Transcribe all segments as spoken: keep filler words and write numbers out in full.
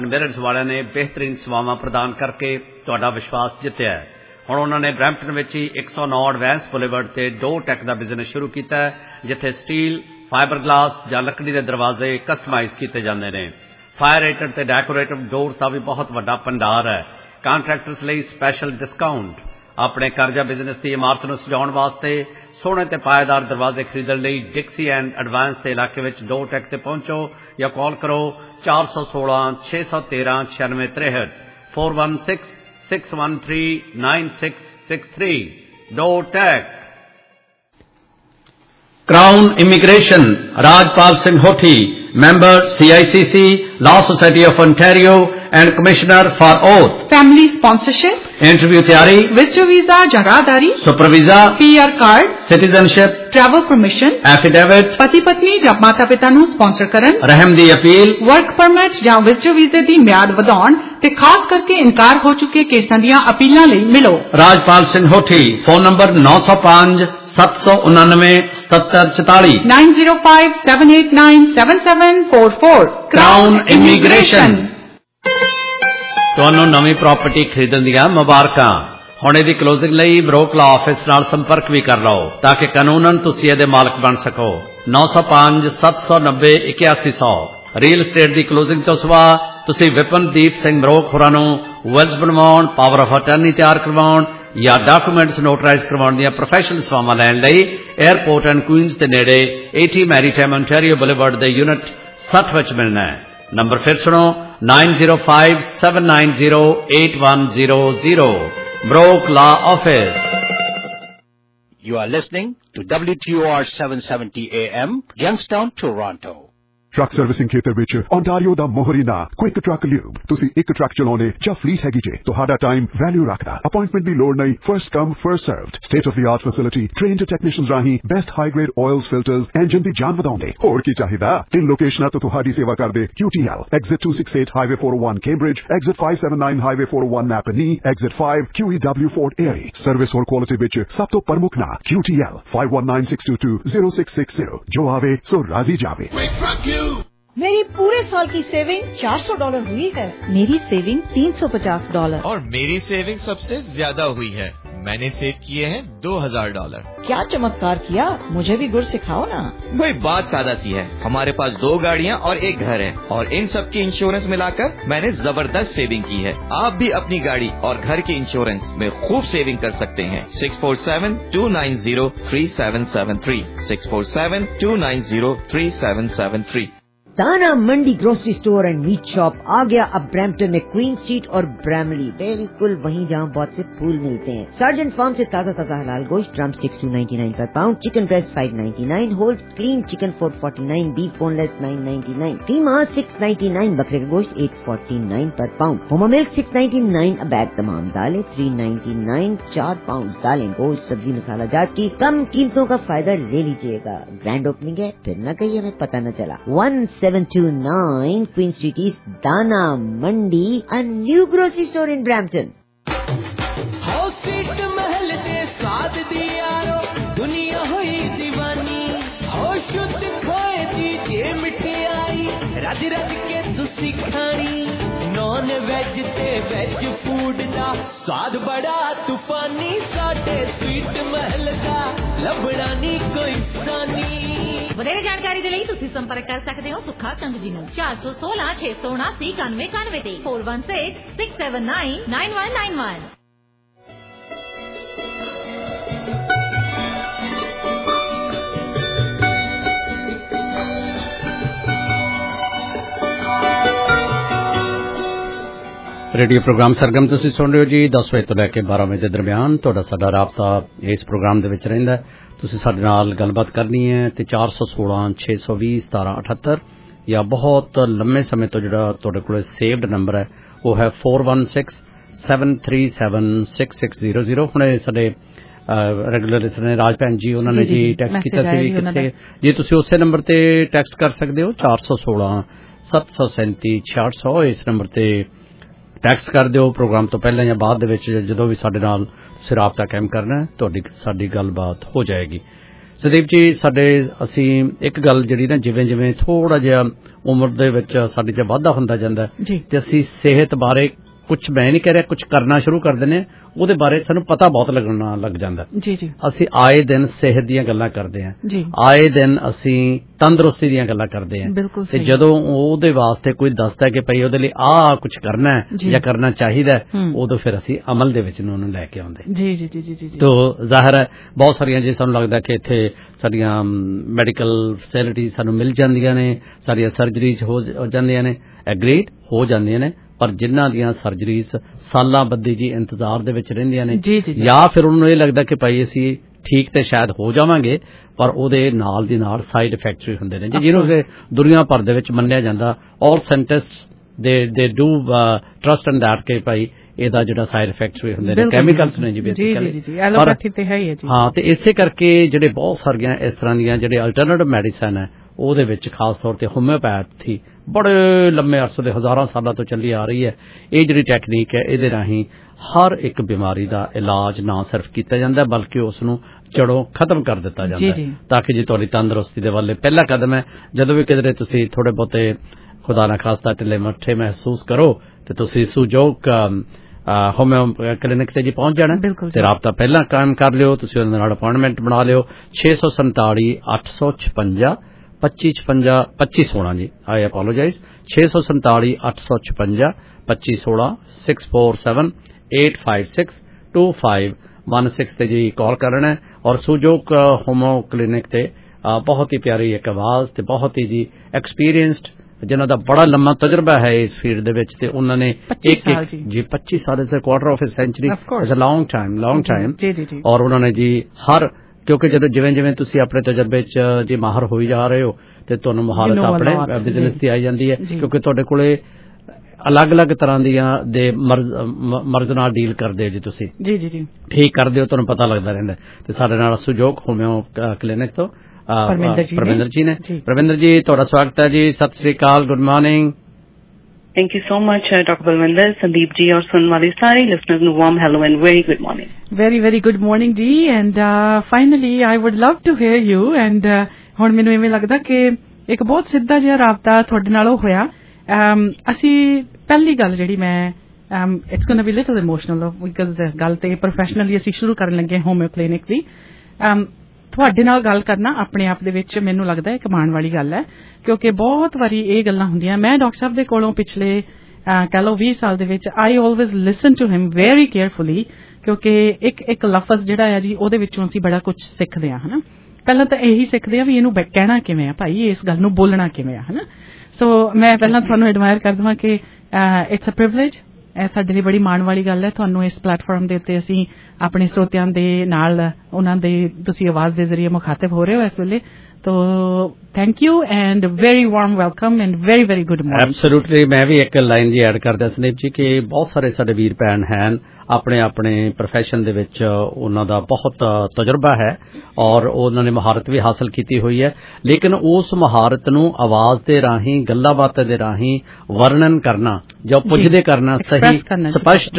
Merits वालिਆਂ ਨੇ ਬਿਹਤਰੀਨ ਸੇਵਾਵਾਂ ਪ੍ਰਦਾਨ ਕਰਕੇ ਤੁਹਾਡਾ ਵਿਸ਼ਵਾਸ ਜਿੱਤਿਆ ਹੈ। ਹੁਣ ਉਹਨਾਂ ਨੇ ਬਰੈਂਪਟਨ ਵਿੱਚ ਹੀ ਇੱਕ ਸੌ ਨੌ ਐਡਵਾਂਸ ਬੁਲੇਵਰਡ ਤੇ ਡੋਰ ਟੈਕ ਦਾ ਬਿਜ਼ਨਸ ਸ਼ੁਰੂ ਕੀਤਾ ਹੈ, ਜਿੱਥੇ ਸਟੀਲ, ਫਾਈਬਰ ਗਲਾਸ ਜਾਂ ਲੱਕੜੀ ਦੇ ਦਰਵਾਜ਼ੇ ਕਸਟਮਾਈਜ਼ ਕੀਤੇ ਜਾਂਦੇ ਨੇ। ਫਾਇਰ ਰੇਟਡ ਤੇ ਡੈਕੋਰੇਟਿਵ ਡੋਰਸ ਦਾ ਵੀ ਬਹੁਤ ਵੱਡਾ ਭੰਡਾਰ ਹੈ। ਕਾਂਟਰੈਕਟਰਸ ਲਈ ਸਪੈਸ਼ਲ ਡਿਸਕਾਊਂਟ। ਆਪਣੇ ਘਰ ਜਾਂ ਬਿਜ਼ਨਸ ਦੀ ਇਮਾਰਤ ਨੂੰ ਸਜਾਉਣ ਵਾਸਤੇ ਸੋਹਣੇ ਤੇ ਪਾਏਦਾਰ ਦਰਵਾਜ਼ੇ ਖਰੀਦਣ ਲਈ ਡਿਕਸੀ ਐਂਡ ਐਡਵਾਂਸ ਦੇ ਇਲਾਕੇ ਵਿੱਚ ਡੋਰ ਟੈਕ ਤੇ ਪਹੁੰਚੋ ਜਾਂ ਕਾਲ ਕਰੋ ਚਾਰ ਸੌ ਸੋਲਾਂ ਛੇ ਸੌ ਤੇਰਾਂ ਛਿਆਨਵੇਂ ਤਰੇਹਠ four one six six one three nine six six three. Door tech. Crown immigration, Rajpal Singh Hothi, member C I C C, Law Society of Ontario and Commissioner for Oath. Family sponsorship, Interview तैयारी, Visitor visa जरादारी, Super visa, P R card, Citizenship, Travel permission, Affidavit, ਪਤੀ ਪਤਨੀ ਜਾਂ ਮਾਤਾ ਪਿਤਾ ਨੂੰ sponsor ਕਰਨ, रहम दी अपील, Work permit ਜਾਂ Visitor visa ਦੀ ਮਿਆਦ ਵਧਾਉਣ ਤੇ ਖਾਸ ਕਰਕੇ ਇਨਕਾਰ ਹੋ ਚੁੱਕੇ ਕੇਸਾਂ ਦੀਆਂ ਅਪੀਲਾਂ ਲਈ ਮਿਲੋ। राजपाल सिंह होठी, फोन नंबर नौ सौ पाँच सत्त सौ उन्नानवे सतहत्तर चौताली nine zero five seven eight nine seven seven four four. Crown immigration. ਤੁਹਾਨੂੰ ਨਵੀਂ ਪ੍ਰਾਪਰਟੀ ਖਰੀਦਣ ਦੀਆਂ ਮੁਬਾਰਕਾਂ। ਹੁਣ ਇਹਦੀ ਕਲੋਜ਼ਿੰਗ ਲਈ ਬਰੋਕ ਲਾ ਆਫਿਸ ਨਾਲ ਸੰਪਰਕ ਵੀ ਕਰ ਲਓ ਤਾਂ ਕਿ ਕਾਨੂੰਨਨ ਤੁਸੀਂ ਇਹਦੇ ਮਾਲਕ ਬਣ ਸਕੋ। ਨौ सौ पाँच सत्त सौ नब्बे इक्यासी सौ। ਰੀਅਲ ਸਟੇਟ ਦੀ ਕਲੋਜ਼ਿੰਗ ਤੋਂ ਸਿਵਾ ਤੁਸੀਂ ਵਿਪਨਦੀਪ ਸਿੰਘ ਬਰੋਕ ਹੋਰਾਂ ਨੂੰ ਵਿਲਸ ਬਣਵਾਉਣ, ਪਾਵਰ ਆਫ ਅਟਰਨੀ ਤਿਆਰ ਕਰਵਾਉਣ ਜਾਂ ਡਾਕੂਮੈਂਟਸ ਨੋਟਰਾਈਜ਼ ਕਰਵਾਉਣ ਦੀਆਂ ਪ੍ਰੋਫੈਸ਼ਨਲ ਸੇਵਾਵਾਂ ਲੈਣ ਲਈ 에ਅਰਪੋਰਟ ਐਂਡ ਕੁਈਨਜ਼ ਦੇ ਨੇੜੇ eighty ਮੈਰੀਟਾਈਮ ਓਨਟਾਰੀਓ ਬੁਲੇਵਰਡ ਦੇ ਯੂਨਿਟ ਸੱਠ ਵਿੱਚ ਮਿਲਣਾ ਹੈ। ਨੰਬਰ ਫਿਰ ਸੁਣੋ nine zero five seven nine zero eight one zero zero। Broke Law Office। You are listening to W T O R seven seventy A M, Youngstown, Toronto। Truck servicing ਖੇਤਰ ਵਿੱਚ Ontario ਦਾ ਮੋਹਰੀ ਨਾਂ quick truck lube. ਤੁਸੀਂ ਇੱਕ truck ਚਲਾਉਣੇ ਜਾਂ fleet ਹੈਗੀ ਜੇ, ਤੁਹਾਡਾ ਟਾਈਮ ਵੈਲਿਊ ਰੱਖਦਾ। ਅਪਾਇੰਟਮੈਂਟ ਦੀ ਲੋੜ ਨਹੀਂ, first come first served. State of the art facility, trained technicians ਰਾਹੀਂ best high grade oils, filters, engine ਦੀ ਜਾਨ ਵਧਾਉਂਦੇ। ਹੋਰ ਕੀ ਚਾਹੀਦਾ? ਤਿੰਨ ਲੋਕੇਸ਼ਨਾਂ ਤੋਂ ਤੁਹਾਡੀ ਸੇਵਾ ਕਰਦੇ Q T L, exit two sixty-eight highway four oh one Cambridge, exit five seventy-nine highway four oh one ਮੈਪਨੀ, exit five Q E W Fort Erie। Service ਹੋਰ ਕੁਆਲਿਟੀ ਵਿੱਚ ਸਭ ਤੋਂ ਪ੍ਰਮੁੱਖ ਨਾਂ Q T L five one nine six two two zero six six zero। ਜੋ ਆਵੇ ਸੋ ਰਾਜ਼ੀ ਜਾਵੇ। मेरी पूरे साल की सेविंग चार सौ डॉलर हुई है। मेरी सेविंग तीन सौ पचास डॉलर। और मेरी सेविंग सबसे ज्यादा हुई है, मैंने सेव किए हैं दो हजार डॉलर। क्या चमत्कार किया, मुझे भी गुर सिखाओ ना। भाई बात सादा सी है, हमारे पास दो गाड़ियाँ और एक घर है और इन सब की इंश्योरेंस मिलाकर मैंने जबरदस्त सेविंग की है। आप भी अपनी गाड़ी और घर के इंश्योरेंस में खूब सेविंग कर सकते हैं। Six four seven two nine zero three seven seven three six four seven two nine zero three seven seven three. Dana Mandi grocery store and meat shop आ गया अब ब्रैम्पटन में क्वीन स्ट्रीट और ब्रैमली, बिल्कुल वहीं जहां बहुत से फूल मिलते हैं। सर्जेंट फार्म से ताजा ताजा हलाल गोश्त, drum sticks two ninety-nine per pound, chicken breast five ninety-nine, whole clean chicken four forty-nine, beef boneless nine ninety-nine, keema six ninety-nine, बकरे का गोश्त eight forty-nine पर पाउंड, होमा milk six ninety-nine a bag, तमाम दालें three ninety-nine, चार pound दालें, गोश्त, सब्जी, मसाला जात की कम कीमतों का फायदा ले लीजिएगा। ग्रैंड ओपनिंग है, फिर न कहिए हमें पता न चला। one seven two nine Queen Street East, Dana Mandi, a new grocery store in Brampton। महल दे स्वाद दी यारो दुनिया हुई दीवानी, हो शुद्ध खोए दी जे मिठाई, रज रज के तुसी खानी, नॉन वेज ते वेज फूड दा स्वाद बड़ा तूफानी, साडे स्वीट महल दा लभड़ा नी कोई सानी। ਵਧੇਰੇ ਜਾਣਕਾਰੀ ਦੇ ਲਈ ਤੁਸੀਂ ਸੰਪਰਕ ਕਰ ਸਕਦੇ ਹੋ ਸੁੱਖਾ ਕੰਗ ਜੀ ਨੂੰ ਚਾਰ ਸੌ ਸੋਲਾਂ ਛੇ ਸੌ ਉਨਾਸੀ ਇਕਾਨਵੇਂ ਇਕਾਨਵੇਂ ਤੇ four one six six seven nine nine one nine one। Radio programme Sargam ਤੁਸੀਂ ਸੁਣ ਰਹੇ ਹੋ ਜੀ ਦਸ ਵਜੇ ਤੋਂ ਲੈ ਕੇ ਬਾਰਾਂ ਵਜੇ ਦੇ ਦਰਮਿਆਨ। ਤੁਹਾਡਾ ਸਾਡਾ ਰਾਬਤਾ ਇਸ ਪ੍ਰੋਗਰਾਮ ਦੇ ਵਿੱਚ ਰਹਿੰਦਾ ਹੈ। ਤੁਸੀਂ ਸਾਡੇ ਨਾਲ ਗੱਲਬਾਤ ਕਰਨੀ ਹੈ ਤੇ ਚਾਰ ਸੌ ਸੋਲਾਂ ਛੇ ਸੌ ਵੀਹ ਸਤਾਰਾਂ ਅਠੱਤਰ ਜਾਂ ਬਹੁਤ ਲੰਮੇ ਸਮੇਂ ਤੋਂ ਜਿਹੜਾ ਤੁਹਾਡੇ ਕੋਲ ਸੇਵਡ ਨੰਬਰ ਹੈ ਉਹ ਹੈ four one six seven three seven six six zero zero। ਹੁਣੇ ਸਾਡੇ ਰੈਗੂਲਰ ਲਿਸਨਰ ਨੇ ਰਾਜ ਭੈਣ ਜੀ, ਉਹਨਾਂ ਨੇ ਜੀ ਟੈਕਸਟ ਕੀਤਾ ਸੀ ਕਿੱਥੇ, ਜੇ ਤੁਸੀਂ ਉਸੇ ਨੰਬਰ ਤੇ ਟੈਕਸਟ ਕਰ ਸਕਦੇ ਹੋ ਚਾਰ ਸੌ ਸੋਲਾਂ ਸੱਤ ਸੌ ਸੈਂਤੀ ਛਿਆਹਠ ਸੌ। ਇਸ ਨੰਬਰ ਤੇ ਟੈਕਸਟ ਕਰ ਦਿਓ ਪ੍ਰੋਗਰਾਮ ਤੋਂ ਪਹਿਲਾਂ ਜਾਂ ਬਾਅਦ ਦੇ ਵਿੱਚ, ਜਦੋਂ ਵੀ ਸਾਡੇ ਨਾਲ ਤੁਸੀਂ ਰਾਬਤਾ ਕਾਇਮ ਕਰਨਾ ਹੈ ਤੁਹਾਡੀ ਸਾਡੀ ਗੱਲਬਾਤ ਹੋ ਜਾਏਗੀ। ਸੰਦੀਪ ਜੀ, ਸਾਡੇ ਅਸੀਂ ਇੱਕ ਗੱਲ ਜਿਹੜੀ ਨਾ ਜਿਵੇਂ ਜਿਵੇਂ ਥੋੜਾ ਜਿਹਾ ਉਮਰ ਦੇ ਵਿੱਚ ਸਾਡੇ 'ਚ ਵਾਧਾ ਹੁੰਦਾ ਜਾਂਦਾ ਤੇ ਅਸੀਂ ਸਿਹਤ ਬਾਰੇ ਕੁਝ ਮੈਂ ਨਹੀਂ ਕਹਿ ਰਿਹਾ ਕੁਝ ਕਰਨਾ ਸ਼ੁਰੂ ਕਰ ਦਿੰਦੇ ਹਾਂ, ਉਹਦੇ ਬਾਰੇ ਸਾਨੂੰ ਪਤਾ ਬਹੁਤ ਲੱਗਣਾ ਲੱਗ ਜਾਂਦਾ ਜੀ ਜੀ ਅਸੀਂ ਆਏ ਦਿਨ ਸਿਹਤ ਦੀਆਂ ਗੱਲਾਂ ਕਰਦੇ ਹਾਂ ਜੀ ਆਏ ਦਿਨ ਅਸੀਂ ਤੰਦਰੁਸਤੀ ਦੀਆਂ ਗੱਲਾਂ ਕਰਦੇ ਹਾਂ ਤੇ ਜਦੋਂ ਉਹਦੇ ਵਾਸਤੇ ਕੋਈ ਦੱਸਦਾ ਕਿ ਭਈ ਉਹਦੇ ਲਈ ਆਹ ਕੁਝ ਕਰਨਾ ਹੈ ਜਾਂ ਕਰਨਾ ਚਾਹੀਦਾ ਉਦੋਂ ਫਿਰ ਅਸੀਂ ਅਮਲ ਦੇ ਵਿੱਚ ਉਹਨੂੰ ਲੈ ਕੇ ਆਉਂਦੇ ਜੀ ਜੀ ਜੀ ਜੀ ਤੋ ਜ਼ਾਹਿਰ ਹੈ ਬਹੁਤ ਸਾਰੀਆਂ ਜੇ ਸਾਨੂੰ ਲੱਗਦਾ ਕਿ ਇੱਥੇ ਸਾਡੀਆਂ ਮੈਡੀਕਲ ਫੈਸਿਲਿਟੀ ਸਾਨੂੰ ਮਿਲ ਜਾਂਦੀਆਂ ਨੇ, ਸਾਡੀਆਂ ਸਰਜਰੀਜ਼ ਹੋ ਜਾਂਦੀਆਂ ਨੇ, ਐਗਰੀਡ ਹੋ ਜਾਂਦੀਆਂ ਨੇ, ਪਰ ਜਿਨ੍ਹਾਂ ਦੀਆਂ ਸਰਜਰੀਜ਼ ਸਾਲਾਂ ਬੱਧੀ ਜੀ ਇੰਤਜ਼ਾਰ ਦੇ ਵਿੱਚ ਰਹਿੰਦੀਆਂ ਨੇ ਜਾਂ ਫਿਰ ਉਹਨਾਂ ਨੂੰ ਇਹ ਲੱਗਦਾ ਕਿ ਭਾਈ ਅਸੀਂ ਠੀਕ ਤੇ ਸ਼ਾਇਦ ਹੋ ਜਾਵਾਂਗੇ ਪਰ ਉਹਦੇ ਨਾਲ ਦੀ ਨਾਲ ਸਾਈਡ ਇਫੈਕਟਸ ਵੀ ਹੁੰਦੇ ਨੇ ਜੀ ਜਿਹਨੂੰ ਕਿ ਦੁਨੀਆ ਭਰ ਦੇ ਵਿੱਚ ਮੰਨਿਆ ਜਾਂਦਾ ਆਲ ਸਾਇੰਟਿਸਟਸ ਦੇ ਦੇ ਡੂ ਟਰਸਟ ਇਨ ਦੈਟ ਕਿ ਭਾਈ ਇਹਦਾ ਜਿਹੜਾ ਸਾਈਡ ਇਫੈਕਟਸ ਵੀ ਹੁੰਦੇ ਨੇ ਕੈਮੀਕਲਸ ਨੇ ਜੀ ਬੇਸਿਕਲੀ ਹਾਂ ਤੇ ਇਸੇ ਕਰਕੇ ਜਿਹੜੇ ਬਹੁਤ ਸਾਰੀਆਂ ਇਸ ਤਰ੍ਹਾਂ ਦੀਆਂ ਜਿਹੜੇ ਅਲਟਰਨੇਟਿਵ ਮੈਡੀਸਨ ਹੈ ਉਹਦੇ ਵਿੱਚ ਖਾਸ ਤੌਰ ਤੇ ਹੋਮਿਓਪੈਥੀ ਬੜੇ ਲੰਮੇ ਅਰਸੇ ਦੇ ਹਜ਼ਾਰਾਂ ਸਾਲਾਂ ਤੋਂ ਚੱਲੀ ਆ ਰਹੀ ਹੈ। ਇਹ ਜਿਹੜੀ ਟੈਕਨੀਕ ਹੈ ਇਹਦੇ ਰਾਹੀਂ ਹਰ ਇੱਕ ਬਿਮਾਰੀ ਦਾ ਇਲਾਜ ਨਾ ਸਿਰਫ ਕੀਤਾ ਜਾਂਦਾ ਬਲਕਿ ਉਸ ਨੂੰ ਜੜੋਂ ਖਤਮ ਕਰ ਦਿੱਤਾ ਜਾਂਦਾ ਹੈ ਤਾਂ ਕਿ ਜੀ ਤੁਹਾਡੀ ਤੰਦਰੁਸਤੀ ਦੇ ਵੱਲ ਪਹਿਲਾ ਕਦਮ ਹੈ। ਜਦੋਂ ਵੀ ਕਿਧਰੇ ਤੁਸੀਂ ਥੋੜੇ ਬਹੁਤੇ ਖੁਦਾ ਨਾ ਖਾਸਤਾ ਢਿੱਲੇ ਮੱਠੇ ਮਹਿਸੂਸ ਕਰੋ ਤੇ ਤੁਸੀਂ ਸੁਜੋਗ ਹੋਮਿਓ ਕਲੀਨਿਕ ਤੇ ਜੀ ਪਹੁੰਚ ਜਾਣਾ ਤੇ ਰਾਬਤਾ ਪਹਿਲਾਂ ਕਾਇਮ ਕਰ ਲਿਓ। ਤੁਸੀਂ ਉਹਨਾਂ ਨਾਲ ਅਪਾਇੰਟਮੈਂਟ ਬਣਾ ਲਿਓ ਛੇ ਸੌ ਸੰਤਾਲੀ ਅੱਠ ਸੌ ਛਪੰਜਾ ਪੱਚੀ ਛਪੰਜਾ ਪੱਚੀ ਸੋਲਾਂ ਜੀ ਆਈ ਅਪੋਲੋਜਾਈਜ਼ ਛੇ ਸੌ ਸੰਤਾਲੀ ਅੱਠ ਸੌ ਛਪੰਜਾ ਪੱਚੀ ਸੋਲਾਂ six four seven eight five six two five one six ਤੇ ਜੀ ਕਾਲ ਕਰਨਾ ਔਰ ਸੁਜੋਗ ਹੋਮੋ ਕਲੀਨਿਕ ਤੇ ਬਹੁਤ ਹੀ ਪਿਆਰੀ ਇੱਕ ਆਵਾਜ਼ ਤੇ ਬਹੁਤ ਹੀ ਜੀ ਐਕਸਪੀਰੀਐਂਸਡ ਜਿਨ੍ਹਾਂ ਦਾ ਬੜਾ ਲੰਮਾ ਤਜਰਬਾ ਹੈ ਇਸ ਫੀਲਡ ਦੇ ਵਿੱਚ ਤੇ ਉਹਨਾਂ ਨੇ ਇੱਕ ਇੱਕ ਜੀ ਪੱਚੀ ਸਾਲ is a quarter of a century is a long time long time ਔਰ ਉਹਨਾਂ ਨੇ ਜੀ ਹਰ ਕਿਉਂਕਿ ਜਦੋਂ ਜਿਵੇਂ ਜਿਵੇਂ ਤੁਸੀਂ ਆਪਣੇ ਤਜਰਬੇ 'ਚ ਜੇ ਮਾਹਰ ਹੋਈ ਜਾ ਰਹੇ ਹੋ ਤੇ ਤੁਹਾਨੂੰ ਮੁਹਾਰਤ ਆਪਣੇ ਬਿਜ਼ਨਸ ਦੀ ਆਈ ਜਾਂਦੀ ਹੈ ਕਿਉਂਕਿ ਤੁਹਾਡੇ ਕੋਲੇ ਅਲੱਗ-ਅਲੱਗ ਤਰ੍ਹਾਂ ਦੀਆਂ ਦੇ ਮਰਜ਼ ਨਾਲ ਡੀਲ ਕਰਦੇ ਹੋ ਜੀ ਤੁਸੀਂ ਜੀ ਜੀ ਜੀ ਠੀਕ ਕਰਦੇ ਹੋ ਤੁਹਾਨੂੰ ਪਤਾ ਲੱਗਦਾ ਰਹਿੰਦਾ ਤੇ ਸਾਡੇ ਨਾਲ ਸੁਜੋਗ ਹੋਮਿਓ ਕਲੀਨਿਕ ਤੋਂ ਪਰਵਿੰਦਰ ਜੀ ਨੇ ਪਰਵਿੰਦਰ ਜੀ ਤੁਹਾਡਾ ਸਵਾਗਤ ਹੈ ਜੀ ਸਤਿ ਸ੍ਰੀ ਅਕਾਲ good morning Thank you so much, uh, Doctor Balwinder, Sandeep ji, और सुनने वाले सारे listeners ਨੂੰ warm hello and very good morning. Very very good morning ji, and uh, finally I would love to hear you. And uh, ਹੁਣ ਮੈਨੂੰ ਇਵੇਂ ਲੱਗਦਾ ਕਿ ਇੱਕ ਬਹੁਤ ਸਿੱਧਾ ਜਿਹਾ ਰਾਬਤਾ ਤੁਹਾਡੇ ਨਾਲ ਹੋਇਆ। ਅਸੀਂ ਪਹਿਲੀ ਗੱਲ ਜਿਹੜੀ ਮੈਂ it's going to be little emotional because ਗੱਲ ਤੇ ਪ੍ਰੋਫੈਸ਼ਨਲੀ ਅਸੀਂ ਸ਼ੁਰੂ ਕਰਨ ਲੱਗੇ ਹੋਮਿਓ ਕਲੀਨਿਕ ਦੀ। ਤੁਹਾਡੇ ਨਾਲ ਗੱਲ ਕਰਨਾ ਆਪਣੇ ਆਪ ਦੇ ਵਿੱਚ ਮੈਨੂੰ ਲੱਗਦਾ ਇੱਕ ਮਾਣ ਵਾਲੀ ਗੱਲ ਹੈ ਕਿਉਂਕਿ ਬਹੁਤ ਵਾਰੀ ਇਹ ਗੱਲਾਂ ਹੁੰਦੀਆਂ। ਮੈਂ ਡਾਕਟਰ ਸਾਹਿਬ ਦੇ ਕੋਲੋਂ ਪਿਛਲੇ ਕਹਿ ਲਓ ਵੀਹ ਸਾਲ ਦੇ ਵਿੱਚ I always listen to him very carefully ਕਿਉਂਕਿ ਇੱਕ ਇੱਕ ਲਫ਼ਜ਼ ਜਿਹੜਾ ਹੈ ਜੀ ਉਹਦੇ ਵਿੱਚੋਂ ਅਸੀਂ ਬੜਾ ਕੁਝ ਸਿੱਖਦੇ ਹਾਂ ਹੈ ਨਾ। ਪਹਿਲਾਂ ਤਾਂ ਇਹੀ ਸਿੱਖਦੇ ਹਾਂ ਵੀ ਇਹਨੂੰ ਕਹਿਣਾ ਕਿਵੇਂ ਆ ਭਾਈ ਇਸ ਗੱਲ ਨੂੰ ਬੋਲਣਾ ਕਿਵੇਂ ਆ ਹੈ ਨਾ। ਸੋ ਮੈਂ ਪਹਿਲਾਂ ਤੁਹਾਨੂੰ ਐਡਮਾਇਰ ਕਰ ਦੇਵਾਂ ਕਿ ਇਟਸ ਅ ਪ੍ਰਿਵਿਲੇਜ ਇਹ ਸਾਡੇ ਲਈ ਬੜੀ ਮਾਣ ਵਾਲੀ ਗੱਲ ਹੈ ਤੁਹਾਨੂੰ ਇਸ ਪਲੇਟਫਾਰਮ ਦੇ ਉੱਤੇ ਅਸੀਂ ਆਪਣੇ ਸਰੋਤਿਆਂ ਦੇ ਨਾਲ ਉਹਨਾਂ ਦੇ ਤੁਸੀਂ ਆਵਾਜ਼ ਦੇ ਜ਼ਰੀਏ ਮੁਖਾਤਬ ਹੋ ਰਹੇ ਹੋ ਇਸ ਵੇਲੇ ਤੋ thank you and very warm welcome and very very good morning. Absolutely ਮੈਂ ਵੀ ਇੱਕ ਲਾਈਨ ਜੀ ਐਡ ਕਰਦਾ ਸੰਦੀਪ ਜੀ ਕਿ ਬਹੁਤ ਸਾਰੇ ਸਾਡੇ ਵੀਰ ਭੈਣ ਹਨ ਆਪਣੇ ਆਪਣੇ ਪ੍ਰੋਫੈਸ਼ਨ ਦੇ ਵਿੱਚ ਉਹਨਾਂ ਦਾ ਬਹੁਤ ਤਜਰਬਾ ਹੈ ਔਰ ਉਹਨਾਂ ਨੇ ਮਹਾਰਤ ਵੀ ਹਾਸਲ ਕੀਤੀ ਹੋਈ ਹੈ ਲੇਕਿਨ ਉਸ ਮਹਾਰਤ ਨੂੰ ਆਵਾਜ਼ ਦੇ ਰਾਹੀਂ ਗੱਲਾਂ ਬਾਤਾਂ ਦੇ ਰਾਹੀਂ ਵਰਣਨ ਕਰਨਾ ਜਾਂ ਪੁੱਛਦੇ ਕਰਨਾ ਸਹੀ ਸਪਸ਼ਟ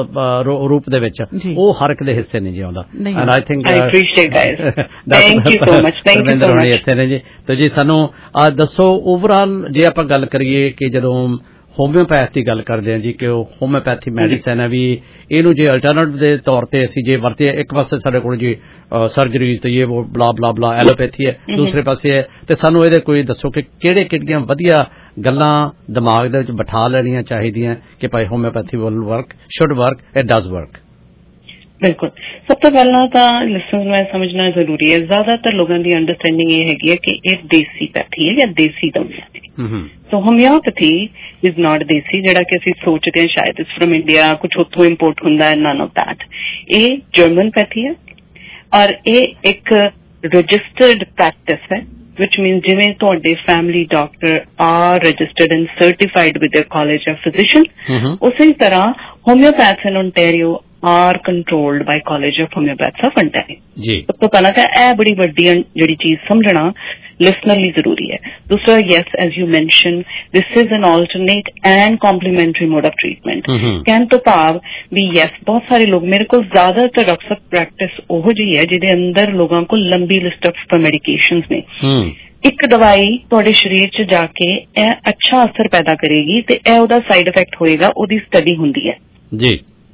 ਰੂਪ ਦੇ ਵਿੱਚ ਉਹ ਹਰ ਇੱਕ ਦੇ ਹਿੱਸੇ ਨਹੀਂ ਜੀ ਆਉਂਦਾ। And I think I appreciate guys thank you so much thank you so much ਇੱਥੇ ਨੇ ਜੀ ਤੇ ਜੀ ਸਾਨੂੰ ਦੱਸੋ ਓਵਰਆਲ ਜੇ ਆਪਾਂ ਗੱਲ ਕਰੀਏ ਕਿ ਜਦੋਂ ਹੋਮਿਓਪੈਥ ਦੀ ਗੱਲ ਕਰਦੇ ਹਾਂ ਜੀ ਕਿ ਉਹ ਹੋਮਿਓਪੈਥੀ ਮੈਡੀਸਨ ਹੈ ਵੀ ਇਹਨੂੰ ਜੇ ਅਲਟਰਨੇਟਿਵ ਦੇ ਤੌਰ ਤੇ ਅਸੀਂ ਜੇ ਵਰਤੇ ਇੱਕ ਪਾਸੇ ਸਾਡੇ ਕੋਲ ਜੀ ਸਰਜਰੀਜ਼ ਤੇ ਇਹ ਬਲਾ ਬਲਾ ਬਲਾ ਐਲੋਪੈਥੀ ਹੈ ਦੂਸਰੇ ਪਾਸੇ ਹੈ ਤੇ ਸਾਨੂੰ ਇਹਦੇ ਕੋਈ ਦੱਸੋ ਕਿ ਕਿਹੜੇ ਕਿਹੜੀਆਂ ਵਧੀਆ ਗੱਲਾਂ ਦਿਮਾਗ ਦੇ ਵਿੱਚ ਬਿਠਾ ਲੈਣੀਆਂ ਚਾਹੀਦੀਆਂ ਕਿ ਭਾਈ homeopathy will work should work it does work. ਬਿਲਕੁਲ ਸਭ ਤੋਂ ਪਹਿਲਾਂ ਤਾਂ ਲਿਸਨਰਸ ਨੂੰ ਇਹ ਸਮਝਣਾ ਜ਼ਰੂਰੀ ਹੈ ਜ਼ਿਆਦਾਤਰ ਲੋਕਾਂ ਦੀ ਅੰਡਰਸਟੈਂਡਿੰਗ ਇਹ ਹੈਗੀ ਹੈ ਕਿ ਇਹ ਦੇਸੀ ਪੈਥੀ ਹੈ ਜਾਂ ਦੇਸੀ ਦਵਾਈਆਂ ਨੇ। ਸੋ ਹੋਮਿਓਪੈਥੀ ਇਜ਼ ਨਾਟ ਦੇਸੀ ਜਿਹੜਾ ਕਿ ਅਸੀਂ ਸੋਚਦੇ ਹਾਂ ਸ਼ਾਇਦ ਇਸ ਫਰਮ ਇੰਡੀਆ ਕੁਝ ਉੱਥੋਂ ਇੰਪੋਰਟ ਹੁੰਦਾ ਹੈ ਨਨ ਆਫ ਦੈਟ। ਇਹ ਜਰਮਨ ਪੈਥੀ ਹੈ ਔਰ ਇਹ ਇੱਕ ਰਜਿਸਟਰਡ ਪ੍ਰੈਕਟਿਸ ਹੈ which means ਜਿਵੇਂ ਤੁਹਾਡੇ family doctor are registered and certified with the college of physician ਉਸੇ ਤਰ੍ਹਾਂ homeopaths in Ontario are controlled by College of Homeopaths of Ontario. ਜੀ ਸਭ ਤੋਂ ਪਹਿਲਾਂ ਤਾਂ ਇਹ ਬੜੀ ਵੱਡੀ ਜਿਹੜੀ ਚੀਜ਼ ਸਮਝਣਾ ਲਿਸਨਰ ਲਈ ਜ਼ਰੂਰੀ ਹੈ। ਦੂਸਰਾ, yes as you mention this is an alternate and complementary mode of treatment. ਕਹਿਣ ਤੋਂ ਭਾਵ ਵੀ ਯੈਸ, ਬਹੁਤ ਸਾਰੇ ਲੋਕ, ਮੇਰੇ ਕੋਲ ਜ਼ਿਆਦਾਤਰ ਡਾਕਟਰ ਸਾਹਿਬ ਪ੍ਰੈਕਟਿਸ ਉਹੋ ਜਿਹੀ ਹੈ ਜਿਹਦੇ ਅੰਦਰ ਲੋਕਾਂ ਕੋਲ ਲੰਬੀ ਲਿਸਟ ਆਫ ਮੈਡੀਕੇਸ਼ਨਸ ਨੇ। ਇੱਕ ਦਵਾਈ ਤੁਹਾਡੇ ਸਰੀਰ 'ਚ ਜਾ ਕੇ ਇਹ ਅੱਛਾ ਅਸਰ ਪੈਦਾ ਕਰੇਗੀ ਤੇ ਇਹ ਉਹਦਾ ਸਾਈਡ ਇਫੈਕਟ ਹੋਏਗਾ, ਉਹਦੀ ਸਟੱਡੀ ਹੁੰਦੀ ਹੈ ਜੀ।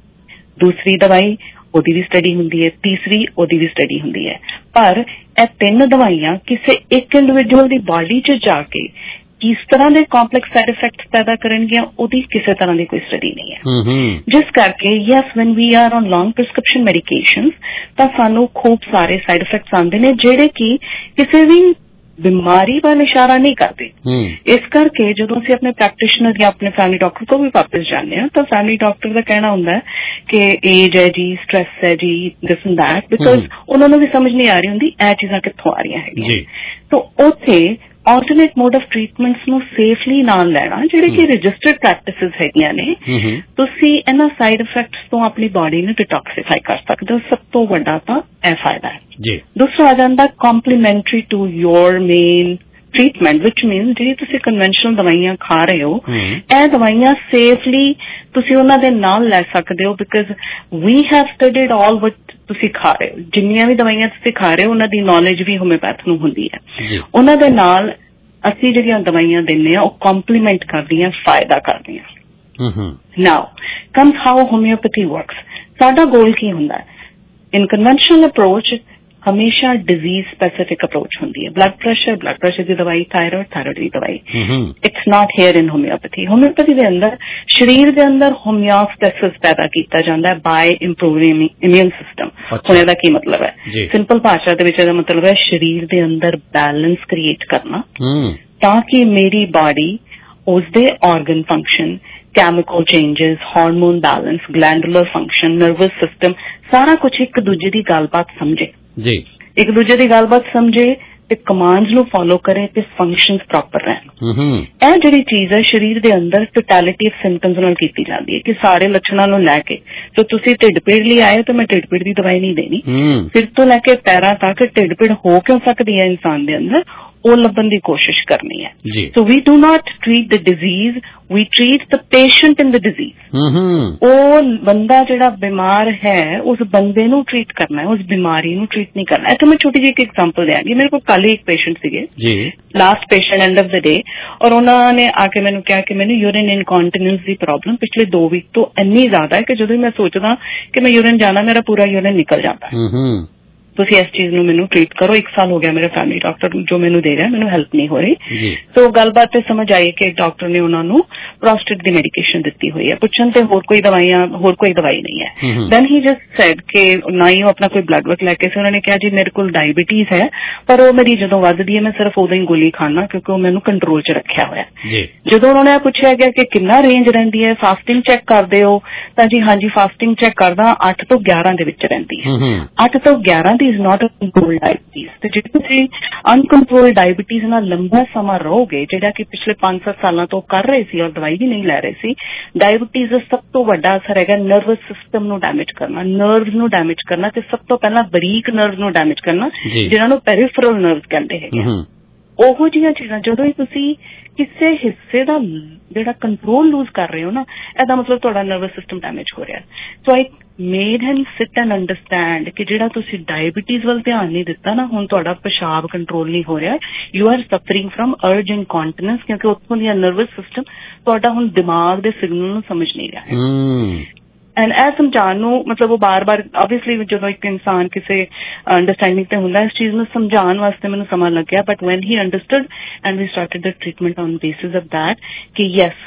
ਦੂਸਰੀ ਦਵਾਈ, ਉਹਦੀ ਵੀ ਸਟੱਡੀ ਹੁੰਦੀ ਹੈ। ਤੀਸਰੀ, ਉਹਦੀ ਵੀ ਸਟੱਡੀ ਹੁੰਦੀ ਹੈ। ਪਰ ਇਹ ਤਿੰਨ ਦਵਾਈਆਂ ਕਿਸੇ ਇੱਕ ਇੰਡੀਵਿਜੂਅਲ ਦੀ ਬਾਡੀ 'ਚ ਜਾ ਕੇ ਕਿਸ ਤਰ੍ਹਾਂ ਦੇ ਕੰਪਲੈਕਸ ਸਾਈਡ ਇਫੈਕਟਸ ਪੈਦਾ ਕਰਨਗੀਆਂ, ਉਹਦੀ ਕਿਸੇ ਤਰ੍ਹਾਂ ਦੀ ਕੋਈ ਸਟੱਡੀ ਨਹੀਂ ਹੈ। ਜਿਸ ਕਰਕੇ yes, when we are on long prescription medications ਤਾਂ ਸਾਨੂੰ ਖੂਬ ਸਾਰੇ ਸਾਈਡ ਇਫੈਕਟਸ ਆਉਂਦੇ ਨੇ ਜਿਹੜੇ ਕਿ ਕਿਸੇ ਵੀ ਬਿਮਾਰੀ ਵੱਲ ਇਸ਼ਾਰਾ ਨਹੀਂ ਕਰਦੇ। ਇਸ ਕਰਕੇ ਜਦੋਂ ਅਸੀਂ ਆਪਣੇ ਪ੍ਰੈਕਟੀਸ਼ਨਰ ਜਾਂ ਆਪਣੇ ਫੈਮਿਲੀ ਡਾਕਟਰ ਕੋਲ ਵੀ ਵਾਪਸ ਜਾਂਦੇ ਹਾਂ ਤਾਂ ਫੈਮਿਲੀ ਡਾਕਟਰ ਦਾ ਕਹਿਣਾ ਹੁੰਦਾ ਹੈ ਕਿ ਏਜ ਹੈ ਜੀ, ਸਟ੍ਰੈਸ ਹੈ ਜੀ, ਦਿਸ ਐਂਡ ਦੈਟ, ਬਿਕਾਜ਼ ਉਹਨਾਂ ਨੂੰ ਵੀ ਸਮਝ ਨਹੀਂ ਆ ਰਹੀ ਹੁੰਦੀ ਇਹ ਚੀਜ਼ਾਂ ਕਿੱਥੋਂ ਆ ਰਹੀਆਂ ਹੈਗੀਆਂ। ਤਾਂ ਉੱਥੇ ਆਲਟਰਨੇਟ ਮੋਡ ਆਫ ਟ੍ਰੀਟਮੈਂਟਸ ਨੂੰ ਸੇਫਲੀ ਨਾਲ ਲੈਣਾ, ਜਿਹੜੇ ਕਿ ਰਜਿਸਟਰਡ ਪ੍ਰੈਕਟਿਸਿਸ ਹੈਗੀਆਂ ਨੇ, ਤੁਸੀਂ ਇਹਨਾਂ ਸਾਈਡ ਇਫੈਕਟਸ ਤੋਂ ਆਪਣੀ ਬਾਡੀ ਨੂੰ ਡਿਟੌਕਸੀਫਾਈ ਕਰ ਸਕਦੇ ਹੋ। ਸਭ ਤੋਂ ਵੱਡਾ ਤਾਂ ਇਹ ਫਾਇਦਾ ਹੈ। ਦੂਸਰਾ ਆ ਜਾਂਦਾ complementary to your main treatment, which means ਜਿਹੜੀ ਤੁਸੀਂ ਕਨਵੈਨਸ਼ਨਲ ਦਵਾਈਆਂ ਖਾ ਰਹੇ ਹੋ, ਇਹ ਦਵਾਈਆਂ ਸੇਫਲੀ ਤੁਸੀਂ ਉਹਨਾਂ ਦੇ ਨਾਲ ਲੈ ਸਕਦੇ ਹੋ, because we have studied all what ਤੁਸੀਂ ਖਾ ਰਹੇ ਹੋ। ਜਿੰਨੀਆਂ ਵੀ ਦਵਾਈਆਂ ਤੁਸੀਂ ਖਾ ਰਹੇ ਹੋ ਉਹਨਾਂ ਦੀ ਨੌਲੇਜ ਵੀ ਹੋਮਿਓਪੈਥ ਨੂੰ ਹੁੰਦੀ ਹੈ। ਉਹਨਾਂ ਦੇ ਨਾਲ ਅਸੀਂ ਜਿਹੜੀਆਂ ਦਵਾਈਆਂ ਦਿੰਦੇ ਹਾਂ ਉਹ ਕੰਪਲੀਮੈਂਟ ਕਰਦੀਆਂ, ਫਾਇਦਾ ਕਰਦੀਆਂ। Now comes how homeopathy works. ਸਾਡਾ ਗੋਲ ਕੀ ਹੁੰਦਾ ਹੈ? ਇਨ ਕਨਵੈਨਸ਼ਨਲ ਅਪਰੋਚ ਹਮੇਸ਼ਾ ਡਿਜ਼ੀਜ਼ ਸਪੈਸੀਫਿਕ ਅਪਰੋਚ ਹੁੰਦੀ ਹੈ। ਬਲੱਡ ਪ੍ਰੈਸ਼ਰ, ਬਲੱਡ ਪ੍ਰੈਸ਼ਰ ਦੀ ਦਵਾਈ, ਥਾਇਰੋਇਡ, ਥਾਇਰੋਇਡ ਦੀ ਦਵਾਈ। It's not here in homeopathy. Homeopathy ਦੇ ਅੰਦਰ ਸਰੀਰ ਦੇ ਅੰਦਰ ਹੋਮਿਓਸਟੈਸਿਸ ਪੈਦਾ ਕੀਤਾ ਜਾਂਦਾ ਹੈ ਬਾਏ ਇੰਪਰੂਵਿੰਗ ਇਮਿਊਨ ਸਿਸਟਮ। ਹੁਣ ਇਹਦਾ ਕੀ ਮਤਲਬ ਹੈ? ਸਿੰਪਲ ਭਾਸ਼ਾ ਦੇ ਵਿੱਚ ਇਹਦਾ ਮਤਲਬ ਹੈ ਸਰੀਰ ਦੇ ਅੰਦਰ ਬੈਲੈਂਸ ਕ੍ਰੀਏਟ ਕਰਨਾ ਤਾਂ ਕਿ ਮੇਰੀ ਬਾਡੀ ਉਸਦੇ organ function, chemical changes, hormone balance, glandular function, nervous system, ਸਾਰਾ ਕੁਝ ਇੱਕ ਦੂਜੇ ਦੀ ਗੱਲਬਾਤ ਸਮਝੇ ਜੀ, ਇੱਕ ਦੂਜੇ ਦੀ ਗੱਲਬਾਤ ਸਮਝੇ ਤੇ ਕਮਾਂਡਸ ਨੂੰ ਫੋਲੋ ਕਰੇ ਤੇ ਫੰਕਸ਼ਨਸ ਪ੍ਰੋਪਰ ਰਹਿਣ। ਇਹ ਜਿਹੜੀ ਚੀਜ਼ ਹੈ ਸਰੀਰ ਦੇ ਅੰਦਰ ਟੋਟੈਲਿਟੀ ਆਫ ਸਿੰਪਟਮਸ ਨਾਲ ਕੀਤੀ ਜਾਂਦੀ ਹੈ ਕਿ ਸਾਰੇ ਲੱਛਣਾਂ ਨੂੰ ਲੈ ਕੇ, ਸੋ ਤੁਸੀਂ ਢਿੱਡ ਪੀੜ ਲਈ ਆਏ ਤਾਂ ਮੈਂ ਢਿੱਡ ਪੀੜ ਦੀ ਦਵਾਈ ਨਹੀਂ ਦੇਣੀ, ਸਿਰ ਤੋਂ ਲੈ ਕੇ ਪੈਰਾਂ ਤੱਕ ਢਿੱਡ ਪੀੜ ਹੋ ਕਿਉਂ ਸਕਦੀ ਹੈ ਇਨਸਾਨ ਦੇ ਅੰਦਰ, ਉਹ ਲੱਭਣ ਦੀ ਕੋਸ਼ਿਸ਼ ਕਰਨੀ ਹੈ। So we do not treat the disease, we treat the patient in the disease. ਉਹ ਬੰਦਾ ਜਿਹੜਾ ਬਿਮਾਰ ਹੈ ਉਸ ਬੰਦੇ ਨੂੰ ਟ੍ਰੀਟ ਕਰਨਾ ਹੈ, ਉਸ ਬਿਮਾਰੀ ਨੂੰ ਟ੍ਰੀਟ ਨਹੀਂ ਕਰਨਾ। ਇੱਥੇ ਮੈਂ ਛੋਟੀ ਜਿਹੀ ਇੱਕ ਐਗਜ਼ਾਮਪਲ ਦਿਆਂਗੀ। ਮੇਰੇ ਕੋਲ ਕੱਲ ਹੀ ਇੱਕ ਪੇਸ਼ੈਂਟ ਸੀਗੇ, last patient end of the day, ਔਰ ਉਹਨਾਂ ਨੇ ਆ ਕੇ ਮੈਨੂੰ ਕਿਹਾ ਕਿ ਮੈਨੂੰ ਯੂਰਿਨ ਇਨਕੌਂਟੀਨੈਂਸ ਦੀ ਪ੍ਰੋਬਲਮ ਪਿਛਲੇ ਦੋ ਵੀਕ ਤੋਂ ਇੰਨੀ ਜ਼ਿਆਦਾ ਹੈ ਕਿ ਜਦੋਂ ਮੈਂ ਸੋਚਦਾ ਕਿ ਮੈਂ ਯੂਰਿਨ ਜਾਣਾ ਮੇਰਾ ਪੂਰਾ ਯੂਰਿਨ ਨਿਕਲ ਜਾਂਦਾ ਹੈ। ਤੁਸੀਂ ਇਸ ਚੀਜ਼ ਨੂੰ ਮੈਨੂੰ ਟ੍ਰੀਟ ਕਰੋ। ਇੱਕ ਸਾਲ ਹੋ ਗਿਆ ਮੇਰੇ ਫੈਮਿਲੀ ਡਾਕਟਰ ਜੋ ਮੈਨੂੰ ਦੇ ਰਿਹਾ, ਮੈਨੂੰ ਹੈਲਪ ਨਹੀਂ ਹੋ ਰਹੀ। ਸੋ ਗੱਲਬਾਤ ਤੇ ਸਮਝ ਆਈ ਕਿ ਡਾਕਟਰ ਨੇ ਉਹਨਾਂ ਨੂੰ ਪ੍ਰੋਸਟੇਟ ਦੀ ਮੈਡੀਕੇਸ਼ਨ ਦਿੱਤੀ ਹੋਈ ਹੈ। ਪੁੱਛਣ ਤੇ ਹੋਰ ਕੋਈ ਦਵਾਈਆਂ ਹੋਰ ਕੋਈ ਦਵਾਈ ਨਹੀਂ ਹੈ। ਦੈਨ ਹੀ ਜਸਟ ਸੈਡ ਕਿ ਨਾ ਹੀ ਉਹ ਆਪਣਾ ਕੋਈ ਬਲੱਡ ਵਰਕ ਲੈ ਕੇ ਸੀ। ਉਹਨਾਂ ਨੇ ਕਿਹਾ ਜੀ ਮੇਰੇ ਕੋਲ ਡਾਇਬੀਟੀਜ਼ ਹੈ ਪਰ ਉਹ ਮੇਰੀ ਜਦੋਂ ਵੱਧਦੀ ਹੈ ਮੈਂ ਸਿਰਫ ਉਦੋਂ ਹੀ ਗੋਲੀ ਖਾਣਾ ਕਿਉਂਕਿ ਉਹ ਮੈਨੂੰ ਕੰਟਰੋਲ 'ਚ ਰੱਖਿਆ ਹੋਇਆ। ਜਦੋਂ ਉਹਨਾਂ ਨੇ ਪੁੱਛਿਆ ਗਿਆ ਕਿ ਕਿੰਨਾ ਰੇਂਜ ਰਹਿੰਦੀ ਹੈ, ਫਾਸਟਿੰਗ ਚੈੱਕ ਕਰਦੇ ਹੋ, ਤਾਂ ਜੀ ਹਾਂਜੀ ਫਾਸਟਿੰਗ ਚੈੱਕ ਕਰਦਾ, ਅੱਠ ਤੋਂ ਗਿਆਰਾਂ ਦੇ ਵਿੱਚ ਰਹਿੰਦੀ ਹੈ। ਅੱਠ ਤੋਂ ਗਿਆਰਾਂ ਦੀ is not a control diabetes. ਤੇ ਜੇ ਤੁਸੀਂ ਅਨਕੰਟਰੋਲ ਡਾਇਬੀਟੀਜ਼ ਨਾਲ ਲੰਬਾ ਸਮਾਂ ਰਹੋਗੇ, ਜਿਹੜਾ ਕਿ ਪਿਛਲੇ ਪੰਜ ਸੱਤ ਸਾਲਾਂ ਤੋਂ ਕਰ ਰਹੇ ਸੀ ਔਰ ਦਵਾਈ ਵੀ ਨਹੀਂ ਲੈ ਰਹੇ ਸੀ, ਡਾਇਬੀਟੀਜ਼ ਦਾ ਸਭ ਤੋਂ ਵੱਡਾ ਅਸਰ ਹੈਗਾ ਨਰਵਸ ਸਿਸਟਮ ਨੂੰ ਡੈਮੇਜ ਕਰਨਾ, ਨਰਵਸ ਨੂੰ ਡੈਮੇਜ ਕਰਨਾ, ਤੇ ਸਭ ਤੋਂ ਪਹਿਲਾਂ ਬਰੀਕ ਨਰਵ ਨੂੰ ਡੈਮੇਜ ਕਰਨਾ ਜਿਹਨਾਂ ਨੂੰ ਪੈਰੀਫਰਲ ਨਰਵ ਕਹਿੰਦੇ ਹੈਗੇ। ਉਹੋ ਜਿਹੀਆਂ ਚੀਜ਼ਾਂ ਜਦੋਂ ਹੀ ਤੁਸੀਂ ਕਿਸੇ ਹਿੱਸੇ ਦਾ ਜਿਹੜਾ ਕੰਟਰੋਲ ਲੂਜ਼ ਕਰ ਰਹੇ ਹੋ ਨਾ, ਇਹਦਾ ਮਤਲਬ ਤੁਹਾਡਾ ਨਰਵਸ ਸਿਸਟਮ ਡੈਮੇਜ ਹੋ ਰਿਹਾ। So I made him sit and understand ਕਿ ਜਿਹੜਾ ਤੁਸੀਂ ਡਾਇਬੀਟੀਜ਼ ਵੱਲ ਧਿਆਨ ਨਹੀਂ ਦਿੱਤਾ ਨਾ, ਹੁਣ ਤੁਹਾਡਾ ਪਿਸ਼ਾਬ ਕੰਟਰੋਲ ਨਹੀਂ ਹੋ ਰਿਹਾ, you are suffering from urge incontinence, ਕਿਉਂਕਿ ਉੱਥੋਂ ਦੀਆਂ ਨਰਵਸ ਸਿਸਟਮ ਤੁਹਾਡਾ ਹੁਣ ਦਿਮਾਗ ਦੇ ਸਿਗਨਲ ਨੂੰ ਸਮਝ ਨਹੀਂ ਰਿਹਾ। ਐਂਡ ਇਹ ਸਮਝਾਉਣ ਨੂੰ ਮਤਲਬ ਉਹ ਬਾਰ ਬਾਰ ਓਬਵੀਅਸਲੀ ਜਦੋਂ ਇੱਕ ਇਨਸਾਨ ਕਿਸੇ ਅੰਡਰਸਟੈਂਡਿੰਗ ਤੇ ਹੁੰਦਾ ਇਸ ਚੀਜ਼ ਨੂੰ ਸਮਝਾਉਣ ਵਾਸਤੇ ਮੈਨੂੰ ਸਮਾਂ ਲੱਗਿਆ, but when he understood and we started the treatment on basis of that ਕਿ ਯੈਸ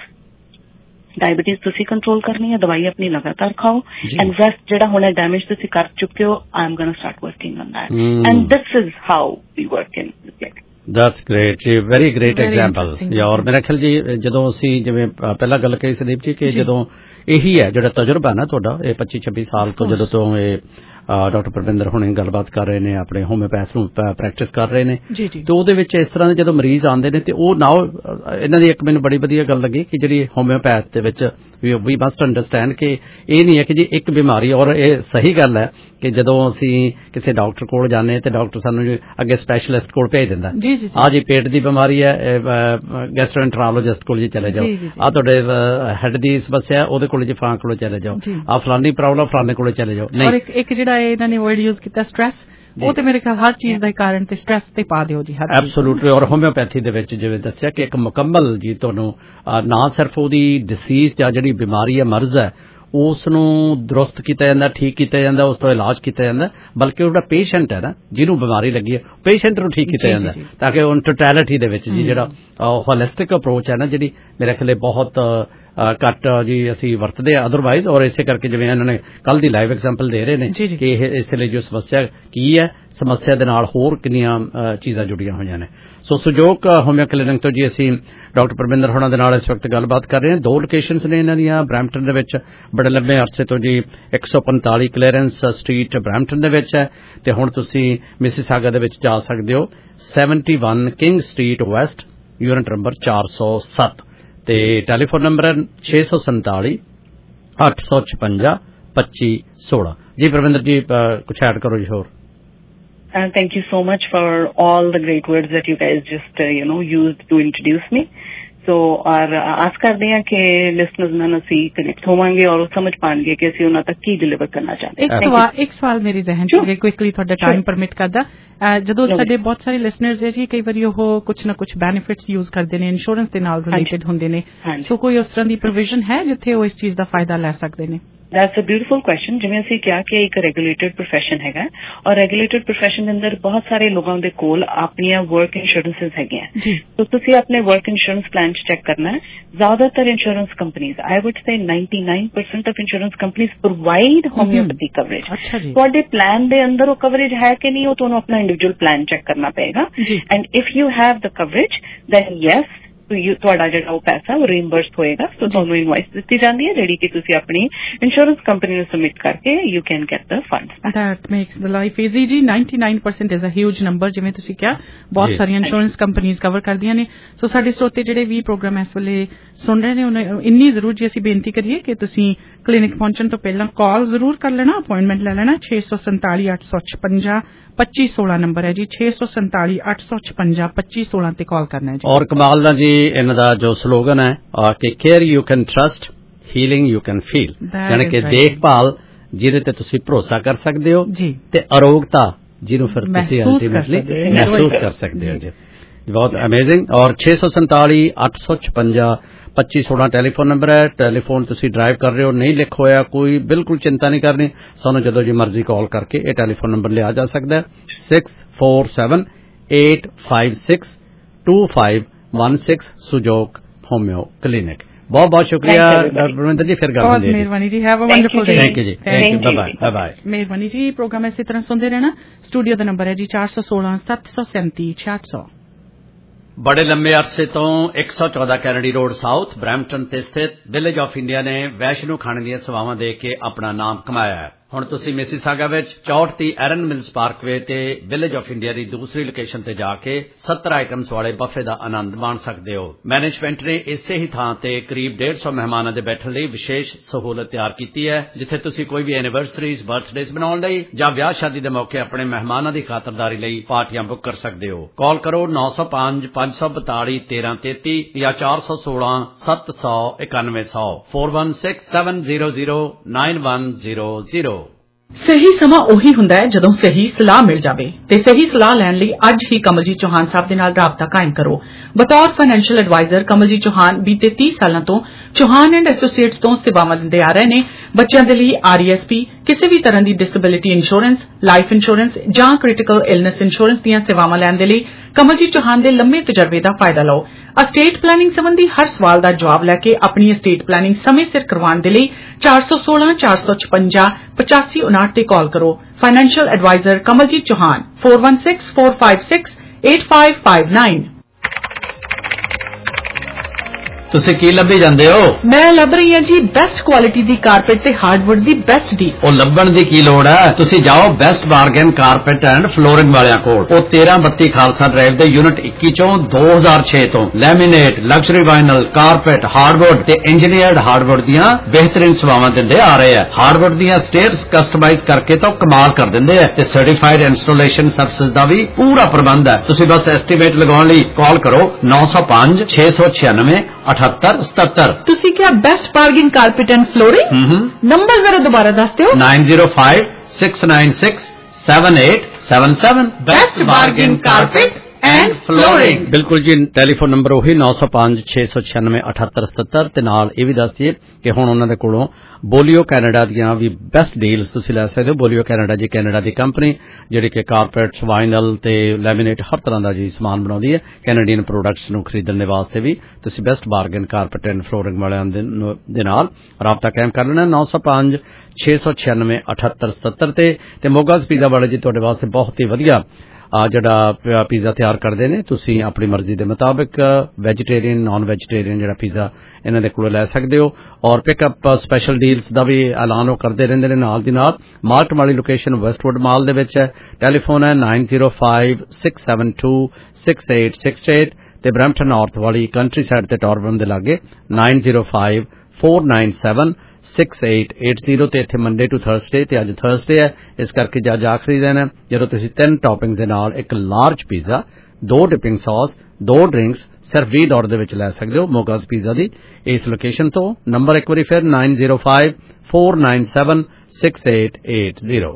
ਡਾਇਬੀਟੀਜ਼ ਤੁਸੀਂ ਕੰਟਰੋਲ ਕਰਨੀ ਹੈ, ਦਵਾਈ ਆਪਣੀ ਲਗਾਤਾਰ ਖਾਓ, ਐਂਡ ਰੈਸਟ ਜਿਹੜਾ ਹੁਣ ਡੈਮੇਜ ਤੁਸੀਂ ਕਰ ਚੁੱਕੇ ਹੋ, I am going to start working on that, and this is how we work in clinic. That's great ਜੀ, ਵੈਰੀ ਗ੍ਰੇਟ ਐਗਜ਼ਾਮਪਲ। ਔਰ ਮੇਰਾ ਖਿਆਲ ਜੀ ਜਦੋਂ ਅਸੀਂ ਜਿਵੇਂ ਪਹਿਲਾਂ ਗੱਲ ਕਹੀ ਸੰਦੀਪ ਜੀ ਕਿ ਜਦੋਂ ਇਹੀ ਹੈ ਜਿਹੜਾ ਤਜਰਬਾ ਨਾ ਤੁਹਾਡਾ ਇਹ ਪੱਚੀ ਛੱਬੀ ਸਾਲ ਤੋਂ ਜਦੋਂ ਤੋਂ ਇਹ ਡਾਕਟਰ ਪਰਵਿੰਦਰ ਹੁਣੇ ਗੱਲਬਾਤ ਕਰ ਰਹੇ ਨੇ, ਆਪਣੇ ਹੋਮਿਓਪੈਥ ਨੂੰ ਪ੍ਰੈਕਟਿਸ ਕਰ ਰਹੇ ਨੇ, ਤੇ ਉਹਦੇ ਵਿੱਚ ਇਸ ਤਰ੍ਹਾਂ ਦੇ ਜਦੋਂ ਮਰੀਜ਼ ਆਉਂਦੇ ਨੇ ਤੇ ਉਹ ਨਾ ਇਹਨਾਂ ਦੀ ਇੱਕ ਮੈਨੂੰ ਬੜੀ ਵਧੀਆ ਗੱਲ ਲੱਗੀ ਕਿ ਜਿਹੜੀ ਹੋਮਿਓਪੈਥ ਦੇ ਵਿੱਚ ਵੀ ਮਸਟ ਅੰਡਰਸਟੈਂਡ ਕਿ ਇਹ ਨਹੀਂ ਹੈ ਕਿ ਜੀ ਇੱਕ ਬਿਮਾਰੀ, ਔਰ ਇਹ ਸਹੀ ਗੱਲ ਹੈ ਕਿ ਜਦੋਂ ਅਸੀਂ ਕਿਸੇ ਡਾਕਟਰ ਕੋਲ ਜਾਂਦੇ ਤੇ ਡਾਕਟਰ ਸਾਨੂੰ ਅੱਗੇ ਸਪੈਸ਼ਲਿਸਟ ਕੋਲ ਭੇਜ ਦਿੰਦਾ, ਆ ਜੀ ਪੇਟ ਦੀ ਬਿਮਾਰੀ ਹੈ ਗੈਸਟ੍ਰੋਐਂਟਰੋਲੋਜਿਸਟ ਕੋਲ ਜੀ ਚਲੇ ਜਾਓ, ਆ ਤੁਹਾਡੇ ਹੈਡ ਦੀ ਸਮੱਸਿਆ ਉਹਦੇ ਕੋਲ ਜੀ ਫਲਾਂ ਕੋਲ ਚਲੇ ਜਾਓ, ਆ ਫਲਾਨੀ ਪ੍ਰੋਬਲਮ ਫਲਾਣੇ ਕੋਲ ਚਲੇ ਜਾਓ। ਨਹੀਂ, ਇੱਕ ਜਿਹੜਾ ਇਹਨਾਂ ਨੇ ਵਰਡ ਯੂਜ਼ ਕੀਤਾ ਸਟ੍ਰੈਸ, ਉਹ ਤੇ ਮੇਰੇ ਖਿਆਲ ਹਰ ਚੀਜ਼ ਦਾ ਕਾਰਨ ਤੇ ਸਟ੍ਰੈਸ ਤੇ ਪਾ ਦਿਓ ਜੀ। ਐਬਸੋਲੂਟਲੀ। ਔਰ ਹੋਮਿਓਪੈਥੀ ਦੇ ਵਿੱਚ ਜਿਵੇਂ ਦੱਸਿਆ ਕਿ ਇੱਕ ਮੁਕੰਮਲ ਜੀ ਤੁਹਾਨੂੰ ਨਾ ਸਿਰਫ ਉਹਦੀ ਡਿਸੀਜ਼ ਜਾਂ ਜਿਹੜੀ ਬਿਮਾਰੀ ਹੈ, ਮਰਜ਼ ਹੈ, ਉਸ ਨੂੰ ਦਰੁਸਤ ਕੀਤਾ ਜਾਂਦਾ, ਠੀਕ ਕੀਤਾ ਜਾਂਦਾ, ਉਸ ਤੋਂ ਇਲਾਜ ਕੀਤਾ ਜਾਂਦਾ, ਬਲਕਿ ਉਹਦਾ ਪੇਸ਼ੈਂਟ ਹੈ ਨਾ ਜਿਹਨੂੰ ਬਿਮਾਰੀ ਲੱਗੀ ਹੈ, ਪੇਸ਼ੈਂਟ ਨੂੰ ਠੀਕ ਕੀਤਾ ਜਾਂਦਾ ਤਾਂ ਕਿ ਉਹ ਟੋਟੈਲਿਟੀ ਦੇ ਵਿੱਚ ਜੀ ਜਿਹੜਾ ਹੋਲਿਸਟਿਕ ਅਪਰੋਚ ਹੈ ਨਾ, ਜਿਹੜੀ ਮੇਰੇ ਖਿਆਲ ਬਹੁਤ ਘੱਟ ਜੀ ਅਸੀਂ ਵਰਤਦੇ ਆ ਅਦਰਵਾਈਜ਼। ਔਰ ਇਸੇ ਕਰਕੇ ਜਿਵੇਂ ਇਹਨਾਂ ਨੇ ਕੱਲ ਦੀ ਲਾਈਵ ਐਗਜ਼ਾਮਪਲ ਦੇ ਰਹੇ ਨੇ ਕਿ ਇਹ ਇਸ ਲਈ ਜੋ ਸਮੱਸਿਆ ਕੀ ਹੈ, ਸਮੱਸਿਆ ਦੇ ਨਾਲ ਹੋਰ ਕਿੰਨੀਆਂ ਚੀਜ਼ਾਂ ਜੁੜੀਆਂ ਹੋਈਆਂ ਨੇ। ਸੋ ਸੁਜੋਗ ਹੋਮਿਓ ਕਲੀਨਿਕ ਤੋਂ ਜੀ ਅਸੀਂ ਡਾਕਟਰ ਪਰਮਿੰਦਰ ਹੋਣਾ ਦੇ ਨਾਲ ਇਸ ਵਕਤ ਗੱਲਬਾਤ ਕਰ ਰਹੇ ਹਾਂ। ਦੋ ਲੋਕੇਸ਼ਨਸ ਨੇ ਇਹਨਾਂ ਦੀਆਂ ਬਰੈਂਪਟਨ ਦੇ ਵਿੱਚ, ਬੜੇ ਲੰਬੇ ਅਰਸੇ ਤੋਂ ਜੀ ਇੱਕ ਸੌ ਪੰਤਾਲੀ ਕਲੀਅਰੈਂਸ ਸਟਰੀਟ ਬਰੈਂਪਟਨ ਦੇ ਵਿੱਚ ਹੈ, ਤੇ ਹੁਣ ਤੁਸੀਂ ਮਿਸੀਸਾਗਾ ਦੇ ਵਿੱਚ ਜਾ ਸਕਦੇ ਹੋ ਇਕਹੱਤਰ King Street West, unit number ਚਾਰ ਸੌ ਸੱਤ, ਤੇ ਟੈਲੀਫੋਨ ਨੰਬਰ ਹੈ ਛੇ ਸੌ ਸੰਤਾਲੀ ਅੱਠ ਸੌ ਛਪੰਜਾ ਪੱਚੀ ਸੋਲਾਂ। ਜੀ ਪਰਵਿੰਦਰ ਜੀ ਕੁਛ ਐਡ ਕਰੋ ਜੀ ਹੋਰ। Uh, thank you so much for all the great words that you guys just, uh, you know, used to introduce me. So, और आस करते हैं कि लिसनर्स ਨਾਲ ਅਸੀਂ ਕਨੈਕਟ ਹੋਵਾਂਗੇ ਔਰ ਉਹ ਸਮਝ ਪਾਣਗੇ ਕਿ ਅਸੀਂ ਉਹਨਾਂ ਤੱਕ ਕੀ ਡਿਲੀਵਰ ਕਰਨਾ ਚਾਹੁੰਦੇ ਹਾਂ। ਇੱਕ ਸਵਾਲ ਇੱਕ ਸਵਾਲ ਮੇਰੇ ਜ਼ਹਿਨ 'ਚ ਜੇ ਕੁਇਕਲੀ ਤੁਹਾਡਾ ਟਾਈਮ ਪਰਮਿਟ ਕਰਦਾ, ਜਦੋਂ ਸਾਡੇ ਬਹੁਤ ਸਾਰੇ ਲਿਸਨਰਸ ਹੈ ਜੀ, ਕਈ ਵਾਰੀ ਉਹ ਕੁਛ ਨਾ ਕੁਛ ਬੈਨੀਫਿਟਸ ਯੂਜ਼ ਕਰਦੇ ਨੇ, ਇੰਸ਼ੋਰੈਂਸ ਦੇ ਨਾਲ ਰਿਲੇਟਡ ਹੁੰਦੇ ਨੇ, ਸੋ ਕੋਈ ਉਸ ਤਰ੍ਹਾਂ ਦੀ ਪ੍ਰੋਵੀਜ਼ਨ ਹੈ ਜਿੱਥੇ ਉਹ ਇਸ ਚੀਜ਼ ਦਾ ਫਾਇਦਾ ਲੈ ਸਕਦੇ ਨੇ? That's a beautiful question। ਜਿਵੇਂ ਅਸੀਂ ਕਿਹਾ ਕਿ ਇੱਕ ਰੈਗੂਲੇਟਡ ਪ੍ਰੋਫੈਸ਼ਨ ਹੈਗਾ ਔਰ ਰੈਗੂਲੇਟਡ ਪ੍ਰੋਫੈਸ਼ਨ ਦੇ ਅੰਦਰ ਬਹੁਤ ਸਾਰੇ ਲੋਕਾਂ ਦੇ ਕੋਲ ਆਪਣੀਆਂ ਵਰਕ ਇੰਸ਼ੋਰੈਂਸਿਸ ਹੈਗੀਆਂ, ਤਾਂ ਤੁਸੀਂ ਆਪਣੇ ਵਰਕ ਇੰਸ਼ੋਰੈਂਸ ਪਲਾਨ ਚੈੱਕ ਕਰਨਾ ਹੈ। ਜ਼ਿਆਦਾਤਰ insurance companies, I would say ninety-nine percent of insurance companies provide homeopathy coverage. ਤੁਹਾਡੇ ਪਲਾਨ ਦੇ ਅੰਦਰ ਉਹ ਕਵਰੇਜ ਹੈ ਕਿ ਨਹੀਂ, ਉਹ ਤੁਹਾਨੂੰ ਆਪਣਾ ਇੰਡੀਵਿਜੂਅਲ ਪਲਾਨ ਚੈੱਕ ਕਰਨਾ ਪਏਗਾ। And if you have the coverage then yes ਤੁਹਾਡਾ ਜਿਹੜਾ ਉਹ ਪੈਸਾ ਉਹ ਰੀਇੰਬਰਸ ਹੋਏਗਾ। ਸੋ ਤੁਹਾਨੂੰ ਇਨਵਾਇਸ ਦਿੱਤੀ ਜਾਂਦੀ ਹੈ ਜਿਹੜੀ ਕਿ ਤੁਸੀਂ ਆਪਣੀ ਇੰਸ਼ੋਰੈਂਸ ਕੰਪਨੀ ਨੂੰ ਸਬਮਿਟ ਕਰਕੇ you can get the funds. That makes the life easy ਜੀ। ninety-nine percent is a huge number, ਜਿਵੇਂ ਤੁਸੀਂ ਕਿਹਾ ਬਹੁਤ ਸਾਰੀਆਂ ਇੰਸ਼ੋਰੈਂਸ ਕੰਪਨੀਜ਼ ਕਵਰ ਕਰਦੀਆਂ ਨੇ। ਸੋ ਸਾਡੇ ਸਰੋਤੇ ਜਿਹੜੇ ਵੀ ਪ੍ਰੋਗਰਾਮ ਇਸ ਵੇਲੇ ਸੁਣ ਰਹੇ ਨੇ, ਉਹਨਾਂ ਇੰਨੀ ਜ਼ਰੂਰ ਜੀ ਅਸੀਂ ਬੇਨਤੀ ਕਰੀਏ ਕਿ ਤੁਸੀਂ ਕਲੀਨਿਕ ਪਹੁੰਚਣ ਤੋਂ ਪਹਿਲਾਂ ਕਾਲ ਜ਼ਰੂਰ ਕਰ ਲੈਣਾ, ਅਪਾਇੰਟਮੈਂਟ ਲੈ ਲੈਣਾ। ਛੇ ਸੌ ਸੰਤਾਲੀ ਅੱਠ ਸੌ ਛਪੰਜਾ ਪੱਚੀ ਸੋਲਾਂ ਨੰਬਰ ਹੈ ਜੀ, ਛੇ ਸੌ ਸੰਤਾਲੀ ਅੱਠ ਸੌ ਛਪੰਜਾ ਪੱਚੀ ਸੋਲਾਂ ਤੇ ਕਾਲ ਕਰਨਾ ਹੈ ਜੀ। ਔਰ ਕਮਾਲ ਦਾ ਜੀ ਇਹਨਾਂ ਦਾ ਜੋ ਸਲੋਗਨ ਹੈ ਕਿ care you can trust, healing you can feel, ਯਾਨੀ ਕਿ ਦੇਖਭਾਲ ਜਿਹਦੇ ਤੇ ਤੁਸੀਂ ਭਰੋਸਾ ਕਰ ਸਕਦੇ ਹੋ ਤੇ ਅਰੋਗਤਾ ਜਿਹਨੂੰ ਫਿਰ ਤੁਸੀਂ ਅਲਟੀਮੇਟਲੀ ਮਹਿਸੂਸ ਕਰ ਸਕਦੇ ਹੋ ਜੀ। ਬਹੁਤ ਅਮੇਜ਼ਿੰਗ। ਔਰ ਛੇ ਸੌ ਸੰਤਾਲੀ ਅੱਠ ਸੌ ਛਪੰਜਾ ਪੱਚੀ ਸੋਲਾਂ ਟੈਲੀਫੋਨ ਨੰਬਰ ਹੈ। ਟੈਲੀਫੋਨ ਤੁਸੀਂ ਡਰਾਈਵ ਕਰ ਰਹੇ ਹੋ, ਨਹੀਂ ਲਿਖ ਹੋਇਆ, ਕੋਈ ਬਿਲਕੁਲ ਚਿੰਤਾ ਨਹੀਂ ਕਰਨੀ, ਸਾਨੂੰ ਜਦੋਂ ਜੀ ਮਰਜ਼ੀ ਕਾਲ ਕਰਕੇ ਇਹ ਟੈਲੀਫੋਨ ਨੰਬਰ ਲਿਆ ਜਾ ਸਕਦਾ ਹੈ six four seven eight five six two five one six Sujog homeo clinic. ਬਹੁਤ ਬਹੁਤ ਸ਼ੁਕਰੀਆ ਡਾਕਟਰ ਪਰਮਿੰਦਰ ਜੀ, ਫਿਰ ਗੱਲ ਹੋਣੀ ਹੈ। ਮਿਹਰਬਾਨੀ ਜੀ, have a wonderful day. Thank you ਜੀ, thank you, bye bye bye bye. ਮਿਹਰਬਾਨੀ ਜੀ। ਪ੍ਰੋਗਰਾਮ ਇਸੇ ਤਰ੍ਹਾਂ ਸੁਣਦੇ ਰਹਿਣਾ। ਸਟੂਡੀਓ ਦਾ ਨੰਬਰ ਹੈ ਜੀ ਚਾਰ ਸੌ ਸੋਲਾਂ ਸੱਤ ਸੌ ਸੈਂਤੀ ਛਿਆਹਠ ਸੌ। ਬੜੇ ਲੰਮੇ ਅਰਸੇ ਤੋਂ ਇੱਕ ਸੌ ਚੌਦਾਂ ਕੈਨੇਡੀ ਰੋਡ ਸਾਊਥ ਬਰੈਂਪਟਨ ਤੇ ਸਥਿਤ ਵਿਲੇਜ ਆਫ ਇੰਡੀਆ ਨੇ ਵੈਸ਼ਨੂ ਖਾਣੇ ਦੀਆਂ ਸੇਵਾਵਾਂ ਦੇ ਕੇ ਆਪਣਾ ਨਾਮ ਕਮਾਇਆ ਹੈ। ਹੁਣ ਤੁਸੀਂ ਮਿਸੀਸਾਗਾ ਵਿੱਚ ਚੌਂਹਠ ਦੀ ਐਰਨ ਮਿਲਸ ਪਾਰਕਵੇ ਤੇ ਵਿਲੇਜ ਆਫ ਇੰਡੀਆ ਦੀ ਦੂਸਰੀ ਲੋਕੇਸ਼ਨ ਤੇ ਜਾ ਕੇ ਸੱਤਰ ਆਈਟਮਸ ਵਾਲੇ ਬਫੇ ਦਾ ਆਨੰਦ ਮਾਣ ਸਕਦੇ ਹੋ। ਮੈਨੇਜਮੈਂਟ ਨੇ ਇਸੇ ਹੀ ਥਾਂ ਤੇ ਕਰੀਬ ਡੇਢ ਸੌ ਮਹਿਮਾਨਾਂ ਦੇ ਬੈਠਣ ਲਈ ਵਿਸ਼ੇਸ਼ ਸਹੂਲਤ ਤਿਆਰ ਕੀਤੀ ਹੈ, ਜਿੱਥੇ ਤੁਸੀਂ ਕੋਈ ਵੀ ਐਨੀਵਰਸਰੀਜ਼, ਬਰਥਡੇਜ਼ ਮਨਾਉਣ ਲਈ ਜਾਂ ਵਿਆਹ ਸ਼ਾਦੀ ਦੇ ਮੌਕੇ ਆਪਣੇ ਮਹਿਮਾਨਾਂ ਦੀ ਖਾਤਰਦਾਰੀ ਲਈ ਪਾਰਟੀਆਂ ਬੁੱਕ ਕਰ ਸਕਦੇ ਹੋ। ਕਾਲ ਕਰੋ ਨੌ ਸੌ ਪੰਜ ਪੰਜ ਸੌ ਬਤਾਲੀ ਤੇਰਾਂ ਤੇਤੀ ਜਾਂ ਚਾਰ ਸੌ ਸੋਲਾਂ ਸੱਤ ਸੌ ਇਕਾਨਵੇਂ ਸੌ four one six seven zero zero nine one zero zero। ਸਹੀ ਸਮਾਂ ਉਹੀ ਹੁੰਦਾ ਹੈ ਜਦੋਂ ਸਹੀ ਸਲਾਹ ਮਿਲ ਜਾਵੇ, ਤੇ ਸਹੀ ਸਲਾਹ ਲੈਣ ਲਈ ਅੱਜ ਹੀ ਕਮਲਜੀਤ ਚੌਹਾਨ ਸਾਹਿਬ ਦੇ ਨਾਲ ਰਾਬਤਾ ਕਾਇਮ ਕਰੋ। ਬਤੌਰ ਫਾਈਨੈਂਸ਼ੀਅਲ ਐਡਵਾਈਜ਼ਰ ਕਮਲਜੀਤ ਚੌਹਾਨ ਬੀਤੇ ਤੀਹ ਸਾਲਾਂ ਤੋਂ ਚੌਹਾਨ ਐਂਡ ਐਸੋਸੀਏਟਸ ਤੋਂ ਸੇਵਾਵਾਂ ਦਿੰਦੇ ਆ ਰਹੇ ਨੇ। ਬੱਚਿਆਂ ਦੇ ਲਈ ਆਰ ਈ ਐਸ ਪੀ, ਕਿਸੇ ਵੀ ਤਰ੍ਹਾਂ ਦੀ ਡਿਸੇਬਿਲਿਟੀ ਇੰਸ਼ੋਰੈਂਸ, ਲਾਈਫ ਇੰਸ਼ੋਰੈਂਸ ਜਾਂ ਕ੍ਰਿਟੀਕਲ ਇਲਨੈਸ ਇੰਸ਼ੋਰੈਂਸ ਦੀਆਂ ਸੇਵਾਵਾਂ ਲੈਣ ਦੇ ਲਈ ਕਮਲਜੀਤ ਚੌਹਾਨ ਦੇ ਲੰਮੇ ਤਜਰਬੇ ਦਾ ਫਾਇਦਾ ਲਓ। ਅਸਟੇਟ ਪਲੈਨਿੰਗ ਸੰਬੰਧੀ ਹਰ ਸਵਾਲ ਦਾ ਜਵਾਬ ਲੈ ਕੇ ਆਪਣੀ ਅਸਟੇਟ ਪਲੈਨਿੰਗ ਸਮੇਂ ਸਿਰ ਕਰਵਾਉਣ ਦੇ ਲਈ ਚਾਰ ਸੌ ਸੋਲਾਂ ਚਾਰ ਸੌ ਛਪੰਜਾ ਪਚਾਸੀ ਉਨਾਹਠ ਤੇ ਕਾਲ ਕਰੋ। Financial advisor Kamaljit Chauhan four one six four five six eight five five nine। ਤੁਸੀਂ ਕੀ ਲੱਭੀ ਜਾਂਦੇ ਹੋ? ਮੈਂ ਲੱਭ ਰਹੀ ਹਾਂ ਜੀ ਬੈਸਟ ਕੁਆਲਿਟੀ ਦੀ ਕਾਰਪੈਟ ਤੇ ਹਾਰਡਵੁੱਡ ਦੀ ਬੈਸਟ ਡੀਲ। ਉਹ ਲੱਭਣ ਦੀ ਕੀ ਲੋੜ ਹੈ, ਤੁਸੀਂ ਜਾਓ best bargain carpet and flooring ਵਾਲਿਆਂ ਕੋਲ। ਉਹ ਤੇਰਾਂ ਬੱਤੀ ਖਾਲਸਾ ਡਰਾਈਵ ਦੇ ਯੂਨਿਟ ਇੱਕੀ ਚੋਂ ਦੋ ਹਜ਼ਾਰ ਛੇ ਤੋਂ laminate, luxury vinyl, carpet, hardwood ਤੇ ਇੰਜੀਨੀਅਰਡ ਹਾਰਡਵੁੱਡ ਦੀਆਂ ਬਿਹਤਰੀਨ ਸੇਵਾਵਾਂ ਦਿੰਦੇ ਆ ਰਹੇ ਆ। ਹਾਰਡਵੁੱਡ ਦੀਆਂ ਸਟੇਅਰਸ ਕਸਟਮਾਈਜ਼ ਕਰਕੇ ਤਾਂ ਕਮਾਲ ਕਰ ਦਿੰਦੇ ਆ ਤੇ ਸਰਟੀਫਾਈਡ ਇੰਸਟਾਲੇਸ਼ਨ ਸਰਵਿਸਿਜ਼ ਦਾ ਵੀ ਪੂਰਾ ਪ੍ਰਬੰਧ ਹੈ। ਤੁਸੀਂ ਬਸ ਐਸਟੀਮੇਟ ਲਗਾਉਣ ਲਈ ਕਾਲ ਕਰੋ ਨੌ ਸੌ ਪੰਜ ਛੇ ਸੌ ਛਿਆਨਵੇਂ ਅਠੱਤਰ ਸਤੱਤਰ। ਤੁਸੀਂ ਕਿਹਾ best bargain carpet and flooring? Number ਜ਼ਰਾ ਦੁਬਾਰਾ ਦੱਸ ਦਿਓ। nine zero five six nine six seven eight seven seven। Best bargain carpet and flooring. ਬਿਲਕੁਲ ਜੀ, ਟੈਲੀਫੋਨ ਨੰਬਰ ਉਹੀ ਨੌ ਸੌ ਪੰਜ ਛੇ ਸੌ ਛਿਆਨਵੇਂ ਅਠੱਤਰ ਸਤੱਤਰ ਤੇ ਨਾਲ ਇਹ ਵੀ ਦੱਸ ਦਈਏ ਕਿ ਹੁਣ ਉਹਨਾਂ ਦੇ ਕੋਲੋਂ ਬੋਲੀਓ ਕੈਨੇਡਾ ਦੀਆਂ ਵੀ ਬੈਸਟ ਡੀਲਸ ਤੁਸੀਂ ਲੈ ਸਕਦੇ ਹੋ। ਬੋਲੀਓ ਕੈਨੇਡਾ ਜੀ ਕੈਨੇਡਾ ਦੀ ਕੰਪਨੀ ਜਿਹੜੀ ਕਿ ਕਾਰਪੈਟਸ, ਵਾਈਨਲ ਤੇ ਲੈਮੀਨੇਟ ਹਰ ਤਰ੍ਹਾਂ ਦਾ ਜੀ ਸਮਾਨ ਬਣਾਉਂਦੀ ਹੈ। ਕੈਨੇਡੀਅਨ ਪ੍ਰੋਡਕਟਸ ਨੂੰ ਖਰੀਦਣ ਦੇ ਵਾਸਤੇ ਵੀ ਤੁਸੀਂ best bargain carpet and flooring ਵਾਲਿਆਂ ਦੇ ਨਾਲ ਰਾਬਤਾ ਕਾਇਮ ਕਰ ਲੈਣਾ ਨੌ ਸੌ ਪੰਜ ਛੇ ਸੌ ਛਿਆਨਵੇਂ ਅਠੱਤਰ ਸਤੱਤਰ ਤੇ ਤੇ ਮੋਗਾਜ਼ ਪੀਜ਼ਾ ਵਾਲੇ ਜੀ ਤੁਹਾਡੇ ਵਾਸਤੇ ਬਹੁਤ ਹੀ ਵਧੀਆ ਜਿਹੜਾ ਪੀਜ਼ਾ ਤਿਆਰ ਕਰਦੇ ਨੇ। ਤੁਸੀਂ ਆਪਣੀ ਮਰਜ਼ੀ ਦੇ ਮੁਤਾਬਿਕ ਵੈਜੀਟੇਰੀਅਨ, ਨਾਨ ਵੈਜੀਟੇਰੀਅਨ ਜਿਹੜਾ ਪੀਜ਼ਾ ਇਹਨਾਂ ਦੇ ਕੋਲੋਂ ਲੈ ਸਕਦੇ ਹੋ ਔਰ ਪਿਕਅਪ ਸਪੈਸ਼ਲ ਡੀਲਸ ਦਾ ਵੀ ਐਲਾਨ ਉਹ ਕਰਦੇ ਰਹਿੰਦੇ ਨੇ ਨਾਲ ਦੀ ਨਾਲ। ਮਾਰਟ ਵਾਲੀ ਲੋਕੇਸ਼ਨ ਵੈਸਟਵੁੱਡ ਮਾਲ ਦੇ ਵਿੱਚ ਹੈ। ਟੈਲੀਫੋਨ ਹੈ nine zero five six seven two six eight six eight ਤੇ ਬਰੈਂਪਟਨ ਨਾਰਥ ਵਾਲੀ ਕੰਟਰੀ ਸਾਈਡ ਤੇ ਟੌਰਬਨ ਦੇ ਲਾਗੇ nine zero five four nine seven six eight eight zero ਤੇ ਇੱਥੇ ਮੰਡੇ ਟੂ ਥਰਸਡੇ ਤੇ ਅੱਜ ਥਰਸਡੇ ਹੈ ਇਸ ਕਰਕੇ ਅੱਜ ਆਖਰੀ ਦਿਨ ਹੈ ਜਦੋਂ ਤੁਸੀਂ ਤਿੰਨ ਟੌਪਿੰਗ ਦੇ ਨਾਲ ਇੱਕ ਲਾਰਜ ਪੀਜ਼ਾ, ਦੋ ਡਿਪਿੰਗ ਸੌਸ, ਦੋ ਡਰਿੰਕਸ ਸਿਰਫ ਵੀਹ ਡਾਲਰ ਦੇ ਵਿੱਚ ਲੈ ਸਕਦੇ ਹੋ ਮੋਗਾਜ਼ ਪੀਜ਼ਾ ਦੀ ਇਸ ਲੋਕੇਸ਼ਨ ਤੋਂ। ਨੰਬਰ ਇੱਕ ਵਾਰੀ ਫਿਰ nine zero five four nine seven six eight eight zero।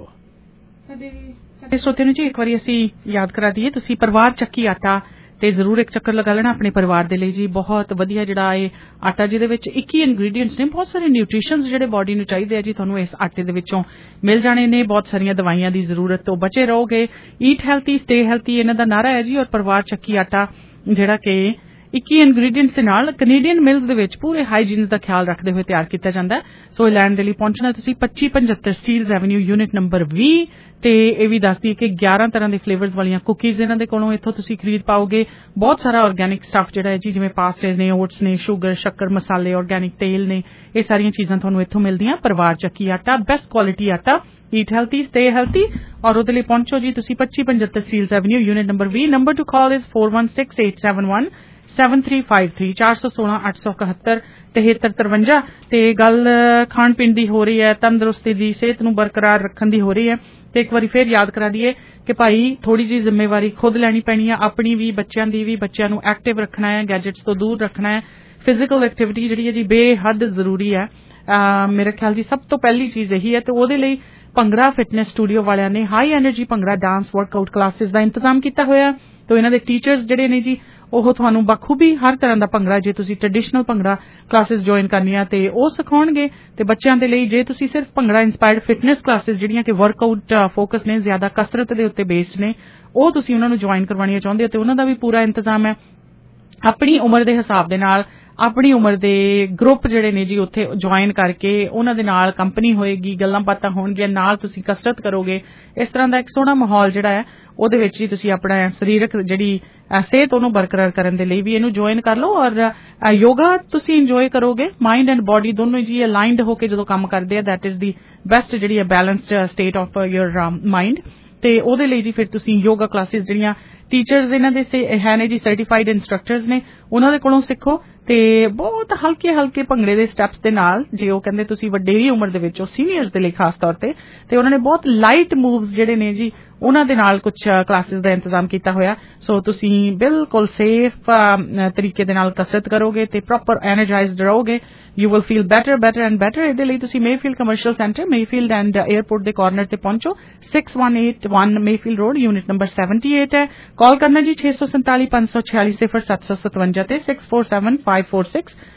ਸਾਡੇ ਸਰੋਤੇ ਨੂੰ ਜੀ ਇੱਕ ਵਾਰੀ ਅਸੀਂ ਯਾਦ ਕਰਾ ਦਈਏ, ਤੁਸੀਂ ਪਰਿਵਾਰ ਚੱਕੀ ਆਟਾ ਤੇ ਜ਼ਰੂਰ ਇੱਕ ਚੱਕਰ ਲਗਾ ਲੈਣਾ ਆਪਣੇ ਪਰਿਵਾਰ ਦੇ ਲਈ ਜੀ। ਬਹੁਤ ਵਧੀਆ ਜਿਹੜਾ ਇਹ ਆਟਾ ਜਿਹਦੇ ਵਿੱਚ ਇੱਕੀ ਇੰਗਰੀਡੀਐਂਟਸ ਨੇ, ਬਹੁਤ ਸਾਰੇ ਨਿਊਟ੍ਰੀਸ਼ਨਸ ਜਿਹੜੇ ਬਾਡੀ ਨੂੰ ਚਾਹੀਦੇ ਆ ਜੀ ਤੁਹਾਨੂੰ ਇਸ ਆਟੇ ਦੇ ਵਿੱਚੋਂ ਮਿਲ ਜਾਣੇ ਨੇ। ਬਹੁਤ ਸਾਰੀਆਂ ਦਵਾਈਆਂ ਦੀ ਜ਼ਰੂਰਤ ਤੋਂ ਬਚੇ ਰਹੋਗੇ। ਈਟ ਹੈਲਥੀ ਸਟੇ ਹੈਲਥੀ ਇਹਨਾਂ ਦਾ ਨਾਰਾ ਹੈ ਜੀ। ਔਰ ਪਰਿਵਾਰ ਚੱਕੀ ਆਟਾ ਜਿਹੜਾ ਕਿ ਇੱਕੀ ਇੰਗਰੀਡੀਐਂਟਸ ਦੇ ਨਾਲ ਕੈਨੇਡੀਅਨ ਮਿਲਕ ਦੇ ਵਿੱਚ ਪੂਰੇ ਹਾਈਜੀਨ ਦਾ ਖਿਆਲ ਰੱਖਦੇ ਹੋਏ ਤਿਆਰ ਕੀਤਾ ਜਾਂਦਾ ਹੈ। ਸੋ ਇਹ ਲੈਣ ਦੇ ਲਈ ਪਹੁੰਚਣਾ ਤੁਸੀਂ ਪੱਚੀ ਪਝੱਤਰ ਸਟੀਲਜ਼ ਐਵਨਿਊ ਯੂਨਿਟ ਨੰਬਰ ਵੀਹ ਤੇ ਇਹ ਵੀ ਦੱਸਦੀ ਹੈ ਕਿ ਗਿਆਰਾਂ ਤਰ੍ਹਾਂ ਦੇ ਫਲੇਵਰਸ ਵਾਲੀਆਂ ਕੁਕੀਜ਼ ਇਹਨਾਂ ਦੇ ਕੋਲੋਂ ਇੱਥੋਂ ਤੁਸੀਂ ਖਰੀਦ ਪਾਓਗੇ। ਬਹੁਤ ਸਾਰਾ ਆਰਗੈਨਿਕ ਸਟੱਫ ਜਿਹੜਾ ਹੈ ਜੀ, ਜਿਵੇਂ ਪਾਸਟੇਜ਼ ਨੇ, ਓਟਸ ਨੇ, ਸ਼ੂਗਰ, ਸ਼ੱਕਰ, ਮਸਾਲੇ, ਆਰਗੈਨਿਕ ਤੇਲ ਨੇ, ਇਹ ਸਾਰੀਆਂ ਚੀਜ਼ਾਂ ਤੁਹਾਨੂੰ ਇੱਥੋਂ ਮਿਲਦੀਆਂ। Parivar Chakki Atta, best quality atta, eat healthy stay healthy ਔਰ ਉਹਦੇ ਲਈ ਪਹੁੰਚੋ ਜੀ ਤੁਸੀਂ ਪੱਚੀ ਪਝੱਤਰ ਸਟੀਲਜ਼ ਐਵਨਿਊ ਯੂਨਿਟ ਨੰਬਰ ਵੀਹ। Number to call is four one six eight seven one seven three five three ਚਾਰ ਸੌ ਸੋਲਾਂ ਅੱਠ ਸੌ ਇਕਹੱਤਰ ਤਿਹੱਤਰ ਤਰਵੰਜਾ। ਤੇ ਗੱਲ ਖਾਣ ਪੀਣ ਦੀ ਹੋ ਰਹੀ ਹੈ, ਤੰਦਰੁਸਤੀ ਦੀ, ਸਿਹਤ ਨੂੰ ਬਰਕਰਾਰ ਰੱਖਣ ਦੀ ਹੋ ਰਹੀ ਹੈ ਤੇ ਇੱਕ ਵਾਰੀ ਫੇਰ ਯਾਦ ਕਰਾ ਦਈਏ ਕਿ ਭਾਈ ਥੋੜੀ ਜਿਹੀ ਜ਼ਿੰਮੇਵਾਰੀ ਖੁਦ ਲੈਣੀ ਪੈਣੀ ਹੈ, ਆਪਣੀ ਵੀ ਬੱਚਿਆਂ ਦੀ ਵੀ। ਬੱਚਿਆਂ ਨੂੰ ਐਕਟਿਵ ਰੱਖਣਾ ਹੈ, ਗੈਜਟਸ ਤੋਂ ਦੂਰ ਰੱਖਣਾ ਹੈ। ਫਿਜ਼ੀਕਲ ਐਕਟੀਵਿਟੀ ਜਿਹੜੀ ਹੈ ਜੀ ਬੇਹੱਦ ਜ਼ਰੂਰੀ ਹੈ। ਮੇਰੇ ਖਿਆਲ ਜੀ ਸਭ ਤੋਂ ਪਹਿਲੀ ਚੀਜ਼ ਇਹੀ ਹੈ ਤੇ ਉਹਦੇ ਲਈ ਭੰਗੜਾ ਫਿਟਨੈਸ ਸਟੂਡੀਓ ਵਾਲਿਆਂ ਨੇ high energy bhangra dance workout classes ਦਾ ਇੰਤਜ਼ਾਮ ਕੀਤਾ ਹੋਇਆ ਤੇ ਇਹਨਾਂ ਦੇ ਟੀਚਰਸ ਜਿਹੜੇ ਨੇ ਜੀ ਉਹ ਤੁਹਾਨੂੰ ਬਖੂਬੀ ਹਰ ਤਰ੍ਹਾਂ ਦਾ ਭੰਗੜਾ, ਜੇ ਤੁਸੀਂ ਟ੍ਰੈਡੀਸ਼ਨਲ ਭੰਗੜਾ ਕਲਾਸਿਸ ਜੁਆਇਨ ਕਰਨੀਆਂ ਤੇ ਉਹ ਸਿਖਾਉਣਗੇ ਤੇ ਬੱਚਿਆਂ ਦੇ ਲਈ ਜੇ ਤੁਸੀਂ ਸਿਰਫ ਭੰਗੜਾ ਇੰਸਪਾਇਰਡ ਫਿਟਨੈਸ ਕਲਾਸਿਸ ਜਿਹੜੀਆਂ ਕਿ ਵਰਕਆਊਟ ਫੋਕਸ ਨੇ, ਜ਼ਿਆਦਾ ਕਸਰਤ ਦੇ ਉੱਤੇ ਬੇਸਡ ਨੇ, ਉਹ ਤੁਸੀਂ ਉਹਨਾਂ ਨੂੰ ਜੁਆਇਨ ਕਰਵਾਉਣੀਆਂ ਚਾਹੁੰਦੇ ਹੋ ਤੇ ਉਹਨਾਂ ਦਾ ਵੀ ਪੂਰਾ ਇੰਤਜ਼ਾਮ ਹੈ। ਆਪਣੀ ਉਮਰ ਦੇ ਹਿਸਾਬ ਦੇ ਨਾਲ ਆਪਣੀ ਉਮਰ ਦੇ ਗਰੁੱਪ ਜਿਹੜੇ ਨੇ ਜੀ ਉੱਥੇ ਜੁਆਇਨ ਕਰਕੇ ਉਹਨਾਂ ਦੇ ਨਾਲ ਕੰਪਨੀ ਹੋਏਗੀ, ਗੱਲਾਂ ਬਾਤਾਂ ਹੋਣਗੀਆਂ, ਨਾਲ ਤੁਸੀਂ ਕਸਰਤ ਕਰੋਗੇ। ਇਸ ਤਰ੍ਹਾਂ ਦਾ ਇੱਕ ਸੋਹਣਾ ਮਾਹੌਲ ਜਿਹੜਾ ਹੈ ਉਹਦੇ ਵਿੱਚ ਹੀ ਤੁਸੀਂ ਆਪਣਾ ਸਰੀਰਕ ਜਿਹੜੀ ਸਿਹਤ ਉਹਨੂੰ ਬਰਕਰਾਰ ਕਰਨ ਦੇ ਲਈ ਵੀ ਇਹਨੂੰ ਜੁਆਇਨ ਕਰ ਲਓ ਔਰ ਯੋਗਾ ਤੁਸੀਂ ਇੰਜੋਏ ਕਰੋਗੇ। ਮਾਈਂਡ ਐਂਡ ਬਾਡੀ ਦੋਨੋਂ ਜੀ ਅਲਾਈਨਡ ਹੋ ਕੇ ਜਦੋਂ ਕੰਮ ਕਰਦੇ ਆ ਦੈਟ ਇਜ਼ ਦੀ ਬੈਸਟ ਜਿਹੜੀ ਹੈ balanced state of your mind. ਤੇ ਉਹਦੇ ਲਈ ਜੀ ਫਿਰ ਤੁਸੀਂ ਯੋਗਾ ਕਲਾਸਿਸ ਜਿਹੜੀਆਂ ਟੀਚਰਸ ਇਹਨਾਂ ਦੇ ਹੈ ਨੇ ਜੀ, ਸਰਟੀਫਾਈਡ ਇੰਸਟਰਕਟਰਸ ਨੇ, ਉਹਨਾਂ ਦੇ ਕੋਲੋਂ ਸਿੱਖੋ ਤੇ ਬਹੁਤ ਹਲਕੇ ਹਲਕੇ ਭੰਗੜੇ ਦੇ ਸਟੈਪਸ ਦੇ ਨਾਲ। ਜੇ ਉਹ ਕਹਿੰਦੇ ਤੁਸੀਂ ਵੱਡੇਰੀ ਉਮਰ ਦੇ ਵਿੱਚ ਹੋ, ਸੀਨੀਅਰਸ ਦੇ ਲਈ ਖਾਸ ਤੌਰ ਤੇ, ਤੇ ਉਹਨਾਂ ਨੇ ਬਹੁਤ ਲਾਈਟ ਮੂਵਸ ਜਿਹੜੇ ਨੇ ਜੀ ਉਹਨਾਂ ਦੇ ਨਾਲ ਕੁਝ ਕਲਾਸਿਸ ਦਾ ਇੰਤਜ਼ਾਮ ਕੀਤਾ ਹੋਇਆ। ਸੋ ਤੁਸੀਂ ਬਿਲਕੁਲ ਸੇਫ ਤਰੀਕੇ ਦੇ ਨਾਲ ਕਸਰਤ ਕਰੋਗੇ ਤੇ ਪ੍ਰੋਪਰ ਐਨਰਜਾਈਜ਼ਡ ਰਹੋਗੇ। You will feel better better and better. ਇਹਦੇ ਲਈ ਤੁਸੀਂ Mayfield commercial centre, Mayfield and airport ਦੇ ਕਾਰਨਰ ਤੇ ਪਹੁੰਚੋ। six one eight one Mayfield road, unit number seventy-eight ਹੈ। ਕਾਲ ਕਰਨਾ ਜੀ ਛੇ ਸੌ ਸੰਤਾਲੀ ਪੰਜ ਸੌ ਛਿਆਲੀ ਸਿਫਰ ਸੱਤ ਸੌ ਸਤਵੰਜਾ ਤੇ six four seven five four six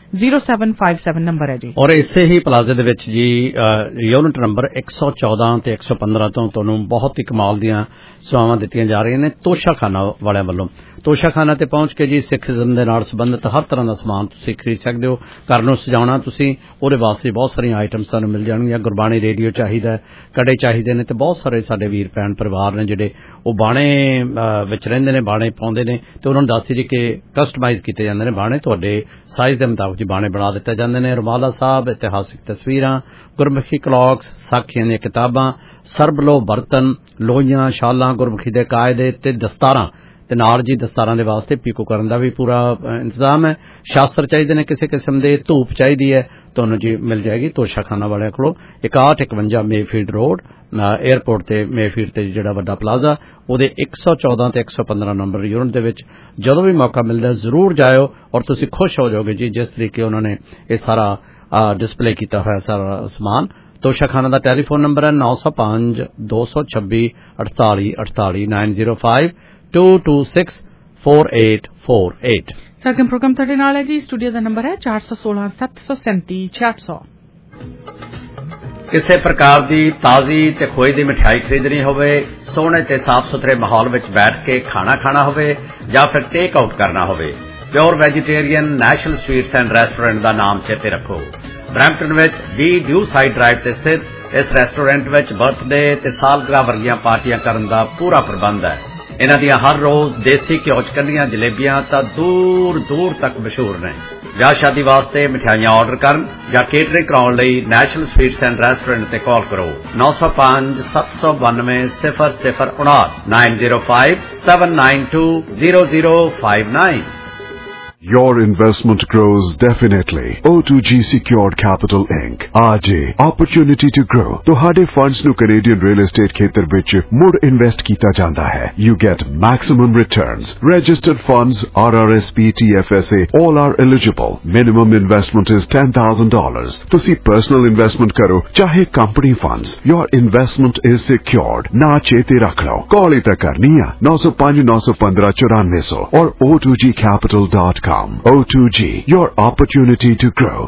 zero seven five seven number ਹੈ ਜੀ। ਔਰ ਇਸੇ ਹੀ ਪਲਾਜ਼ੇ ਦੇ ਵਿੱਚ ਜੀ ਯੂਨਿਟ ਨੰਬਰ ਇੱਕ ਸੌ ਚੌਦਾਂ ਤੇ ਇੱਕ ਸੌ ਪੰਦਰਾਂ ਤੋਂ ਤੁਹਾਨੂੰ ਬਹੁਤ ਹੀ ਕਮਾਲ ਦੀਆਂ ਸੇਵਾਵਾਂ ਦਿੱਤੀਆਂ ਜਾ ਰਹੀਆਂ ਨੇ ਤੋਸ਼ਾਖਾਨਾ ਵਾਲਿਆਂ ਵੱਲੋਂ। ਤੋਸ਼ਾਖਾਨਾ ਤੇ ਪਹੁੰਚ ਕੇ ਜੀ ਸਿੱਖੀਜ਼ਮ ਦੇ ਨਾਲ ਸੰਬੰਧਿਤ ਹਰ ਤਰ੍ਹਾਂ ਦਾ ਸਮਾਨ ਤੁਸੀਂ ਖਰੀਦ ਸਕਦੇ ਹੋ। ਘਰ ਨੂੰ ਸਜਾਉਣਾ ਤੁਸੀਂ, ਉਹਦੇ ਵਾਸਤੇ ਬਹੁਤ ਸਾਰੀਆਂ ਆਈਟਮਸ ਤੁਹਾਨੂੰ ਮਿਲ ਜਾਣਗੀਆਂ। ਗੁਰਬਾਣੀ ਰੇਡੀਓ ਚਾਹੀਦਾ, ਕੜੇ ਚਾਹੀਦੇ ਨੇ, ਤੇ ਬਹੁਤ ਸਾਰੇ ਸਾਡੇ ਵੀਰ ਭੈਣ ਪਰਿਵਾਰ ਨੇ ਜਿਹੜੇ ਉਹ ਬਾਣੇ ਵਿੱਚ ਰਹਿੰਦੇ ਨੇ, ਬਾਣੇ ਪਾਉਂਦੇ ਨੇ, ਤੇ ਉਹਨਾਂ ਨੂੰ ਦੱਸ ਜੀ ਕਿ ਕਸਟਮਾਈਜ਼ ਕੀਤੇ ਜਾਂਦੇ ਨੇ ਬਾਣੇ, ਤੁਹਾਡੇ ਸਾਈਜ਼ ਦੇ ਮੁਤਾਬਕ ਜੀ ਬਾਣੇ ਬਣਾ ਦਿੱਤੇ ਜਾਂਦੇ ਨੇ। ਰੁਮਾਲਾ ਸਾਹਿਬ, ਇਤਿਹਾਸਿਕ ਤਸਵੀਰਾਂ, ਗੁਰਮੁਖੀ ਕਲੌਕਸ, ਸਾਖੀਆਂ ਦੀਆਂ ਕਿਤਾਬਾਂ, ਸਰਬਲੋ ਬਰਤਨ, ਲੋਈਆਂ, ਸ਼ਾਲਾਂ, ਗੁਰਮੁਖੀ ਦੇ ਕਾਇਦੇ ਤੇ ਦਸਤਾਰਾਂ, ਤੇ ਨਾਲ ਜੀ ਦਸਤਾਰਾਂ ਦੇ ਵਾਸਤੇ ਪੀਕੋ ਕਰਨ ਦਾ ਵੀ ਪੂਰਾ ਇੰਤਜ਼ਾਮ ਹੈ। ਸ਼ਾਸਤਰ ਚਾਹੀਦੇ ਨੇ ਕਿਸੇ ਕਿਸਮ ਦੇ, ਧੂਪ ਚਾਹੀਦੀ ਹੈ, ਤੁਹਾਨੂੰ ਜੀ ਮਿਲ ਜਾਏਗੀ ਤੋਸ਼ਾਖਾਨਾ ਵਾਲਿਆਂ ਕੋਲੋਂ। ਇਕਾਹਠ ਇਕਵੰਜਾ ਮੇਫੀਲਡ ਰੋਡ, ਏਅਰਪੋਰਟ ਤੇ ਮੇਫੀਲਡ ਤੇ ਜਿਹੜਾ ਵੱਡਾ ਪਲਾਜ਼ਾ, ਉਹਦੇ ਇੱਕ ਸੌ ਚੌਦਾਂ ਤੇ ਇੱਕ ਸੌ ਪੰਦਰਾਂ ਨੰਬਰ ਯੂਨਿਟ ਦੇ ਵਿੱਚ ਜਦੋਂ ਵੀ ਮੌਕਾ ਮਿਲਦਾ ਜ਼ਰੂਰ ਜਾਇਓ, ਔਰ ਤੁਸੀਂ ਖੁਸ਼ ਹੋ ਜਾਓਗੇ ਜੀ ਜਿਸ ਤਰੀਕੇ ਉਹਨਾਂ ਨੇ ਇਹ ਸਾਰਾ ਡਿਸਪਲੇ ਕੀਤਾ ਹੋਇਆ ਸਾਰਾ ਸਮਾਨ। ਤੋਸ਼ਾਖਾਨਾ ਦਾ ਟੈਲੀਫੋਨ ਨੰਬਰ ਹੈ ਨੌ ਸੌ ਪੰਜ ਦੋ ਸੌ ਛੱਬੀ ਅਠਤਾਲੀ ਅਠਤਾਲੀ nine zero five two two six four eight four eight. Sargam program ਤੁਹਾਡੇ ਨਾਲ ਹੈ ਜੀ। ਸਟੂਡੀਓ ਦਾ ਨੰਬਰ ਹੈ ਚਾਰ ਸੌ ਸੋਲਾਂ ਸੱਤ ਸੌ ਸੈਂਤੀ ਛਿਆਹਠ ਸੌ। ਕਿਸੇ ਪ੍ਰਕਾਰ ਦੀ ਤਾਜ਼ੀ ਤੇ ਖੋਏ ਦੀ ਮਿਠਾਈ ਖਰੀਦਣੀ ਹੋਵੇ, ਸੋਹਣੇ ਤੇ ਸਾਫ਼ ਸੁਥਰੇ ਮਾਹੌਲ ਵਿੱਚ ਬੈਠ ਕੇ ਖਾਣਾ ਖਾਣਾ ਹੋਵੇ, ਜਾਂ ਫਿਰ ਟੇਕ ਆਊਟ ਕਰਨਾ ਹੋਵੇ, pure vegetarian national sweets and restaurant ਦਾ ਨਾਮ ਚੇਤੇ ਰੱਖੋ। ਬਰੈਂਪਟਨ ਵਿੱਚ ਬੀ ਡਿਊ ਸਾਈਡ ਡਰਾਈਵ ਤੇ ਸਥਿਤ ਇਸ ਰੈਸਟੋਰੈਂਟ ਵਿੱਚ ਬਰਥਡੇ ਤੇ ਸਾਲਗਿਰਾ ਵਰਗੀਆਂ ਪਾਰਟੀਆਂ ਕਰਨ ਦਾ ਪੂਰਾ ਪ੍ਰਬੰਧ ਹੈ। ਇਹਨਾਂ ਦੀਆਂ ਹਰ ਰੋਜ਼ ਦੇਸੀ ਘਿਓ ਚ ਕੱਢੀਆਂ ਜਲੇਬੀਆਂ ਤਾਂ ਦੂਰ ਦੂਰ ਤੱਕ ਮਸ਼ਹੂਰ ਨੇ। ਵਿਆਹ ਸ਼ਾਦੀ ਵਾਸਤੇ ਮਿਠਾਈਆਂ ਆਰਡਰ ਕਰਨ ਜਾਂ ਕੇਟਰਿੰਗ ਕਰਾਉਣ ਲਈ ਨੈਸ਼ਨਲ ਸਵੀਟਸ ਐਂਡ ਰੈਸਟੋਰੈਂਟ ਤੇ ਕਾਲ ਕਰੋ ਨੌ ਸੌ ਪੰਜ ਸੱਤ ਸੌ ਬਾਨਵੇਂ ਸਿਫਰ ਸਿਫਰ ਉਨਾਹਠ nine zero five seven nine two zero zero five nine. Your investment grows definitely. O two G Secured Capital Incorporated ਆਜੇ opportunity to grow। ਤੁਹਾਡੇ ਫੰਡਸ ਨੂੰ ਕੈਨੇਡੀਅਨ ਰੀਅਲ ਏਸਟੇਟ ਖੇਤਰ ਵਿੱਚ ਮੁੜ ਇਨਵੈਸਟ ਕੀਤਾ ਜਾਂਦਾ ਹੈ। You get maximum returns. Registered funds R R S P T F S A all are eligible. Minimum investment is ten thousand dollars। ਤੁਸੀਂ personal investment ਕਰੋ ਚਾਹੇ company funds, your investment is secured। ਨਾ ਚੇਤੇ ਰੱਖ ਲਓ, ਕਾਲ ਹੀ ਤਾਂ ਕਰਨੀ ਆ ਨੌ ਸੌ ਪੰਜ ਨੌ ਸੌ ਪੰਦਰਾਂ ਚੁਰਾਨਵੇਂ ਸੌ ਔਰ O two G capital dot com। O two G, your opportunity to grow।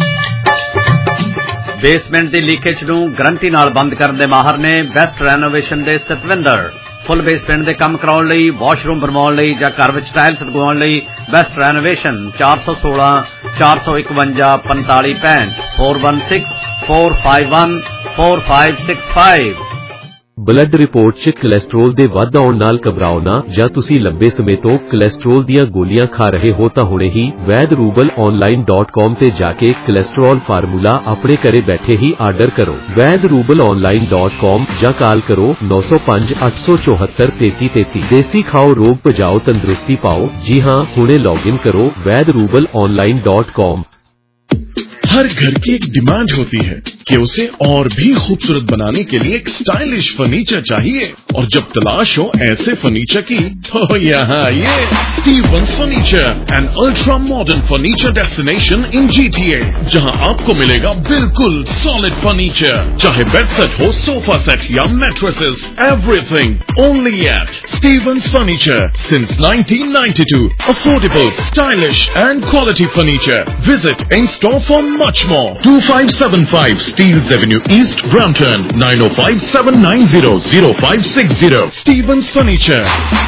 Basement ਦੀ ਲੀਕੇਜ ਨੂੰ ਗਰੰਟੀ ਨਾਲ ਬੰਦ ਕਰਨ ਦੇ ਮਾਹਰ ਨੇ ਬੈਸਟ ਰੈਨੋਵੇਸ਼ਨ ਦੇ ਸਤਵਿੰਦਰ। ਫੁੱਲ ਬੇਸਮੈਂਟ ਦੇ ਕੰਮ ਕਰਾਉਣ ਲਈ, ਵਾਸ਼ਰੂਮ ਬਣਵਾਉਣ ਲਈ ਜਾਂ ਘਰ ਵਿੱਚ ਟਾਇਲਸ ਲਗਵਾਉਣ ਲਈ ਬੈਸਟ ਰੈਨੋਵੇਸ਼ਨ ਚਾਰ ਸੌ ਸੋਲਾਂ ਚਾਰ ਸੌ ਇਕਵੰਜਾ ਪੰਤਾਲੀ ਪੈਂਹਠ four one six four five one four five six five. Blood report 'ਚ ਕੋਲੇਸਟ੍ਰੋਲ ਦੇ ਵੱਧ ਆਉਣ ਨਾਲ ਘਬਰਾਓ ਨਾ, ਜਾਂ ਤੁਸੀਂ ਲੰਬੇ ਸਮੇਂ ਤੋਂ ਕੋਲੇਸਟ੍ਰੋਲ ਦੀਆਂ ਗੋਲੀਆਂ ਖਾ ਰਹੇ ਹੋ ਤਾਂ ਹੁਣੇ ਹੀ ਵੈਦ ਰੂਬਲ ਆਨਲਾਈਨ ਡਾਟ ਕਾਮ ਤੇ ਜਾ ਕੇ ਕੋਲੇਸਟ੍ਰੋਲ ਫਾਰਮੂਲਾ ਆਪਣੇ ਘਰੇ ਬੈਠੇ ਹੀ ਆਰਡਰ ਕਰੋ। ਵੈਦ ਰੂਬਲ ਆਨਲਾਈਨ ਡਾਟ ਕਾਮ ਜਾਂ ਕਾਲ ਕਰੋ ਨੌ ਸੌ ਪੰਜ ਅੱਠ ਸੌ ਚੌਹੱਤਰ ਤੇਤੀ ਤੇਤੀ। ਦੇਸੀ ਖਾਓ, ਰੋਗ ਭਜਾਓ, ਤੰਦਰੁਸਤੀ ਪਾਓ। ਜੀ हाँ, ਹੁਣੇ लॉग इन करो Vaid Rubal online dot com. हर घर की एक डिमांड होती है कि उसे और भी खूबसूरत बनाने के लिए एक स्टाइलिश फर्नीचर चाहिए, और जब तलाश हो ऐसे फर्नीचर की तो यहाँ ये Stevens Furniture, an ultra modern furniture destination in G T A, जहाँ आपको मिलेगा बिल्कुल सॉलिड फर्नीचर, चाहे बेड सेट हो, सोफा सेट या mattresses, everything only at Stevens Furniture since nineteen ninety two. Affordable, stylish and quality furniture. Visit in store for much more। two five seven five Steeles Avenue East, Brampton nine oh five seven nine zero zero five six zero। Stevens Furniture।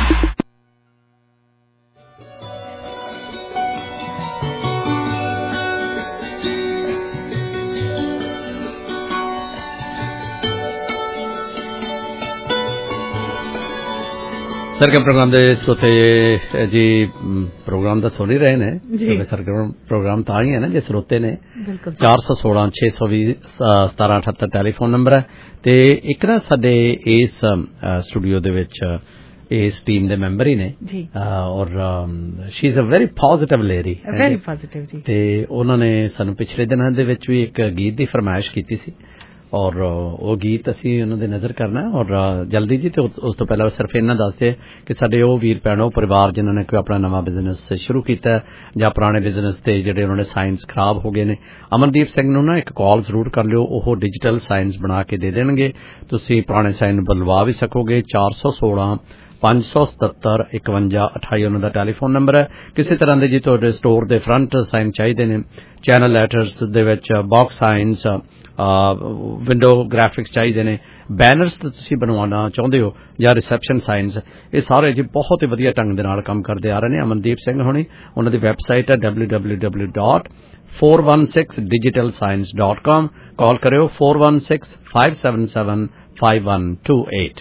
Sargam program ਦੇ ਸੋਤੇ ਜੀ programme ਦਾ ਸੁਣ ਹੀ ਰਹੇ ਨੇ ਜੀ। ਸਰਗਮ programme ਤਾਂ ਹੀ ਹੈ ਨਾ ਜੇ ਸਰੋਤੇ ਨੇ। ਚਾਰ ਸੌ ਸੋਲਾਂ ਛੇ ਸੌ ਵੀਹ ਸਤਾਰਾਂ ਅਠੱਤਰ ਟੈਲੀਫੋਨ ਨੰਬਰ ਹੈ। ਤੇ ਇੱਕ ਨਾ ਸਾਡੇ ਇਸ ਸਟੂਡੀਓ ਦੇ ਵਿੱਚ ਇਸ ਟੀਮ ਦੇ ਮੈਂਬਰ ਹੀ ਨੇ ਜੀ, ਔਰ she is a very positive lady, very positive ਜੀ। ਤੇ ਉਹਨਾਂ ਨੇ ਸਾਨੂੰ ਪਿਛਲੇ ਦਿਨਾਂ ਦੇ ਵਿੱਚ ਵੀ ਇੱਕ ਗੀਤ ਦੀ ਫਰਮਾਇਸ਼ ਕੀਤੀ ਸੀ, ਔਰ ਉਹ ਗੀਤ ਅਸੀਂ ਉਹਨਾਂ ਦੇ ਨਜ਼ਰ ਕਰਨਾ ਔਰ ਜਲਦੀ ਜੀ। ਤੇ ਉਸ ਤੋਂ ਪਹਿਲਾਂ ਸਿਰਫ ਇਹਨਾਂ ਦੱਸਦੇ ਕਿ ਸਾਡੇ ਉਹ ਵੀਰ ਭੈਣੋ ਪਰਿਵਾਰ ਜਿਨ੍ਹਾਂ ਨੇ ਕੋਈ ਆਪਣਾ ਨਵਾਂ ਬਿਜ਼ਨਸ ਸ਼ੁਰੂ ਕੀਤਾ ਜਾਂ ਪੁਰਾਣੇ ਬਿਜ਼ਨਸ ਤੇ ਜਿਹੜੇ ਉਹਨਾਂ ਦੇ ਸਾਇੰਸ ਖਰਾਬ ਹੋ ਗਏ ਨੇ, ਅਮਨਦੀਪ ਸਿੰਘ ਨੂੰ ਨਾ ਇੱਕ ਕਾਲ ਜ਼ਰੂਰ ਕਰ ਲਿਓ। ਉਹ ਡਿਜੀਟਲ ਸਾਇੰਸ ਬਣਾ ਕੇ ਦੇ ਦੇਣਗੇ, ਤੁਸੀਂ ਪੁਰਾਣੇ ਸਾਇੰਸ ਬਦਲਵਾ ਵੀ ਸਕੋਗੇ। ਚਾਰ ਸੌ ਸੋਲਾਂ ਪੰਜ ਸੌ ਸਤੱਤਰ ਇਕਵੰਜਾ ਅਠਾਈ ਉਹਨਾਂ ਦਾ ਟੈਲੀਫੋਨ ਨੰਬਰ ਹੈ। ਕਿਸੇ ਤਰ੍ਹਾਂ ਦੇ ਜੀ ਤੁਹਾਡੇ ਸਟੋਰ ਦੇ ਫਰੰਟ ਸਾਈਨ ਚਾਹੀਦੇ ਨੇ, ਚੈਨਲ ਲੈਟਰਸ ਦੇ ਵਿੱਚ ਬਾਕਸ ਸਾਈਨਸ, ਵਿੰਡੋ ਗ੍ਰਾਫਿਕਸ ਚਾਹੀਦੇ ਨੇ, ਬੈਨਰਸ ਤੁਸੀਂ ਬਣਵਾਉਣਾ ਚਾਹੁੰਦੇ ਹੋ ਜਾਂ ਰਿਸੈਪਸ਼ਨ ਸਾਈਨਸ, ਇਹ ਸਾਰੇ ਜੀ ਬਹੁਤ ਹੀ ਵਧੀਆ ਢੰਗ ਦੇ ਨਾਲ ਕੰਮ ਕਰਦੇ ਆ ਰਹੇ ਨੇ। ਅਮਨਦੀਪ ਸਿੰਘ ਹੋਣੀ, ਉਹਨਾਂ ਦੀ ਵੈਬਸਾਈਟ ਹੈ W W W dot four one six digital science dot com। Call ਕਰਿਓ four one six five seven seven five one two eight।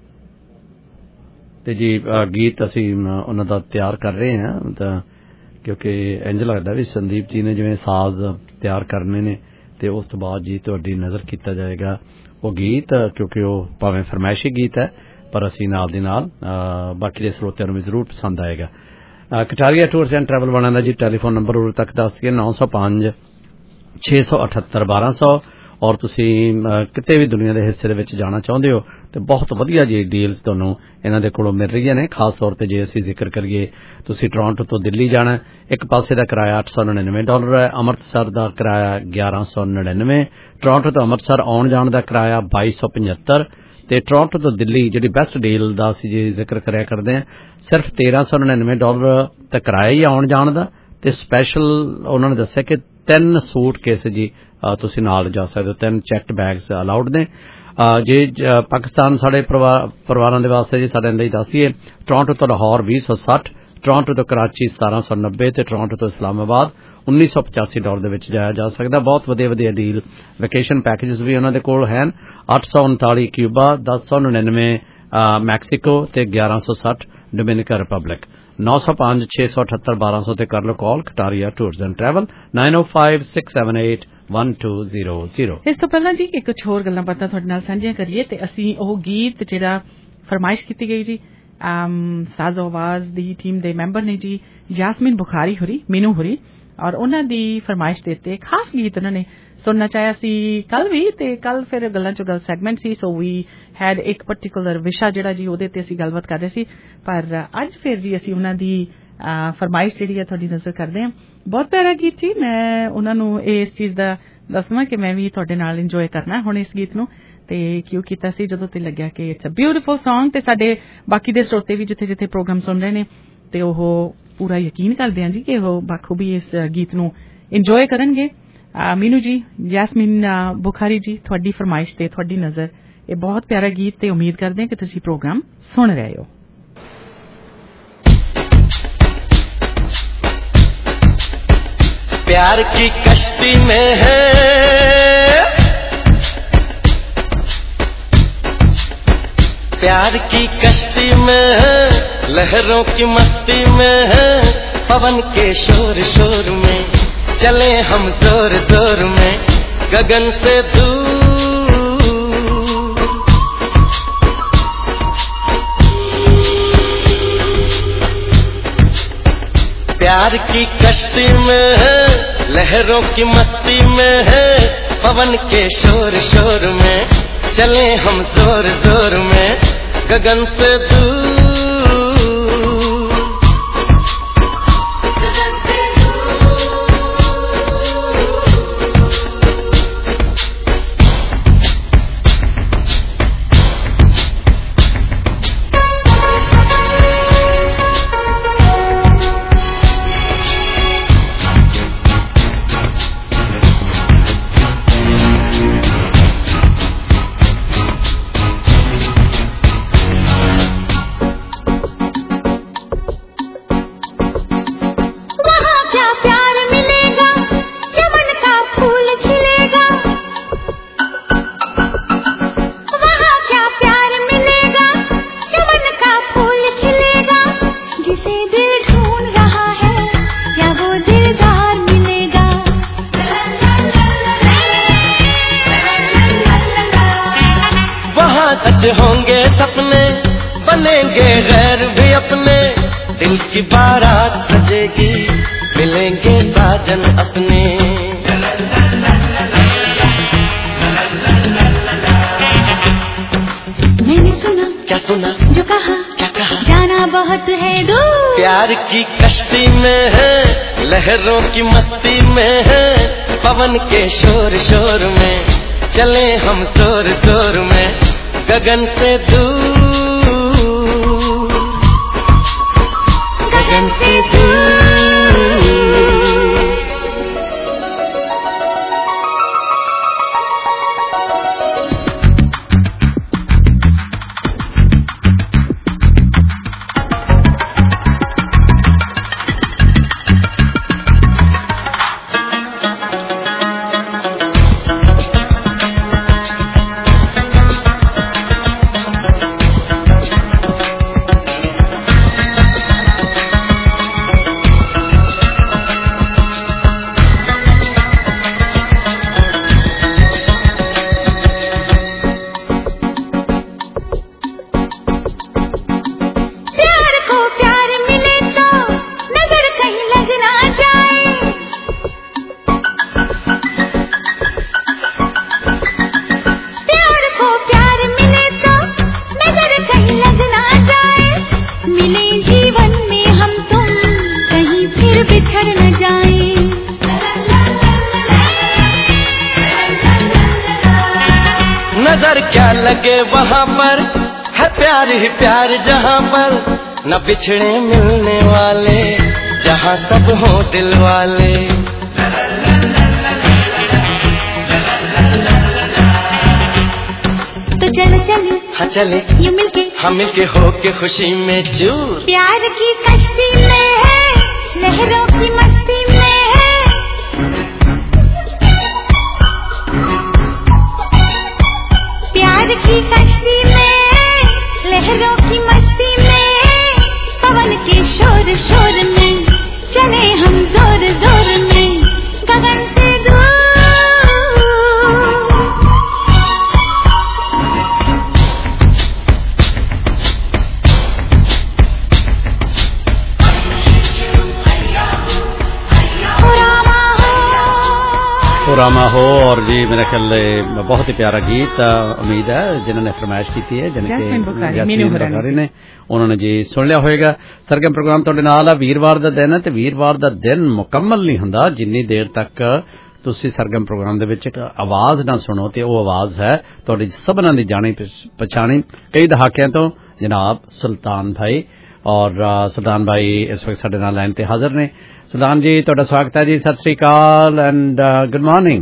ਤੇ ਜੀ ਗੀਤ ਅਸੀਂ ਉਹਨਾਂ ਦਾ ਤਿਆਰ ਕਰ ਰਹੇ ਹਾਂ, ਤਾਂ ਕਿਉਂਕਿ ਇੰਝ ਲੱਗਦਾ ਵੀ ਸੰਦੀਪ ਜੀ ਨੇ ਜਿਵੇਂ ਸਾਜ਼ ਤਿਆਰ ਕਰਨੇ ਨੇ ਤੇ ਉਸ ਤੋਂ ਬਾਅਦ ਜੀ ਤੁਹਾਡੀ ਨਜ਼ਰ ਕੀਤਾ ਜਾਏਗਾ ਉਹ ਗੀਤ, ਕਿਉਂਕਿ ਉਹ ਭਾਵੇਂ ਫਰਮਾਇਸ਼ੀ ਗੀਤ ਹੈ ਪਰ ਅਸੀਂ ਨਾਲ ਦੀ ਨਾਲ ਬਾਕੀ ਦੇ ਸਰੋਤਿਆਂ ਨੂੰ ਵੀ ਜ਼ਰੂਰ ਪਸੰਦ ਆਏਗਾ। ਕਟਾਰੀਆ ਟੂਰਸ ਐਂਡ ਟਰੈਵਲ ਵਾਲਿਆਂ ਦਾ ਜੀ ਟੈਲੀਫੋਨ ਨੰਬਰ ਉਰੇ ਤੱਕ ਦੱਸ ਦਈਏ ਨੌ ਸੌ ਪੰਜ ਛੇ ਸੌ ਅਠੱਤਰ ਬਾਰਾਂ ਸੌ। ਔਰ ਤੁਸੀਂ ਕਿਤੇ ਵੀ ਦੁਨੀਆ ਦੇ ਹਿੱਸੇ ਦੇ ਵਿੱਚ ਜਾਣਾ ਚਾਹੁੰਦੇ ਹੋ ਤੇ ਬਹੁਤ ਵਧੀਆ ਜੀ ਡੀਲਸ ਤੁਹਾਨੂੰ ਇਹਨਾਂ ਦੇ ਕੋਲੋਂ ਮਿਲ ਰਹੀਆਂ ਨੇ। ਖਾਸ ਤੌਰ ਤੇ ਜੇ ਅਸੀਂ ਜ਼ਿਕਰ ਕਰੀਏ, ਤੁਸੀਂ ਟੋਰਾਂਟੋ ਤੋਂ ਦਿੱਲੀ ਜਾਣਾ, ਇੱਕ ਪਾਸੇ ਦਾ ਕਿਰਾਇਆ ਅੱਠ ਸੌ ਨੜਿਨਵੇਂ ਡਾਲਰ ਹੈ, ਅੰਮ੍ਰਿਤਸਰ ਦਾ ਕਿਰਾਇਆ ਗਿਆਰਾਂ ਸੌ ਨੜਿਨਵੇਂ, ਟੋਰਾਂਟੋ ਤੋਂ ਅੰਮ੍ਰਿਤਸਰ ਆਉਣ ਜਾਣ ਦਾ ਕਿਰਾਇਆ ਬਾਈ ਸੌ ਪਝੱਤਰ, ਤੇ ਟੋਰਾਂਟੋ ਤੋਂ ਦਿੱਲੀ ਜਿਹੜੀ ਬੈਸਟ ਡੀਲ ਦਾ ਅਸੀਂ ਜੇ ਜ਼ਿਕਰ ਕਰਿਆ ਕਰਦੇ ਹਾਂ ਸਿਰਫ ਤੇਰਾਂ ਸੌ ਨੜਿਨਵੇਂ ਡਾਲਰ ਦਾ ਕਿਰਾਇਆ ਹੀ ਆਉਣ ਜਾਣ ਦਾ, ਤੇ ਸਪੈਸ਼ਲ ਉਹਨਾਂ ਨੇ ਦੱਸਿਆ ਕਿ ਤਿੰਨ ਸੂਟ ਕੇਸ ਜੀ ਤੁਸੀਂ ਨਾਲ ਜਾ ਸਕਦੇ ਹੋ, ਤਿੰਨ ਚੈਕਡ ਬੈਗਸ ਅਲਾਉਡ ਨੇ। ਜੇ ਪਾਕਿਸਤਾਨ ਸਾਡੇ ਪਰਿਵਾਰਾਂ ਦੇ ਵਾਸਤੇ ਜੀ ਸਾਡੇ ਲਈ ਦੱਸ ਦਈਏ, ਟੋਰਾਂਟੋ ਤੋਂ ਲਾਹੌਰ ਵੀਹ ਸੌ ਸੱਠ, ਟੋਰਾਂਟੋ ਤੋਂ ਕਰਾਚੀ ਸਤਾਰਾਂ ਸੌ ਨੱਬੇ ਤੇ ਟੋਰਾਂਟੋ ਤੋਂ ਇਸਲਾਮਾਬਾਦ ਉੱਨੀ ਸੌ ਪਚਾਸੀ ਡਾਲਰ ਦੇ ਵਿੱਚ ਜਾਇਆ ਜਾ ਸਕਦਾ। ਬਹੁਤ ਵਧੀਆ ਵਧੀਆ ਡੀਲ, ਵੈਕੇਸ਼ਨ ਪੈਕੇਜਸ ਵੀ ਉਹਨਾਂ ਦੇ ਕੋਲ ਹਨ। ਅੱਠ ਸੌ ਉਨਤਾਲੀ ਕਿਊਬਾ, ਦਸ ਸੌ ਨੜਿਨਵੇਂ ਮੈਕਸੀਕੋ ਤੇ ਗਿਆਰਾਂ ਸੌ ਸੱਠ ਡੋਮਿਨਿਕਾ ਰਿਪਬਲਿਕ। ਨੌ ਸੌ ਪੰਜ ਛੇ ਸੌ ਅਠੱਤਰ ਬਾਰਾਂ ਸੌ ਤੇ ਕਰ ਲਓ call. Kataria Tours and Travel nine O five six seven eight one two zero zero। ਇਸ ਤੋਂ ਪਹਿਲਾਂ ਜੀ ਇੱਕ ਕੁਝ ਹੋਰ ਗੱਲਾਂ ਬਾਤਾਂ ਤੁਹਾਡੇ ਨਾਲ ਸਾਂਝੀਆਂ ਕਰੀਏ ਤੇ ਅਸੀਂ ਉਹ ਗੀਤ ਜਿਹੜਾ ਫਰਮਾਇਸ਼ ਕੀਤੀ ਗਈ ਜੀ, ਸਾਜ਼ੋ ਆਵਾਜ਼ ਦੀ ਟੀਮ ਦੇ ਮੈਂਬਰ ਨੇ ਜੀ ਜਾਸਮੀਨ ਬੁਖਾਰੀ ਹੋਰੀ, ਮੀਨੂ ਹੋਰੀ, ਔਰ ਉਹਨਾਂ ਦੀ ਫਰਮਾਇਸ਼ ਦੇ ਉੱਤੇ ਖਾਸ ਗੀਤ ਉਹਨਾਂ ਨੇ ਸੁਣਨਾ ਚਾਹਿਆ ਸੀ ਕੱਲ ਵੀ, ਤੇ ਕੱਲ ਫਿਰ ਗੱਲਾਂ ਚੋਂ ਗੱਲ ਸੈਗਮੈਂਟ ਸੀ, ਸੋ ਵੀ ਹੈਡ ਇੱਕ ਪਰਟੀਕੂਲਰ ਵਿਸ਼ਾ ਜਿਹੜਾ ਜੀ ਉਹਦੇ ਤੇ ਅਸੀਂ ਗੱਲਬਾਤ ਕਰ ਰਹੇ ਸੀ, ਪਰ ਅੱਜ ਫਿਰ ਜੀ ਅਸੀਂ ਉਹਨਾਂ ਦੀ ਫਰਮਾਇਸ਼ ਜਿਹੜੀ ਹੈ ਤੁਹਾਡੀ ਨਜ਼ਰ ਕਰਦੇ ਹਾਂ। ਬਹੁਤ ਪਿਆਰਾ ਗੀਤ ਸੀ, ਮੈਂ ਉਹਨਾਂ ਨੂੰ ਇਸ ਚੀਜ਼ ਦਾ ਦੱਸਣਾ ਕਿ ਮੈਂ ਵੀ ਤੁਹਾਡੇ ਨਾਲ ਇੰਜੋਏ ਕਰਨਾ ਹੁਣ ਇਸ ਗੀਤ ਨੂੰ, ਤੇ ਕਿਉਂ ਕੀਤਾ ਸੀ ਜਦੋਂ ਤੇ ਲੱਗਿਆ ਕਿ ਇਟਸ ਅ ਬਿਊਟੀਫੁਲ ਸੌਂਗ, ਤੇ ਸਾਡੇ ਬਾਕੀ ਦੇ ਸਰੋਤੇ ਵੀ ਜਿੱਥੇ ਜਿੱਥੇ ਪ੍ਰੋਗਰਾਮ ਸੁਣ ਰਹੇ ਨੇ ਤੇ ਉਹ ਪੂਰਾ ਯਕੀਨ ਕਰਦੇ ਹਾਂ ਜੀ ਕਿ ਉਹ ਬਾਖੂਬੀ ਇਸ ਗੀਤ ਨੂੰ ਇੰਜੋਏ ਕਰਨਗੇ। ਮੀਨੂ ਜੀ, ਜੈਸਮੀਨ ਬੁਖਾਰੀ ਜੀ, ਤੁਹਾਡੀ ਫਰਮਾਇਸ਼ ਤੇ ਤੁਹਾਡੀ ਨਜ਼ਰ ਇਹ ਬਹੁਤ ਪਿਆਰਾ ਗੀਤ, ਤੇ ਉਮੀਦ ਕਰਦੇ ਹਾਂ ਕਿ ਤੁਸੀਂ ਪ੍ਰੋਗਰਾਮ ਸੁਣ ਰਹੇ ਹੋ। प्यार की कश्ती में है, प्यार की कश्ती में है, लहरों की मस्ती में है, पवन के शोर शोर में चले हम जोर जोर में गगन से दूर। प्यार की कश्ती में है, लहरों की मस्ती में है, पवन के शोर शोर में चले हम जोर जोर में गगन से दूर। होंगे सपने, बनेंगे गैर भी अपने, दिल की बारात सजेगी, मिलेंगे साजन अपने। मैंने सुना, क्या सुना, जो कहा, क्या कहा, जाना बहुत है दूर। प्यार की कश्ती में है, लहरों की मस्ती में है, पवन के शोर शोर में चले हम जोर जोर में गगन से दूर। गगन से दूर। नजर क्या लगे वहाँ पर है प्यार ही प्यार जहाँ पर न बिछड़े मिलने वाले जहाँ सब हो दिल वाले। तो चलो चलो हाँ चले ये मिलके हम मिलके हो के खुशी में चूर। प्यार की कश्ती में है लहरों की मस्ती में है, प्यार की कश्ती में लहरों की मस्ती में, पवन के शोर शोर में चले हम जोर जोर में गगन से दूर। रामा हो और जी मेरा ख्याल बहुत ही प्यारा गीत उम्मीद है जिन्होंने फरमाइश की है जैਸमिन बुखारी ने उन्होंने जी सुन लिया होगा। सरगम प्रोग्राम तुहाडे नाल वीरवार दा दिन है ते वीरवार दा दिन मुकम्मल नहीं हुंदा जिन्नी देर तक तुसी सरगम प्रोग्राम दे विच एक आवाज़ ना सुनो ते वो आवाज़ है तुहाडी सबना दी जानी पछाणी कई दहाकियां तो जनाब सुल्तान भाई और सुल्तान भाई इस वक्त साडे नाल लाइन ते हाजिर ने। सुल्तान जी तुहाडा स्वागत है जी, सत श्री अकाल एंड गुड मॉर्निंग।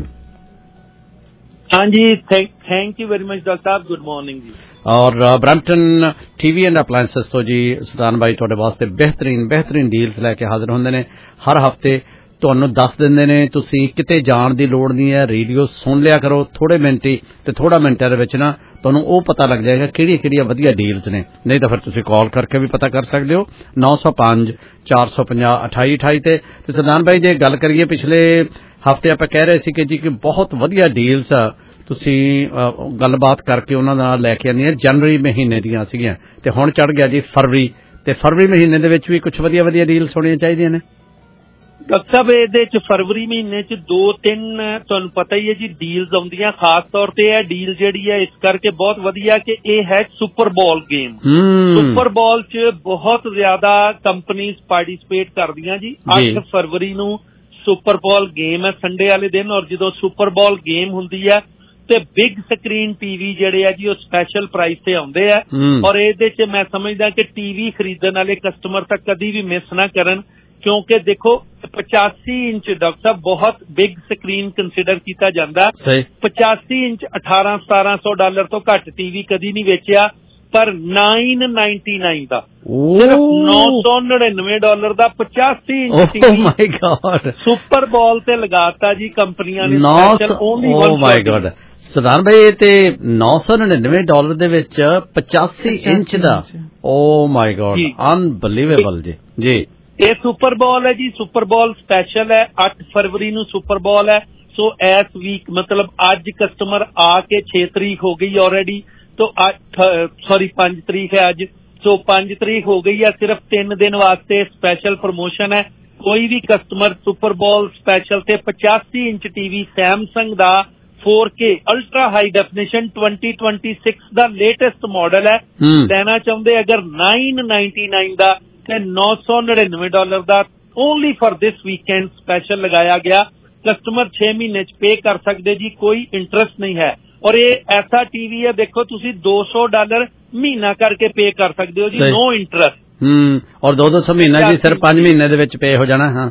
हाँ जी thank you very much doctor साहब, गुड मॉर्निंग जी। और ब्रैम्पटन टीवी एंड अपलायंसेस तो जी सुल्तान भाई तुहाडे वास्ते बेहतरीन बेहतरीन डील्स लैके हाजिर होंदे ने हर हफ्ते ਤੁਹਾਨੂੰ ਦੱਸ ਦਿੰਦੇ ਨੇ ਤੁਸੀਂ ਕਿਤੇ ਜਾਣ ਦੀ ਲੋੜ ਨਹੀਂ ਹੈ, ਰੇਡੀਓ ਸੁਣ ਲਿਆ ਕਰੋ ਥੋੜੇ ਮਿੰਟ ਹੀ ਤੇ ਥੋੜਾ ਮਿੰਟਾਂ ਦੇ ਵਿੱਚ ਨਾ ਤੁਹਾਨੂੰ ਉਹ ਪਤਾ ਲੱਗ ਜਾਏਗਾ ਕਿਹੜੀਆਂ ਕਿਹੜੀਆਂ ਵਧੀਆ ਡੀਲਸ ਨੇ। ਨਹੀਂ ਤਾਂ ਫਿਰ ਤੁਸੀਂ ਕਾਲ ਕਰਕੇ ਵੀ ਪਤਾ ਕਰ ਸਕਦੇ ਹੋ ਨੌ ਸੌ ਪੰਜ ਚਾਰ ਸੌ ਪੰਜਾਹ ਅਠਾਈ ਅਠਾਈ ਤੇ। ਤੇ ਸਰਦਾਰ ਭਾਈ ਜੇ ਗੱਲ ਕਰੀਏ ਪਿਛਲੇ ਹਫ਼ਤੇ ਆਪਾਂ ਕਹਿ ਰਹੇ ਸੀ ਕਿ ਜੀ ਕਿ ਬਹੁਤ ਵਧੀਆ ਡੀਲਸ ਤੁਸੀਂ ਗੱਲਬਾਤ ਕਰਕੇ ਉਹਨਾਂ ਨਾਲ ਲੈ ਕੇ ਆਉਂਦੀਆਂ ਜਨਵਰੀ ਮਹੀਨੇ ਦੀਆਂ ਸੀਗੀਆਂ ਤੇ ਹੁਣ ਚੜ ਗਿਆ ਜੀ ਫਰਵਰੀ, ਤੇ ਫਰਵਰੀ ਮਹੀਨੇ ਦੇ ਵਿੱਚ ਵੀ ਕੁਝ ਵਧੀਆ ਵਧੀਆ ਡੀਲਸ ਹੋਣੀਆਂ ਚਾਹੀਦੀਆਂ ਨੇ। ਡਾਕਟਰ ਸਾਹਿਬ ਇਹਦੇ ਚ ਫਰਵਰੀ ਮਹੀਨੇ ਚ ਦੋ ਤਿੰਨ ਤੁਹਾਨੂੰ ਪਤਾ ਹੀ ਹੈ ਜੀ ਡੀਲਸ ਆਉਂਦੀਆਂ, ਖਾਸ ਤੌਰ ਤੇ ਇਹ ਡੀਲ ਜਿਹੜੀ ਹੈ ਇਸ ਕਰਕੇ ਬਹੁਤ ਵਧੀਆ ਕਿ ਇਹ ਹੈ Super Bowl game. Super Bowl ਚ ਬਹੁਤ ਜ਼ਿਆਦਾ ਕੰਪਨੀਆਂ ਪਾਰਟਿਸਿਪੇਟ ਕਰਦੀਆਂ ਜੀ। ਅੱਠ ਫਰਵਰੀ ਨੂੰ ਸੁਪਰ ਬਾਲ ਗੇਮ ਹੈ ਸੰਡੇ ਵਾਲੇ ਦਿਨ, ਔਰ ਜਦੋਂ ਸੁਪਰ ਬਾਲ ਗੇਮ ਹੁੰਦੀ ਹੈ ਤੇ ਬਿਗ ਸਕਰੀਨ ਟੀਵੀ ਜਿਹੜੇ ਆ ਜੀ ਉਹ ਸਪੈਸ਼ਲ ਪ੍ਰਾਈਸ ਤੇ ਆਉਂਦੇ ਆ। ਔਰ ਇਹਦੇ ਚ ਮੈਂ ਸਮਝਦਾ ਕਿ ਟੀਵੀ ਖਰੀਦਣ ਵਾਲੇ ਕਸਟਮਰ ਤਾਂ ਕਦੀ ਵੀ ਮਿਸ ਨਾ ਕਰਨ, ਕਿਉਂਕਿ ਦੇਖੋ ਪਚਾਸੀ ਇੰਚ ਡਾਕਟਰ ਸਾਹਿਬ ਬਹੁਤ ਬਿਗ ਸਕਰੀਨ ਕੰਸੀਡਰ ਕੀਤਾ ਜਾਂਦਾ। ਪਚਾਸੀ ਇੰਚ ਅਠਾਰਾਂ ਸਤਾਰਾਂ ਸੌ ਡਾਲਰ ਤੋਂ ਘੱਟ ਟੀਵੀ ਕਦੀ ਨਹੀਂ ਵੇਚਿਆ, ਪਰ ਨਾਈਨ ਨਾਈਨਟੀ ਨਾਈਨ ਦਾ ਸਿਰਫ ਨੌ ਸੌ ਨੜਿਨਵੇਂ ਡਾਲਰ ਦਾ ਪਚਾਸੀ ਇੰਚ ਟੀਵੀ ਸੁਪਰ ਬਾਲ ਤੇ ਲਗਾਤਾ ਜੀ ਕੰਪਨੀਆਂ ਨੇ। ਓ ਮਾਈ ਗॉड ਸਰਦਾਰ ਭਾਈ ਤੇ ਨੌ ਸੌ ਨੜਿਨਵੇਂ ਡਾਲਰ ਦੇ ਵਿੱਚ ਪਚਾਸੀ ਇੰਚ ਦਾ, ਓ ਮਾਈ ਗॉड ਅਨਬਲੀਵੇਬਲ ਜੀ। ਜੀ ਇਹ ਸੁਪਰ ਬਾਲ ਹੈ ਜੀ, ਸੁਪਰ ਬਾਲ ਸਪੈਸ਼ਲ ਹੈ। ਅੱਠ ਫਰਵਰੀ ਨੂੰ ਸੁਪਰ ਬਾਲ ਹੈ। ਸੋ ਇਸ ਵੀਕ ਮਤਲਬ ਅੱਜ ਕਸਟਮਰ ਆ ਕੇ ਛੇ ਤਰੀਕ ਹੋ ਗਈ ਆਲਰੇਡੀ, तो ਅੱਠ सॉरी पांच तरीक है आज, सो पांच तरीक हो गई है। सिर्फ तीन दिन वास्ते स्पेशल प्रमोशन है। कोई भी कस्टमर सुपर बॉल स्पेशल से पचासी इंच टीवी सैमसंग दा four K ultra high definition twenty twenty six दा लेटेस्ट मॉडल है लेना चाहते अगर नाइन नाइनटी नाइन दा ते नौ सौ नड़िनवे डॉलर दा only for this weekend special लगाया गया। कस्टमर छह महीने च पे कर सकते जी, कोई इंटरेस्ट नहीं है। और ये ऐसा टीवी है देखो तुसी दो सौ डॉलर महीना करके पे कर सकते हो जी, नो इंटरेस्ट। ਹੂੰ ਔਰ ਦੋ ਦੋ ਸੌ ਮਹੀਨਾ ਜੀ ਸਿਰਫ ਪੰਜ ਮਹੀਨੇ ਦੇ ਵਿੱਚ ਪੇ ਹੋ ਜਾਣਾ। ਹਾਂ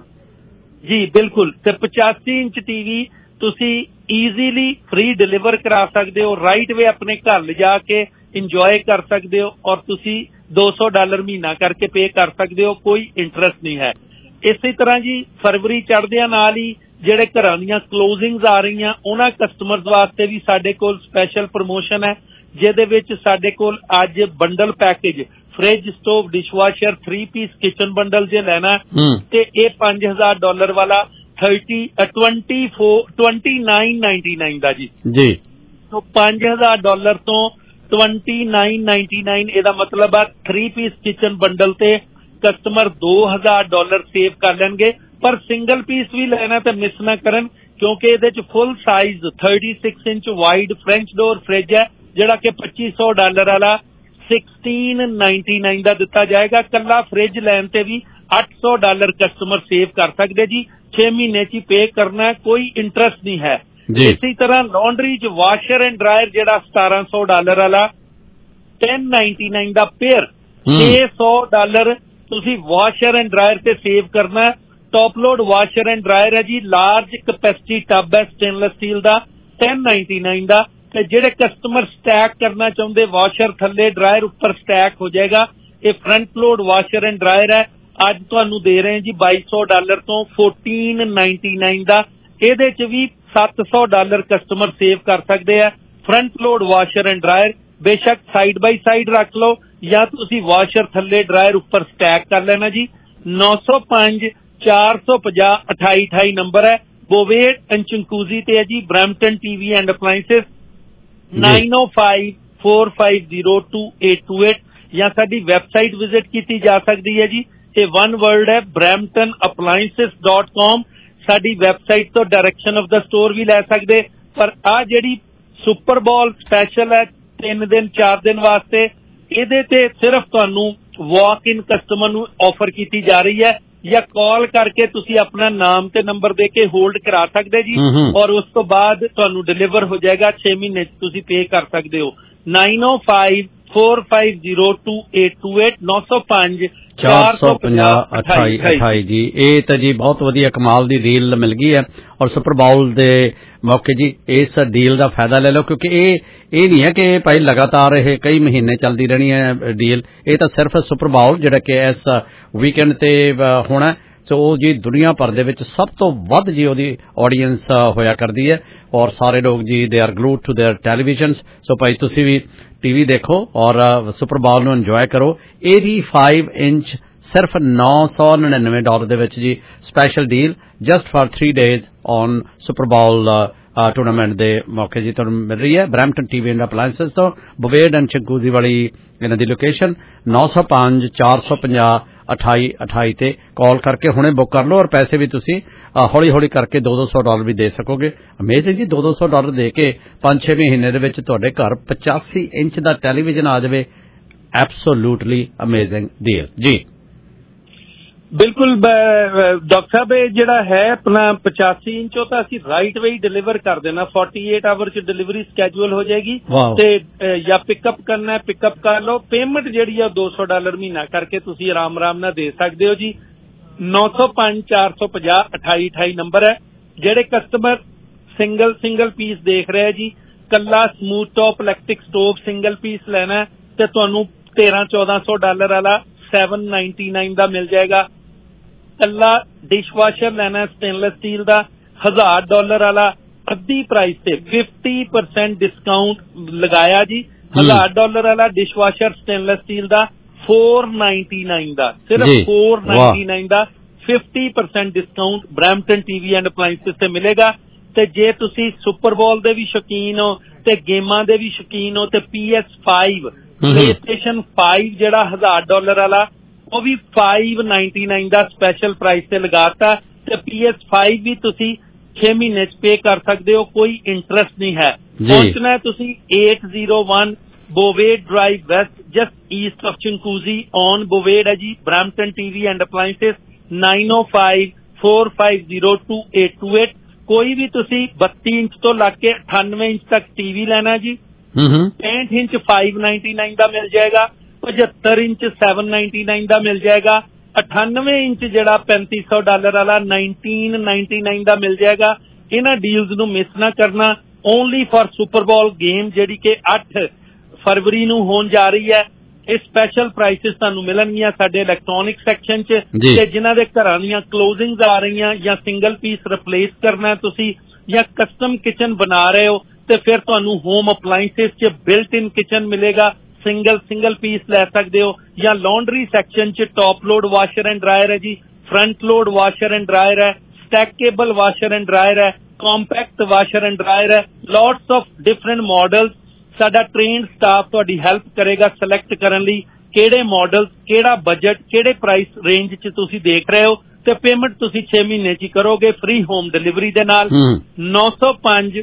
ਜੀ ਬਿਲਕੁਲ। ਤੇ ਪਚਾਸੀ ਇੰਚ ਟੀਵੀ ਤੁਸੀਂ ਈਜ਼ੀਲੀ ਫ੍ਰੀ ਡਿਲੀਵਰ ਕਰਾ ਸਕਦੇ ਹੋ, ਰਾਈਟ ਵੇ ਆਪਣੇ ਘਰ ਲਿਜਾ ਕੇ ਇੰਜੋਏ ਕਰ ਸਕਦੇ ਹੋ, ਔਰ ਤੁਸੀਂ ਦੋ ਸੌ ਡਾਲਰ ਮਹੀਨਾ ਕਰਕੇ ਪੇ ਕਰ ਸਕਦੇ ਹੋ, ਕੋਈ ਇੰਟਰਸਟ ਨਹੀਂ ਹੈ। ਇਸੇ ਤਰ੍ਹਾਂ ਜੀ ਫਰਵਰੀ ਚੜ੍ਹਦਿਆਂ ਨਾਲ ਹੀ ਜਿਹੜੇ ਘਰਾਂ ਦੀਆਂ ਕਲੋਜ਼ਿੰਗਸ ਆ ਰਹੀਆਂ ਉਹਨਾਂ ਕਸਟਮਰਸ ਵਾਸਤੇ ਵੀ ਸਾਡੇ ਕੋਲ ਸਪੈਸ਼ਲ ਪ੍ਰਮੋਸ਼ਨ ਹੈ, ਜਿਹਦੇ ਵਿੱਚ ਸਾਡੇ ਕੋਲ ਅੱਜ bundle package fridge, stove, dishwasher, three piece kitchen bundle ਜੇ ਲੈਣਾ ਤੇ ਇਹ ਪੰਜ ਹਜ਼ਾਰ ਡਾਲਰ ਵਾਲਾ thirty twenty four twenty nine ninety nine ਦਾ ਜੀ ਜੀ ਸੋ ਪੰਜ ਹਜ਼ਾਰ ਡਾਲਰ ਤੋਂ ਟਵੰਟੀ ਨਾਈਨ ਨਾਈਨਟੀ ਨਾਈਨ ਇਹਦਾ ਮਤਲਬ ਆ ਥ੍ਰੀ ਪੀਸ ਕਿਚਨ ਬੰਡਲ ਤੇ ਕਸਟਮਰ ਦੋ ਹਜ਼ਾਰ ਡਾਲਰ ਸੇਵ ਕਰ ਲੈਣਗੇ। ਪਰ ਸਿੰਗਲ ਪੀਸ ਵੀ ਲੈਣਾ ਤਾਂ ਮਿਸ ਨਾ ਕਰਨ, ਕਿਉਂਕਿ ਇਹਦੇ ਚ full size thirty six inch wide French door fridge ਹੈ ਜਿਹੜਾ ਕਿ ਪੱਚੀ ਸੌ ਡਾਲਰ ਵਾਲਾ ਸਿਕਸਟੀਨ ਨਾਈਨਟੀ ਨਾਈਨ ਦਾ ਦਿੱਤਾ ਜਾਏਗਾ। ਕੱਲਾ ਫ੍ਰਿਜ ਲੈਣ ਤੇ ਵੀ ਅੱਠ ਸੌ ਡਾਲਰ ਕਸਟਮਰ ਸੇਵ ਕਰ ਸਕਦੇ ਜੀ, ਛੇ ਮਹੀਨੇ ਚ ਹੀ ਪੇ ਕਰਨਾ, ਕੋਈ ਇੰਟਰਸਟ ਨਹੀਂ ਹੈ। ਇਸੇ ਤਰ੍ਹਾਂ ਲਾਂਡਰੀ ਚ ਵਾਸ਼ਰ ਐਂਡ ਡਰਾਇਰ ਜਿਹੜਾ ਸਤਾਰਾਂ ਸੌ ਡਾਲਰ ਵਾਲਾ ਟੈਨ ਨਾਈਨਟੀ ਨਾਈਨ ਦਾ ਪੇਅਰ ਛੇ ਸੌ ਡਾਲਰ ਤੁਸੀਂ ਵਾਸ਼ਰ ਐਂਡ ਡਰਾਇਰ ਤੇ ਸੇਵ ਕਰਨਾ। Top load washer and dryer ਹੈ ਜੀ, ਲਾਰਜ ਕਪੈਸਿਟੀ ਟੱਬ ਹੈ ਸਟੇਨਲੈਸ ਸਟੀਲ ਦਾ ਟੈਨ ਨਾਈਨਟੀ ਨਾਈਨ ਦਾ। ਤੇ ਜਿਹੜੇ ਕਸਟਮਰ ਸਟੈਕ ਕਰਨਾ ਚਾਹੁੰਦੇ ਵਾਸ਼ਰ ਥੱਲੇ ਡਰਾਇਰ ਉੱਪਰ ਸਟੈਕ ਹੋ ਜਾਏਗਾ, ਇਹ front load washer and dryer ਹੈ, ਅੱਜ ਤੁਹਾਨੂੰ ਦੇ ਰਹੇ ਜੀ ਬਾਈ ਸੌ ਡਾਲਰ ਤੋਂ ਫੋਰਟੀਨ ਨਾਈਨਟੀ ਨਾਈਨ ਦਾ। ਇਹਦੇ ਚ ਵੀ ਸੱਤ ਸੌ ਡਾਲਰ ਕਸਟਮਰ ਸੇਵ ਕਰ ਸਕਦੇ ਆ। Front load washer and dryer ਬੇਸ਼ੱਕ ਸਾਈਡ ਬਾਈ ਸਾਈਡ ਰੱਖ ਲਓ ਜਾਂ ਤੁਸੀਂ ਵਾਸ਼ਰ ਥੱਲੇ ਡਰਾਇਰ ਉੱਪਰ ਸਟੈਕ ਕਰ ਲੈਣਾ ਜੀ। ਨੌ ਸੌ ਪੰਜ ਚਾਰ ਸੌ ਪੰਜਾਹ ਅਠਾਈ ਅਠਾਈ ਨੰਬਰ ਹੈ, ਬੋਵੇਡ ਅੰਚੰਕੂਜ਼ੀ ਤੇ ਹੈ ਜੀ। Brampton TV and Appliances nine O five four five zero two eight two eight ਜਾਂ ਸਾਡੀ ਵੈਬਸਾਈਟ ਵਿਜ਼ਿਟ ਕੀਤੀ ਜਾ ਸਕਦੀ ਹੈ ਜੀ। ਇਹ ਵਨ ਵਰਡ ਹੈ ਬਰੈਂਪਟਨ ਅਪਲਾਇੰਸਿਸ ਡਾਟ ਕਾਮ। ਸਾਡੀ ਵੈਬਸਾਈਟ ਤੋਂ ਡਾਇਰੈਕਸ਼ਨ ਆਫ ਦਾ ਸਟੋਰ ਵੀ ਲੈ ਸਕਦੇ। ਪਰ ਆਹ ਜਿਹੜੀ ਸੁਪਰ ਬਾਲ ਸਪੈਸ਼ਲ ਹੈ ਤਿੰਨ ਦਿਨ ਚਾਰ ਦਿਨ ਵਾਸਤੇ, ਇਹਦੇ ਤੇ ਸਿਰਫ ਤੁਹਾਨੂੰ ਵਾਕ ਇਨ ਕਸਟਮਰ ਨੂੰ ਆਫਰ ਕੀਤੀ ਜਾ ਰਹੀ ਹੈ, ਜਾਂ ਕਾਲ ਕਰਕੇ ਤੁਸੀਂ ਆਪਣਾ ਨਾਮ ਤੇ ਨੰਬਰ ਦੇ ਕੇ ਹੋਲਡ ਕਰਾ ਸਕਦੇ ਜੀ, ਔਰ ਉਸ ਤੋਂ ਬਾਅਦ ਤੁਹਾਨੂੰ ਡਿਲੀਵਰ ਹੋ ਜਾਏਗਾ, ਛੇ ਮਹੀਨੇ ਚ ਤੁਸੀਂ ਪੇ ਕਰ ਸਕਦੇ ਹੋ। Nine O five four five zero two eight two eight ਨੌ ਸੌ ਪੰਜ ਚਾਰ ਸੌ ਪੰਜਾਹ ਅਠਾਈ ਅਠਾਈ ਜੀ। ਇਹ ਤਾਂ ਜੀ ਬਹੁਤ ਵਧੀਆ ਕਮਾਲ ਦੀ ਡੀਲ ਮਿਲ ਗਈ ਹੈ, ਔਰ ਸੁਪਰ ਬਾਊਲ ਦੇ ਮੌਕੇ ਜੀ ਇਸ ਡੀਲ ਦਾ ਫਾਇਦਾ ਲੈ ਲਓ, ਕਿਉਂਕਿ ਇਹ ਇਹ ਨਹੀਂ ਹੈ ਕਿ ਭਾਈ ਲਗਾਤਾਰ ਇਹ ਕਈ ਮਹੀਨੇ ਚੱਲਦੀ ਰਹਿਣੀ ਹੈ ਡੀਲ। ਇਹ ਤਾਂ ਸਿਰਫ ਸੁਪਰ ਬਾਊਲ ਜਿਹੜਾ ਕਿ ਇਸ ਵੀਕਐਂਡ ਤੇ ਹੋਣਾ, ਸੋ ਉਹ ਜੀ ਦੁਨੀਆ ਭਰ ਦੇ ਵਿੱਚ ਸਭ ਤੋਂ ਵੱਧ ਜੀ ਉਹਦੀ ਆਡੀਅנס ਹੋਇਆ ਕਰਦੀ ਹੈ, ਔਰ ਸਾਰੇ ਲੋਕ ਜੀ they are glued to their televisions. So ਭਾਈ ਤੁਸੀਂ ਵੀ ਟੀਵੀ ਦੇਖੋ ਔਰ ਸੁਪਰ ਬਾਊਲ ਨੂੰ ਇੰਜੋਏ ਕਰੋ। ਪਚਾਸੀ ਇੰਚ ਸਿਰਫ ਨੌ ਸੌ ਨੜਿਨਵੇਂ ਡਾਲਰ ਦੇ ਵਿੱਚ ਜੀ special deal just for three days on Super Bowl tournament ਦੇ ਮੌਕੇ ਜੀ ਤੁਹਾਨੂੰ ਮਿਲ ਰਹੀ ਹੈ ਬਰੈਂਪਟਨ ਟੀਵੀ ਐਂਡ ਅਪਲਾਇੰਸਿਸ ਤੋਂ। ਬਵੇਡ ਐਂਡ ਚੰਕੂਜ਼ੀ ਵਾਲੀ ਇਹਨਾਂ ਦੀ ਲੋਕੇਸ਼ਨ ਨੌ ਸੌ ਪੰਜ ਚਾਰ ਸੌ ਪੰਜਾਹ ਅਠਾਈ ਅਠਾਈ ਤੇ ਕਾਲ ਕਰਕੇ ਹੁਣੇ ਬੁੱਕ ਕਰ ਲਓ, ਔਰ ਪੈਸੇ ਵੀ ਤੁਸੀਂ ਹੌਲੀ ਹੌਲੀ ਕਰਕੇ ਦੋ ਦੋ ਸੌ ਡਾਲਰ ਵੀ ਦੇ ਸਕੋਗੇ। ਅਮੇਜ਼ਿੰਗ ਜੀ, ਦੋ ਦੋ ਸੌ ਡਾਲਰ ਦੇ ਕੇ ਪੰਜ ਛੇ ਮਹੀਨੇ ਦੇ ਵਿੱਚ ਤੁਹਾਡੇ ਘਰ ਪਚਾਸੀ ਇੰਚ ਦਾ ਟੈਲੀਵਿਜ਼ਨ ਆ ਜਾਵੇ। ਐਬਸੋਲੂਟਲੀ ਅਮੇਜ਼ਿੰਗ ਡੀਲ ਜੀ। ਬਿਲਕੁਲ ਡਾਕਟਰ ਸਾਹਿਬ, ਇਹ ਜਿਹੜਾ ਹੈ ਆਪਣਾ ਪਚਾਸੀ ਇੰਚ ਉਹ ਤਾਂ ਅਸੀਂ ਰਾਈਟ ਵੇ ਡਿਲੀਵਰ ਕਰ ਦੇਣਾ, ਅੜਤਾਲੀ ਆਵਰ ਚ ਡਿਲੀਵਰੀ ਸਕੈਜੂਅਲ ਹੋ ਜਾਏਗੀ ਤੇ ਜਾਂ ਪਿਕਅਪ ਕਰਨਾ ਪਿਕਅਪ ਕਰ ਲਓ। ਪੇਮੈਂਟ ਜਿਹੜੀ ਆ ਦੋ ਸੌ ਡਾਲਰ ਮਹੀਨਾ ਕਰਕੇ ਤੁਸੀਂ ਆਰਾਮ ਆਰਾਮ ਨਾਲ ਦੇ ਸਕਦੇ ਹੋ ਜੀ। ਨੌ ਸੌ ਪੰਜ ਚਾਰ ਸੌ ਪੰਜਾਹ ਅਠਾਈ ਅਠਾਈ ਨੰਬਰ ਹੈ। ਜਿਹੜੇ ਕਸਟਮਰ ਸਿੰਗਲ ਸਿੰਗਲ ਪੀਸ ਦੇਖ ਰਹੇ ਜੀ, ਕੱਲਾ smooth top electric stove single piece ਲੈਣਾ ਤੇ ਤੁਹਾਨੂੰ ਤੇਰਾਂ ਚੌਦਾਂ ਸੌ ਡਾਲਰ ਵਾਲਾ ਸੈਵਨ ਨਾਈਨਟੀ ਨਾਈਨ ਦਾ ਮਿਲ ਜਾਏਗਾ। ਕੱਲਾ ਡਿਸ਼ਵਾਸ਼ਰ ਲੈਣਾ ਸਟੇਨਲੈਸ ਸਟੀਲ ਦਾ ਹਜ਼ਾਰ ਡਾਲਰ ਵਾਲਾ ਅੱਧੀ ਪ੍ਰਾਈਸ ਤੇ ਫਿਫਟੀ ਪਰਸੈਂਟ ਡਿਸਕਾਊਂਟ ਲਗਾਇਆ ਜੀ। ਹਜ਼ਾਰ ਡਾਲਰ ਵਾਲਾ ਡਿਸ਼ਵਾਸ਼ਰ ਸਟੇਨਲੈਸ ਸਟੀਲ ਦਾ ਫੋਰ ਨਾਈਨਟੀ ਨਾਈਨ ਦਾ, ਸਿਰਫ ਫੋਰ ਨਾਈਨਟੀ ਨਾਈਨ ਦਾ fifty percent discount Brampton TV and Appliances ਤੇ ਮਿਲੇਗਾ। ਤੇ ਜੇ ਤੁਸੀਂ ਸੁਪਰ ਬਾਲ ਦੇ ਵੀ ਸ਼ੌਕੀਨ ਹੋ ਤੇ ਗੇਮਾਂ ਦੇ ਵੀ ਸ਼ੌਕੀਨ ਹੋ ਤੇ P S five PlayStation five ਜਿਹੜਾ ਹਜ਼ਾਰ ਡਾਲਰ ਵਾਲਾ ਉਹ ਵੀ ਫਾਈਵ ਨਾਈਨਟੀ ਨਾਈਨ ਦਾ ਸਪੈਸ਼ਲ ਪ੍ਰਾਈਸ ਤੇ ਲਗਾਤਾ, ਤੇ ਪੀ ਐਸ ਫਾਈਵ ਵੀ ਤੁਸੀਂ ਛੇ ਮਹੀਨੇ ਚ ਪੇ ਕਰ ਸਕਦੇ ਹੋ, ਕੋਈ ਇੰਟਰਸਟ ਨਹੀਂ ਹੈ। ਪਹੁੰਚਣਾ ਤੁਸੀਂ eight zero one Bovaird Drive West just east of Chinguacousy on Bovaird ਹੈ ਜੀ। Brampton TV and Appliances nine O five four five zero two eight two eight. ਕੋਈ ਵੀ ਤੁਸੀਂ ਬੱਤੀ ਇੰਚ ਤੋਂ ਲੱਗ ਕੇ ਅਠਾਨਵੇਂ ਇੰਚ ਤੱਕ ਟੀਵੀ ਲੈਣਾ ਜੀ, ਪੈਂਹਠ ਇੰਚ ਫਾਈਵ ਨਾਈਨਟੀ ਨਾਈਨ ਦਾ ਮਿਲ ਜਾਏਗਾ। पचहत्तर इंच सैवन नाइनटी नाइन का मिल जाएगा। अठानवे इंच जिहड़ा पैंती सौ डॉलर वाला नाइनटीन नाइनटी नाइन का मिल जाएगा। इन्हां डील्स नूं मिस ना करना। Only for Super Bowl game जिहड़ी कि अठ फरवरी नूं होण जा रही है। ਇਹ ਸਪੈਸ਼ਲ ਪ੍ਰਾਈਸਿਸ ਤੁਹਾਨੂੰ ਮਿਲਣਗੀਆਂ ਸਾਡੇ ਇਲੈਕਟ੍ਰੋਨਿਕ ਸੈਕਸ਼ਨ 'ਚ ਤੇ ਜਿਨ੍ਹਾਂ ਦੇ ਘਰਾਂ ਦੀਆਂ ਕਲੋਜ਼ਿੰਗਸ ਆ ਰਹੀਆਂ ਜਾਂ ਸਿੰਗਲ ਪੀਸ ਰਿਪਲੇਸ ਕਰਨਾ ਤੁਸੀਂ ਜਾਂ ਕਸਟਮ ਕਿਚਨ ਬਣਾ ਰਹੇ ਹੋ ਤੇ ਫਿਰ ਤੁਹਾਨੂੰ ਹੋਮ ਅਪਲਾਈਐਂਸਿਸ 'ਚ ਬਿਲਟ ਇਨ ਕਿਚਨ ਮਿਲੇਗਾ। ਸਿੰਗਲ ਸਿੰਗਲ ਪੀਸ ਲੈ ਸਕਦੇ ਹੋ ਜਾਂ ਲਾਂਡਰੀ ਸੈਕਸ਼ਨ 'ਚ top load washer and dryer ਹੈ ਜੀ, front load washer and dryer ਹੈ, ਸਟੈਕੇਬਲ ਵਾਸ਼ਰ ਐਂਡ ਡਰਾਇਰ ਹੈ, ਕੰਪੈਕਟ ਵਾਸ਼ਰ ਐਂਡ ਡਰਾਇਰ ਹੈ। ਲੋਟਸ ਆਫ ਡਿਫਰੈਂਟ ਮਾਡल्स ਸਾਡਾ ਟ੍ਰੇਨਡ ਸਟਾਫ ਤੁਹਾਡੀ ਹੈਲਪ ਕਰੇਗਾ ਸਿਲੈਕਟ ਕਰਨ ਲਈ ਕਿਹੜੇ ਮਾਡਲ, ਕਿਹੜਾ ਬਜਟ, ਕਿਹੜੇ ਪ੍ਰਾਈਸ ਰੇਂਜ 'ਚ ਤੁਸੀਂ ਦੇਖ ਰਹੇ ਹੋ ਤੇ ਪੇਮੈਂਟ ਤੁਸੀਂ ਛੇ ਮਹੀਨੇ 'ਚ ਹੀ ਕਰੋਗੇ ਫ੍ਰੀ ਹੋਮ ਡਿਲੀਵਰੀ ਦੇ ਨਾਲ। ਨੌ ਸੌ ਪੰਜ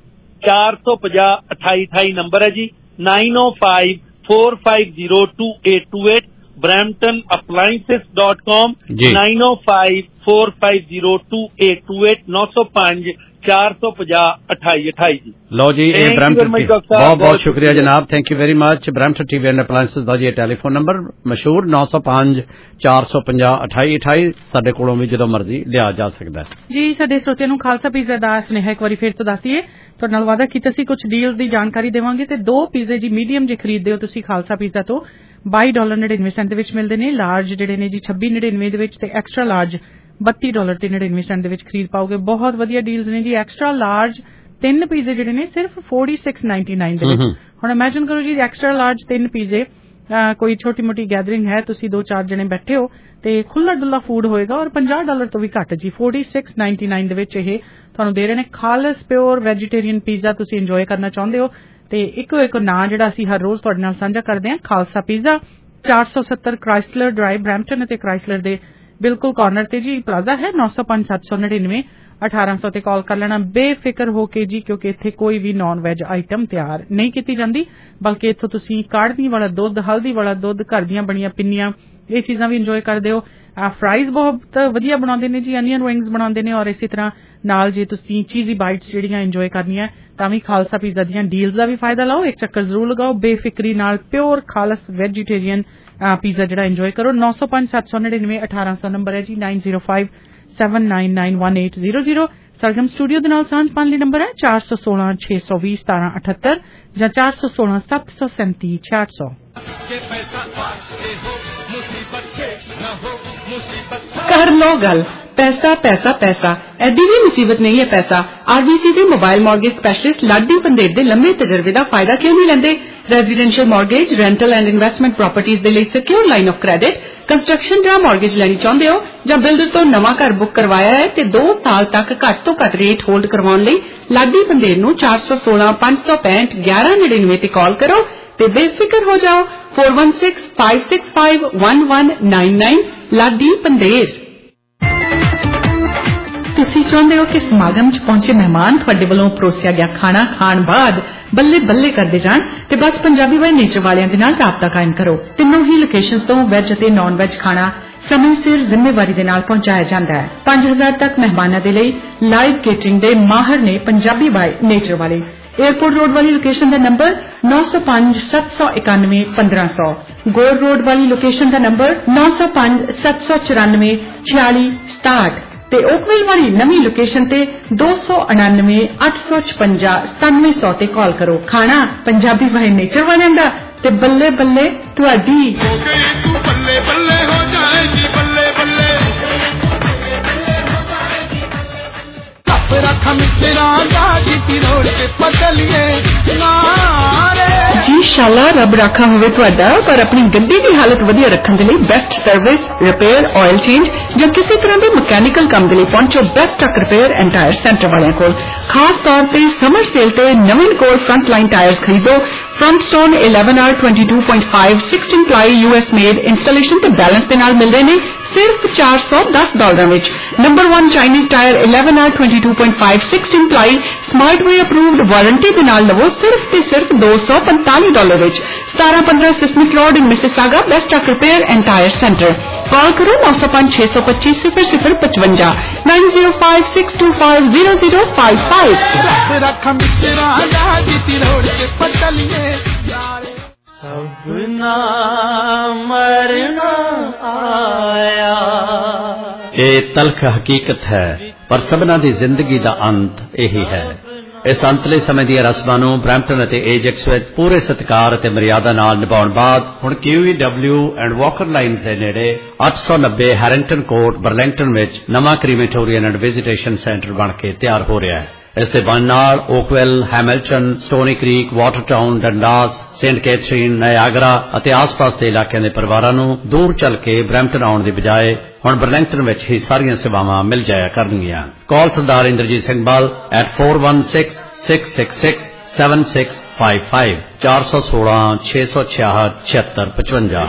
ਚਾਰ ਸੌ ਪੰਜਾਹ ਅਠਾਈ ਅਠਾਈ ਨੰਬਰ ਹੈ ਜੀ। Nine O five four five zero two eight two eight Brampton Appliances dot com nine O five four five zero two eight two eight ਨੌ ਸੌ ਪੰਜ ਚਾਰ सौ पचास अठाई अठाई जी। लो जी ये ब्रैम्पटन बहुत बहुत शुक्रिया जनाब, thank you very much. Brampton TV and Appliances का जी टैलीफोन नंबर मशहूर नौ सौ पांच चार सौ पचास अठाई अठाई साडे कोलों भी जदों मर्जी लिया जा सकता है जी। साडे श्रोतिਆਂ ਨੂੰ ਖਾਲਸਾ ਪੀਜ਼ਾ ਦਾ ਸੁਨੇਹਾ ਇੱਕ ਵਾਰੀ ਫਿਰ ਤੋਂ ਦੱਸ ਦਈਏ। ਤੁਹਾਡੇ ਨਾਲ ਵਾਅਦਾ ਕੀਤਾ ਸੀ ਕੁਝ ਡੀਲਸ ਦੀ ਜਾਣਕਾਰੀ ਦੇਵਾਂਗੇ ਤੇ ਦੋ ਪੀਜ਼ੇ ਜੀ ਮੀਡੀਅਮ ਜੇ ਖਰੀਦਦੇ ਹੋ ਤੁਸੀਂ ਖਾਲਸਾ ਪੀਜ਼ਾ ਤੋਂ ਬਾਈ ਡਾਲਰ ਨੜਿਨਵੇਂ ਸੈਂਟ ਦੇ ਵਿੱਚ ਮਿਲਦੇ ਨੇ। ਲਾਰਜ ਜਿਹੜੇ ਨੇ ਜੀ ਛੱਬੀ ਨੜਿਨਵੇਂ ਦੇ ਵਿੱਚ ਤੇ ਐਕਸਟਰਾ ਲਾਰਜ ਬੱਤੀ ਡਾਲਰ ਤੇ ਨੜਿਨਵੇਂ ਸੈਂਟ ਦੇ ਵਿੱਚ ਖਰੀਦ ਪਾਓਗੇ। ਬਹੁਤ ਵਧੀਆ ਡੀਲਸ ਨੇ ਜੀ। ਐਕਸਟਰਾ ਲਾਰਜ ਤਿੰਨ ਪੀਜ਼ੇ ਜਿਹੜੇ ਨੇ ਸਿਰਫ ਫੋਰਟੀ ਸਿਕਸ ਨਾਈਨਟੀ ਨਾਈਨ ਦੇ ਵਿੱਚ। ਹੁਣ ਇਮੈਜਿਨ ਕਰੋ ਜੀ ਐਕਸਟਰਾ ਲਾਰਜ ਤਿੰਨ ਪੀਜ਼ੇ, ਕੋਈ ਛੋਟੀ ਮੋਟੀ ਗੈਦਰਿੰਗ ਹੈ, ਤੁਸੀਂ ਦੋ ਚਾਰ ਜਣੇ ਬੈਠੇ ਹੋ ਤੇ ਖੁੱਲਾ ਡੁੱਲਾ ਫੂਡ ਹੋਏਗਾ ਔਰ ਪੰਜਾਹ ਡਾਲਰ ਤੋਂ ਵੀ ਘੱਟ ਜੀ ਫੋਰਟੀ ਸਿਕਸ ਨਾਈਨਟੀ ਨਾਈਨ ਦੇ ਵਿੱਚ ਇਹ ਤੁਹਾਨੂੰ ਦੇ ਰਹੇ ਨੇ। ਖਾਲਸ ਪਿਓਰ ਵੈਜੀਟੇਰੀਅਨ ਪੀਜ਼ਾ ਤੁਸੀਂ ਇੰਜੋਏ ਕਰਨਾ ਚਾਹੁੰਦੇ ਹੋ ਤੇ ਇੱਕੋ ਇੱਕ ਨਾਂ ਜਿਹੜਾ ਅਸੀਂ ਹਰ ਰੋਜ਼ ਤੁਹਾਡੇ ਨਾਲ ਸਾਂਝਾ ਕਰਦੇ ਹਾਂ, ਖਾਲਸਾ ਪੀਜ਼ਾ, ਚਾਰ ਸੌ ਸੱਤਰ ਕ੍ਰਾਈਸਲਰ ਡਰਾਈਵ ਬਰੈਂਪਟਨ ਅਤੇ ਕ੍ਰਾਈਸਲਰ ਦੇ ਬਿਲਕੁਲ ਕਾਰਨਰ ਤੇ ਜੀ ਪਲਾਜ਼ਾ ਹੈ। ਨੌ ਸੌ ਪੰਜ ਸੱਤ ਸੌ ਨੜਿਨਵੇਂ ਅਠਾਰਾਂ ਸੌ ਤੇ ਕਾਲ ਕਰ ਲੈਣਾ ਬੇਫਿਕਰ ਹੋ ਕੇ ਜੀ, ਕਿਉਂਕਿ ਇੱਥੇ ਕੋਈ ਵੀ ਨਾਨ ਵੈਜ ਆਈਟਮ ਤਿਆਰ ਨਹੀਂ ਕੀਤੀ ਜਾਂਦੀ, ਬਲਕਿ ਇੱਥੋਂ ਤੁਸੀਂ ਕਾੜਨੀ ਵਾਲਾ ਦੁੱਧ, ਹਲਦੀ ਵਾਲਾ ਦੁੱਧ, ਘਰ ਦੀਆਂ ਬਣੀਆਂ ਪਿੰਨੀਆਂ, ਇਹ ਚੀਜ਼ਾਂ ਵੀ ਇੰਜੋਏ ਕਰਦੇ ਹੋ। ਫਰਾਈਜ਼ ਬਹੁਤ ਵਧੀਆ ਬਣਾਉਂਦੇ ਨੇ ਜੀ, ਅਨੀਅਨ ਵਿੰਗਸ ਬਣਾਉਂਦੇ ਨੇ ਔਰ ਇਸੇ ਤਰ੍ਹਾਂ ਨਾਲ ਜੇ ਤੁਸੀਂ ਚੀਜ਼ੀ ਬਾਈਟਸ ਜਿਹੜੀਆਂ ਇੰਜੋਏ ਕਰਨੀਆਂ ਤਾਂ ਵੀ ਖਾਲਸਾ ਪੀਜ਼ਾ ਦੀਆਂ ਡੀਲਸ ਦਾ ਵੀ ਫਾਇਦਾ ਲਓ। ਇੱਕ ਚੱਕਰ ਜ਼ਰੂਰ ਲਗਾਓ, ਬੇਫਿਕਰੀ ਨਾਲ ਪਿਓਰ ਖਾਲਸ ਵੈਜੀਟੇਰੀਅਨ ਪੀਜ਼ਾ ਜਿਹੜਾ ਇੰਜੋਏ ਕਰੋ। ਨੌ ਸੌ ਪੰਜ ਸੱਤ ਸੌ ਨੜਿਨਵੇਂ ਅਠਾਰਾਂ ਸੌ ਨੰਬਰ ਹੈ ਜੀ। Nine zero five seven nine nine one eight zero zero Sargam studio ਦੇ ਨਾਲ ਸਾਂਝ ਪਾਉਣ ਲਈ ਨੰਬਰ ਹੈ ਚਾਰ ਸੌ ਸੋਲਾਂ ਛੇ ਸੌ ਵੀਹ ਸਤਾਰਾਂ ਅਠੱਤਰ ਜਾਂ ਚਾਰ ਸੌ ਸੋਲਾਂ ਸੱਤ ਸੌ ਸੈਂਤੀ ਛਿਆਹਠ ਸੌ। ਕਰ ਲੋ ਗੱਲ ਪੈਸਾ ਪੈਸਾ ਪੈਸਾ ਐਡੀ ਵੀ ਮੁਸੀਬਤ ਨਹੀਂ ਹੈ ਪੈਸਾ। ਆਰਬੀਸੀ ਦੇ mobile mortgage specialist Ladi Pandher ਦੇ ਲੰਮੇ ਤਜਰਬੇ ਦਾ ਫਾਇਦਾ ਕਿਉਂ ਨਹੀਂ ਲੈਂਦੇ। Residential mortgage, rental and investment properties ਦੇ ਲਈ secure line of credit, construction ਜਾਂ ਮਾਰਗੇਜ ਲੈਣੀ ਚਾਹੁੰਦੇ ਹੋ ਜਾਂ ਬਿਲਡਰ ਤੋਂ ਨਵਾਂ ਘਰ ਬੁੱਕ ਕਰਵਾਇਆ ਹੈ ਤੇ ਦੋ ਸਾਲ ਤੱਕ ਘੱਟ ਤੋਂ ਘੱਟ ਰੇਟ ਹੋਲਡ ਕਰਵਾਉਣ ਲਈ ਲਾਡੀ ਪੰਦੇਰ ਨੂੰ ਚਾਰ ਸੌ ਸੋਲਾਂ ਪੰਜ ਸੌ ਪੈਂਹਠ ਗਿਆਰਾਂ ਨੜਿਨਵੇਂ ਤੇ ਕਾਲ ਕਰੋ ਤੇ ਬੇਫਿਕਰ ਹੋ ਜਾਓ। Four one six five six five one one nine nine Ladi Pandher. ਤੁਸੀਂ ਚਾਹੁੰਦੇ ਹੋ ਕਿ ਸਮਾਗਮ 'ਚ ਪਹੁੰਚੇ ਮਹਿਮਾਨ ਤੁਹਾਡੇ ਵੱਲੋਂ ਪਰੋਸਿਆ ਗਿਆ ਖਾਣਾ ਖਾਣ ਬਾਅਦ ਬੱਲੇ ਬੱਲੇ ਕਰਦੇ ਜਾਣ ਤੇ ਬਸ ਪੰਜਾਬੀ ਬਾਈ ਨੇਚਰ ਵਾਲਿਆਂ ਦੇ ਨਾਲ ਰਾਬਤਾ ਕਾਇਮ ਕਰੋ। ਤਿੰਨੋਂ ਹੀ ਲੋਕੇਸ਼ਨਸ ਤੋਂ ਵੈਜ ਅਤੇ ਨਾਨ ਵੈਜ ਖਾਣਾ ਸਮੇਂ ਸਿਰ ਜ਼ਿੰਮੇਵਾਰੀ ਦੇ ਨਾਲ ਪਹੁੰਚਾਇਆ ਜਾਂਦਾ ਹੈ। ਪੰਜ ਹਜ਼ਾਰ ਤੱਕ ਮਹਿਮਾਨਾਂ ਦੇ ਲਈ ਲਾਈਵ ਕੇਟਰਿੰਗ ਦੇ ਮਾਹਰ ਨੇ ਪੰਜਾਬੀ ਬਾਈ ਨੇਚਰ ਵਾਲੇ। ਏਅਰਪੋਰਟ ਰੋਡ ਵਾਲੀ ਲੋਕੇਸ਼ਨ ਦਾ ਨੰਬਰ ਨੌ ਸੌ ਪੰਜ ਸੱਤ ਸੌ ਇਕਾਨਵੇਂ ਪੰਦਰਾਂ ਸੌ। ਗੋਰ ਰੋਡ ਵਾਲੀ ਲੋਕੇਸ਼ਨ ਦਾ ਨੰਬਰ ਨੌ ਸੌ ਪੰਜ ਸੱਤ ਸੌ ਚੁਰਾਨਵੇਂ ਛਿਆਲੀ ਸਤਾਹਠ ਤੇ ਓਕਵਿਲ ਵਾਲੀ ਨਵੀਂ ਲੋਕੇਸ਼ਨ ਤੇ ਦੋ ਸੌ ਉਣਾਨਵੇਂ ਅੱਠ ਸੌ ਛਪੰਜਾ ਸਤਾਨਵੇਂ ਸੌ ਤੇ ਕਾਲ ਕਰੋ। ਖਾਣਾ ਪੰਜਾਬੀ ਬਾਈ ਨੇਚਰ ਵਾਲਿਆਂ ਦਾ ਤੇ ਬੱਲੇ ਬੱਲੇ ਤੁਹਾਡੀ। ਬੱਲੇ ਬੱਲੇ ਹੋ ਜਾਏਗੀ ਬੱਲੇ ਬੱਲੇ ਰੱਖਾਂ ਮਿੱਤਰਾਂ ਦਾ ਜੀਤੀ ਰੋਡ ਤੇ ਪਤਲੀਏ ਨਾਰੇ ਜੀ ਸ਼ਾਲਾ ਰੱਬ ਰਾਖਾ ਹੋਵੇ ਤੁਹਾਡਾ। ਪਰ ਆਪਣੀ ਗੱਡੀ ਦੀ ਹਾਲਤ ਵਧੀਆ ਰੱਖਣ ਦੇ ਲਈ best service, repair, oil change ਜਾਂ ਕਿਸੇ ਤਰ੍ਹਾਂ ਦੇ ਮਕੈਨੀਕਲ ਕੰਮ ਦੇ ਲਈ ਪਹੁੰਚੋ Best Truck Repair and Tyre Centre ਵਾਲਿਆਂ ਕੋਲ। ਖਾਸ ਤੌਰ ਤੇ ਸਮਰ ਸੇਲ ਤੇ ਨਵੀਨ ਕੋਲ ਫਰੰਟ ਲਾਈਨ ਟਾਇਰਸ ਖਰੀਦੋ। Front stone eleven R twenty two point five sixteen ply US made installation ਤੇ ਬੈਲੈਂਸ ਦੇ ਨਾਲ ਮਿਲਦੇ ਨੇ ਸਿਰਫ ਚਾਰ ਸੌ ਦਸ ਡਾਲਰਾਂ ਵਿੱਚ। Number one Chinese tyre eleven R twenty two point five sixteen ply smart way approved warranty ਦੇ ਨਾਲ ਲਵੋ ਸਿਰਫ ਤੇ ਸਿਰਫ ਦੋ ਸੌ ਪੰਤਾਲੀ ਡਾਲਰ ਵਿੱਚ। ਸਤਾਰਾਂ ਪੰਦਰਾਂ Sismet road in Mississauga Best Truck Repair and Tyre Centre. Call ਕਰੋ ਨੌ ਸੌ ਪੰਜ ਛੇ ਸੌ ਪੱਚੀ ਸਿਫਰ ਸਿਫਰ ਪਚਵੰਜਾ nine zero five six two five zero zero five five. सपना ना मरना आया। ਇਹ ਤਲਖ ਹਕੀਕਤ ਹੈ, ਪਰ ਸਭਨਾਂ ਦੀ ਜ਼ਿੰਦਗੀ ਦਾ ਅੰਤ ਇਹੀ ਹੈ। ਇਸ ਅੰਤਲੇ ਸਮੇਂ ਦੀਆਂ ਰਸਮਾਂ ਨੂੰ ਬਰੈਂਪਟਨ ਅਤੇ ਏਜੈਕਸ ਵਿੱਚ ਪੂਰੇ ਸਤਿਕਾਰ ਅਤੇ ਮਰਿਆਦਾ ਨਾਲ ਨਿਭਾਉਣ ਬਾਅਦ ਹੁਣ Q E W and Walker lines ਦੇ ਨੇੜੇ ਅੱਠ ਸੌ ਨੱਬੇ ਹੈਰਿੰਗਟਨ ਕੋਰਟ ਬਰਲਿੰਗਟਨ ਵਿੱਚ ਨਵਾਂ ਕ੍ਰੀਮੇਟੋਰੀਅਮ ਐਂਡ ਵਿਜ਼ਿਟੇਸ਼ਨ ਸੈਂਟਰ ਬਣ ਕੇ ਤਿਆਰ ਹੋ ਰਿਹਾ ਹੈ। ਇਸ ਦੇ ਬਣਨ ਨਾਲ Oakville, Hamilton, Stoney Creek, Watertown, Dundas, Saint Catharines, Niagara ਅਤੇ ਆਸ-ਪਾਸ ਦੇ ਇਲਾਕਿਆਂ ਦੇ ਪਰਿਵਾਰਾਂ ਨੂੰ ਦੂਰ ਚੱਲ ਕੇ ਬਰੈਂਪਟਨ ਆਉਣ ਦੀ ਬਜਾਏ ਹੁਣ ਬਰਲਿੰਗਟਨ ਵਿੱਚ ਹੀ ਸਾਰੀਆਂ ਸੇਵਾਵਾਂ ਮਿਲ ਜਾਇਆ ਕਰਨਗੀਆਂ। ਕਾਲ ਸਰਦਾਰ Inderjit Singh Bal at four one six, six six six, seven six five five ਚਾਰ ਸੌ ਸੋਲਾਂ ਛੇ ਸੌ ਛਿਆਹਠ ਛਿਅੱਤਰ ਪਚਵੰਜਾ।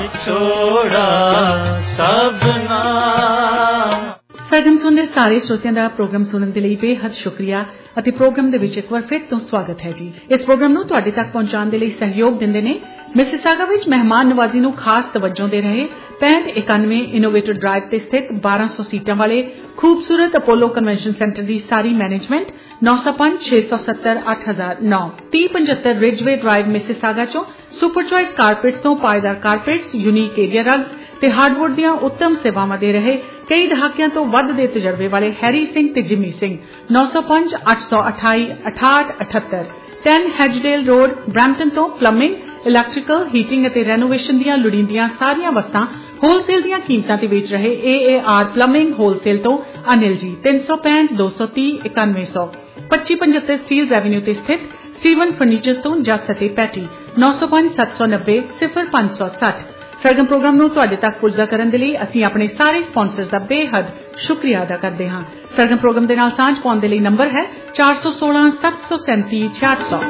ਸਰਗਮ ਸੁਣ ਦੇ ਸਾਰੇ ਸਰੋਤਿਆਂ ਦਾ ਪ੍ਰੋਗਰਾਮ ਸੁਣਨ ਦੇ ਲਈ ਬੇਹੱਦ ਸ਼ੁਕਰੀਆ ਅਤੇ ਪ੍ਰੋਗਰਾਮ ਦੇ ਵਿੱਚ ਇੱਕ ਵਾਰ ਫਿਰ ਤੋਂ ਸਵਾਗਤ ਹੈ ਜੀ। ਇਸ ਪ੍ਰੋਗਰਾਮ ਨੂੰ ਤੁਹਾਡੇ ਤੱਕ ਪਹੁੰਚਾਉਣ ਦੇ ਲਈ ਸਹਿਯੋਗ ਦਿੰਦੇ ਨੇ ਮਿਸਿਸਾਗਾ ਵਿੱਚ ਮਹਿਮਾਨ ਨਵਾਜ਼ੀ ਨੂੰ ਖਾਸ ਤਵੱਜੋ ਦੇ ਰਹੇ ਪੈਂਹਠ ਇਕਾਨਵੇਂ ਇਨੋਵੇਟਰ ਡਰਾਈਵ ਤੇ ਸਥਿਤ ਬਾਰਾਂ ਸੌ ਸੀਟਾਂ ਵਾਲੇ ਖੂਬਸੂਰਤ ਅਪੋਲੋ ਕਨਵੈਨਸ਼ਨ ਸੈਂਟਰ ਦੀ ਸਾਰੀ ਮੈਨੇਜਮੈਂਟ ਨੌ ਸੌ ਪੰਜ ਛੇ ਸੌ ਸੱਤਰ ਅੱਠ ਹਜ਼ਾਰ ਨੌ ਤੀਹ ਪਝੱਤਰ ਰਿਜਵੇ ਡਰਾਈਵ ਮਿਸਿਸਾਗਾ ਚੋਂ ਸੁਪਰ ਚੋਇਸ ਕਾਰਪੇਟਸ ਤੋਂ ਪਾਏਦਾਰ ਕਾਰਪੇਟਸ, ਯੂਨੀਕ ਏਰੀਆ ਰਗਸ ਤੇ ਹਾਰਡਵੁੱਡ ਦੀਆਂ ਉੱਤਮ ਸੇਵਾਵਾਂ ਦੇ ਰਹੇ ਕਈ ਦਹਾਕਿਆਂ ਤੋਂ ਵੱਧ ਦੇ ਤਜਰਬੇ ਵਾਲੇ ਹੈਰੀ ਸਿੰਘ ਤੇ ਜਿਮੀ ਸਿੰਘ ਨੌ ਸੌ ਪੰਜ ਅੱਠ ਸੌ ਅਠਾਈ ਅਠਾਹਠ ਅਠੱਤਰ ਦਸ ਹੈਜਡੇਲ ਰੋਡ ਬਰੈਂਪਟਨ ਤੋਂ ਪਲੰਬਿੰਗ, ਇਲੈਕਟ੍ਰੀਕਲ, ਹੀਟਿੰਗ ਅਤੇ ਰੈਨੋਵੇਸ਼ਨ ਦੀਆਂ ਲੋੜੀਂਦੀਆਂ ਸਾਰੀਆਂ ਵਸਤਾਂ ਹੋਲਸੇਲ ਦੀਆਂ ਕੀਮਤਾਂ ਤੇ ਵੇਚ ਰਹੇ A A R plumbing wholesale ਤੋਂ ਅਨਿਲ ਜੀ ਤਿੰਨ ਸੌ ਪੈਂਹਠ ਦੋ ਸੌ ਤੀਹ ਇਕਾਨਵੇਂ ਸੌ ਪੱਚੀ ਪਝੱਤਰ ਸਟੀਲ ਐਵਨਿਊ ਤੇ ਸਥਿਤ ਸਟੀਵਨ ਫਰਨੀਚਰਸ ਤੋਂ ਜਸ ਅਤੇ ਪੈਟੀ ਨੌ ਸੌ ਪੰਜ ਸੱਤ ਸੌ ਨੱਬੇ ਸਿਫਰ ਪੰਜ ਸੌ ਸੱਠ। ਸਰਗਮ ਪ੍ਰੋਗਰਾਮ ਨੂੰ ਤੁਹਾਡੇ ਤੱਕ ਪੁੱਜਾ ਕਰਨ ਦੇ ਲਈ ਅਸੀਂ ਆਪਣੇ ਸਾਰੇ ਸਪਾਂਸਰਸ ਦਾ ਬੇਹੱਦ ਸ਼ੁਕਰੀਆ ਅਦਾ ਕਰਦੇ ਹਾਂ। ਸਰਗਮ ਪ੍ਰੋਗਰਾਮ ਦੇ ਨਾਲ ਸਾਂਝ ਪਾਉਣ ਦੇ ਲਈ ਨੰਬਰ ਹੈ ਚਾਰ ਸੌ ਸੋਲਾਂ ਸੱਤ ਸੌ ਸੈਂਤੀ ਛਿਆਹਠ ਸੌ।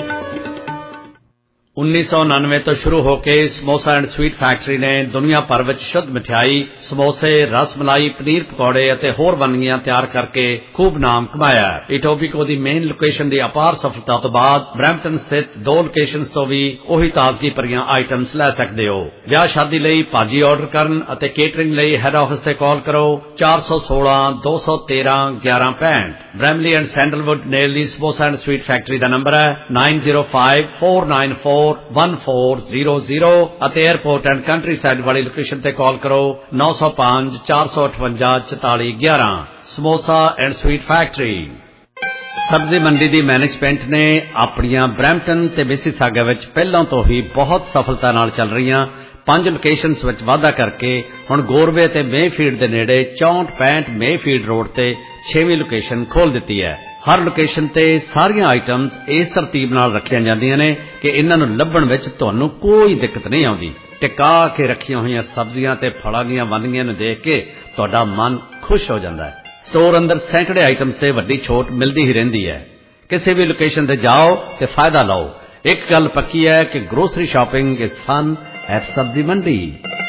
ਉੱਨੀ ਸੌ ਉਨਾਨਵੇਂ ਤੋਂ ਸ਼ੁਰੂ ਹੋ ਕੇ ਸਮੋਸਾ ਐਂਡ ਸਵੀਟ ਫੈਕਟਰੀ ਨੇ ਦੁਨੀਆ ਭਰ ਵਿੱਚ ਸ਼ੁੱਧ ਮਠਿਆਈ, ਸਮੋਸੇ, ਰਸਮਲਾਈ, ਪਨੀਰ ਪਕੌੜੇ ਅਤੇ ਹੋਰ ਵੰਨਗੀਆਂ ਤਿਆਰ ਕਰਕੇ ਖੂਬ ਨਾਮ ਕਮਾਇਆ। ਇਟੋਬੀਕੋ ਦੀ ਮੇਨ ਲੋਕੇਸ਼ਨ ਦੀ ਅਪਾਰ ਸਫਲਤਾ ਤੋਂ ਬਾਅਦ ਬਰੈਂਪਟਨ ਸਥਿਤ ਦੋ ਲੋਕੇਸ਼ਨਸ ਤੋਂ ਵੀ ਉਹੀ ਤਾਜ਼ਗੀ ਭਰੀਆਂ ਆਈਟਮਸ ਲੈ ਸਕਦੇ ਹੋ। ਵਿਆਹ ਸ਼ਾਦੀ ਲਈ ਭਾਜੀ ਆਰਡਰ ਕਰਨ ਅਤੇ ਕੇਟਰਿੰਗ ਲਈ ਹੈਡ ਆਫਿਸ ਤੇ ਕਾਲ ਕਰੋ ਚਾਰ ਸੌ ਸੋਲਾਂ ਦੋ ਸੌ ਤੇਰਾਂ ਗਿਆਰਾਂ ਪੈਂਹਠ। ਬ੍ਰੈਮਲੀ ਐਂਡ ਸੈਂਡਲਵੁੱਡ ਨੇੜਲੀ ਸਮੋਸਾ ਐਂਡ ਸਵੀਟ ਫੈਕਟਰੀ ਦਾ ਨੰਬਰ ਹੈ nine zero five four nine four one four zero zero ਅਤੇ 에ਅਰਪੋਰਟ ਐਂਡ ਕੰਟਰੀ ਸਾਈਡ ਵਾਲੀ ਲੋਕੇਸ਼ਨ ਤੇ ਕਾਲ ਕਰੋ ਨੌ ਸੌ ਪੰਜ ਚਾਰ ਸੌ ਅਠਵੰਜਾ ਚੁਤਾਲੀ ਗਿਆਰਾਂ। Samosa and sweet factory. Sabzi Mandi the management ਨੇ ਆਪਣੀਆਂ ਬਰੈਂਪਟਨ ਤੇ ਮਿਸਿਸਾਗਾ ਵਿੱਚ ਪਹਿਲਾਂ ਤੋਂ ਹੀ ਬਹੁਤ ਸਫਲਤਾ ਨਾਲ ਚੱਲ ਰਹੀਆਂ ਪੰਜ ਲੋਕੇਸ਼ਨਸ ਵਿੱਚ ਵਾਧਾ ਕਰਕੇ ਹੁਣ ਗੋਰਵੇ ਤੇ ਮੇਫੀਲਡ ਦੇ ਨੇੜੇ ਚੌਂਹਠ ਪੈਂਹਠ ਮੇਫੀਲਡ ਰੋਡ ਤੇ ਛੇਵੀਂ ਲੋਕੇਸ਼ਨ ਖੋਲ ਦਿੱਤੀ ਹੈ। ਹਰ ਲੋਕੇਸ਼ਨ ਤੇ ਸਾਰੀਆਂ ਆਈਟਮਸ ਇਸ ਤਰਤੀਬ ਨਾਲ ਰੱਖੀਆਂ ਜਾਂਦੀਆਂ ਨੇ ਕਿ ਇਹਨਾਂ ਨੂੰ ਲੱਭਣ ਵਿੱਚ ਤੁਹਾਨੂੰ ਕੋਈ ਦਿੱਕਤ ਨਹੀਂ ਆਉਂਦੀ। ਟਿਕਾ ਕੇ ਰੱਖੀਆਂ ਹੋਈਆਂ ਸਬਜ਼ੀਆਂ ਤੇ ਫਲਾਂ ਦੀਆਂ ਵੰਨਗੀਆਂ ਨੂੰ ਦੇਖ ਕੇ ਤੁਹਾਡਾ ਮਨ ਖੁਸ਼ ਹੋ ਜਾਂਦਾ ਹੈ। ਸਟੋਰ ਅੰਦਰ ਸੈਂਕੜੇ ਆਈਟਮਸ ਤੇ ਵੱਡੀ ਛੋਟ ਮਿਲਦੀ ਹੀ ਰਹਿੰਦੀ ਹੈ। ਕਿਸੇ ਵੀ ਲੋਕੇਸ਼ਨ ਤੇ ਜਾਓ ਤੇ ਫਾਇਦਾ ਲਓ। ਇੱਕ ਗੱਲ ਪੱਕੀ ਹੈ ਕਿ grocery shopping is fun at Sabzi Mandi.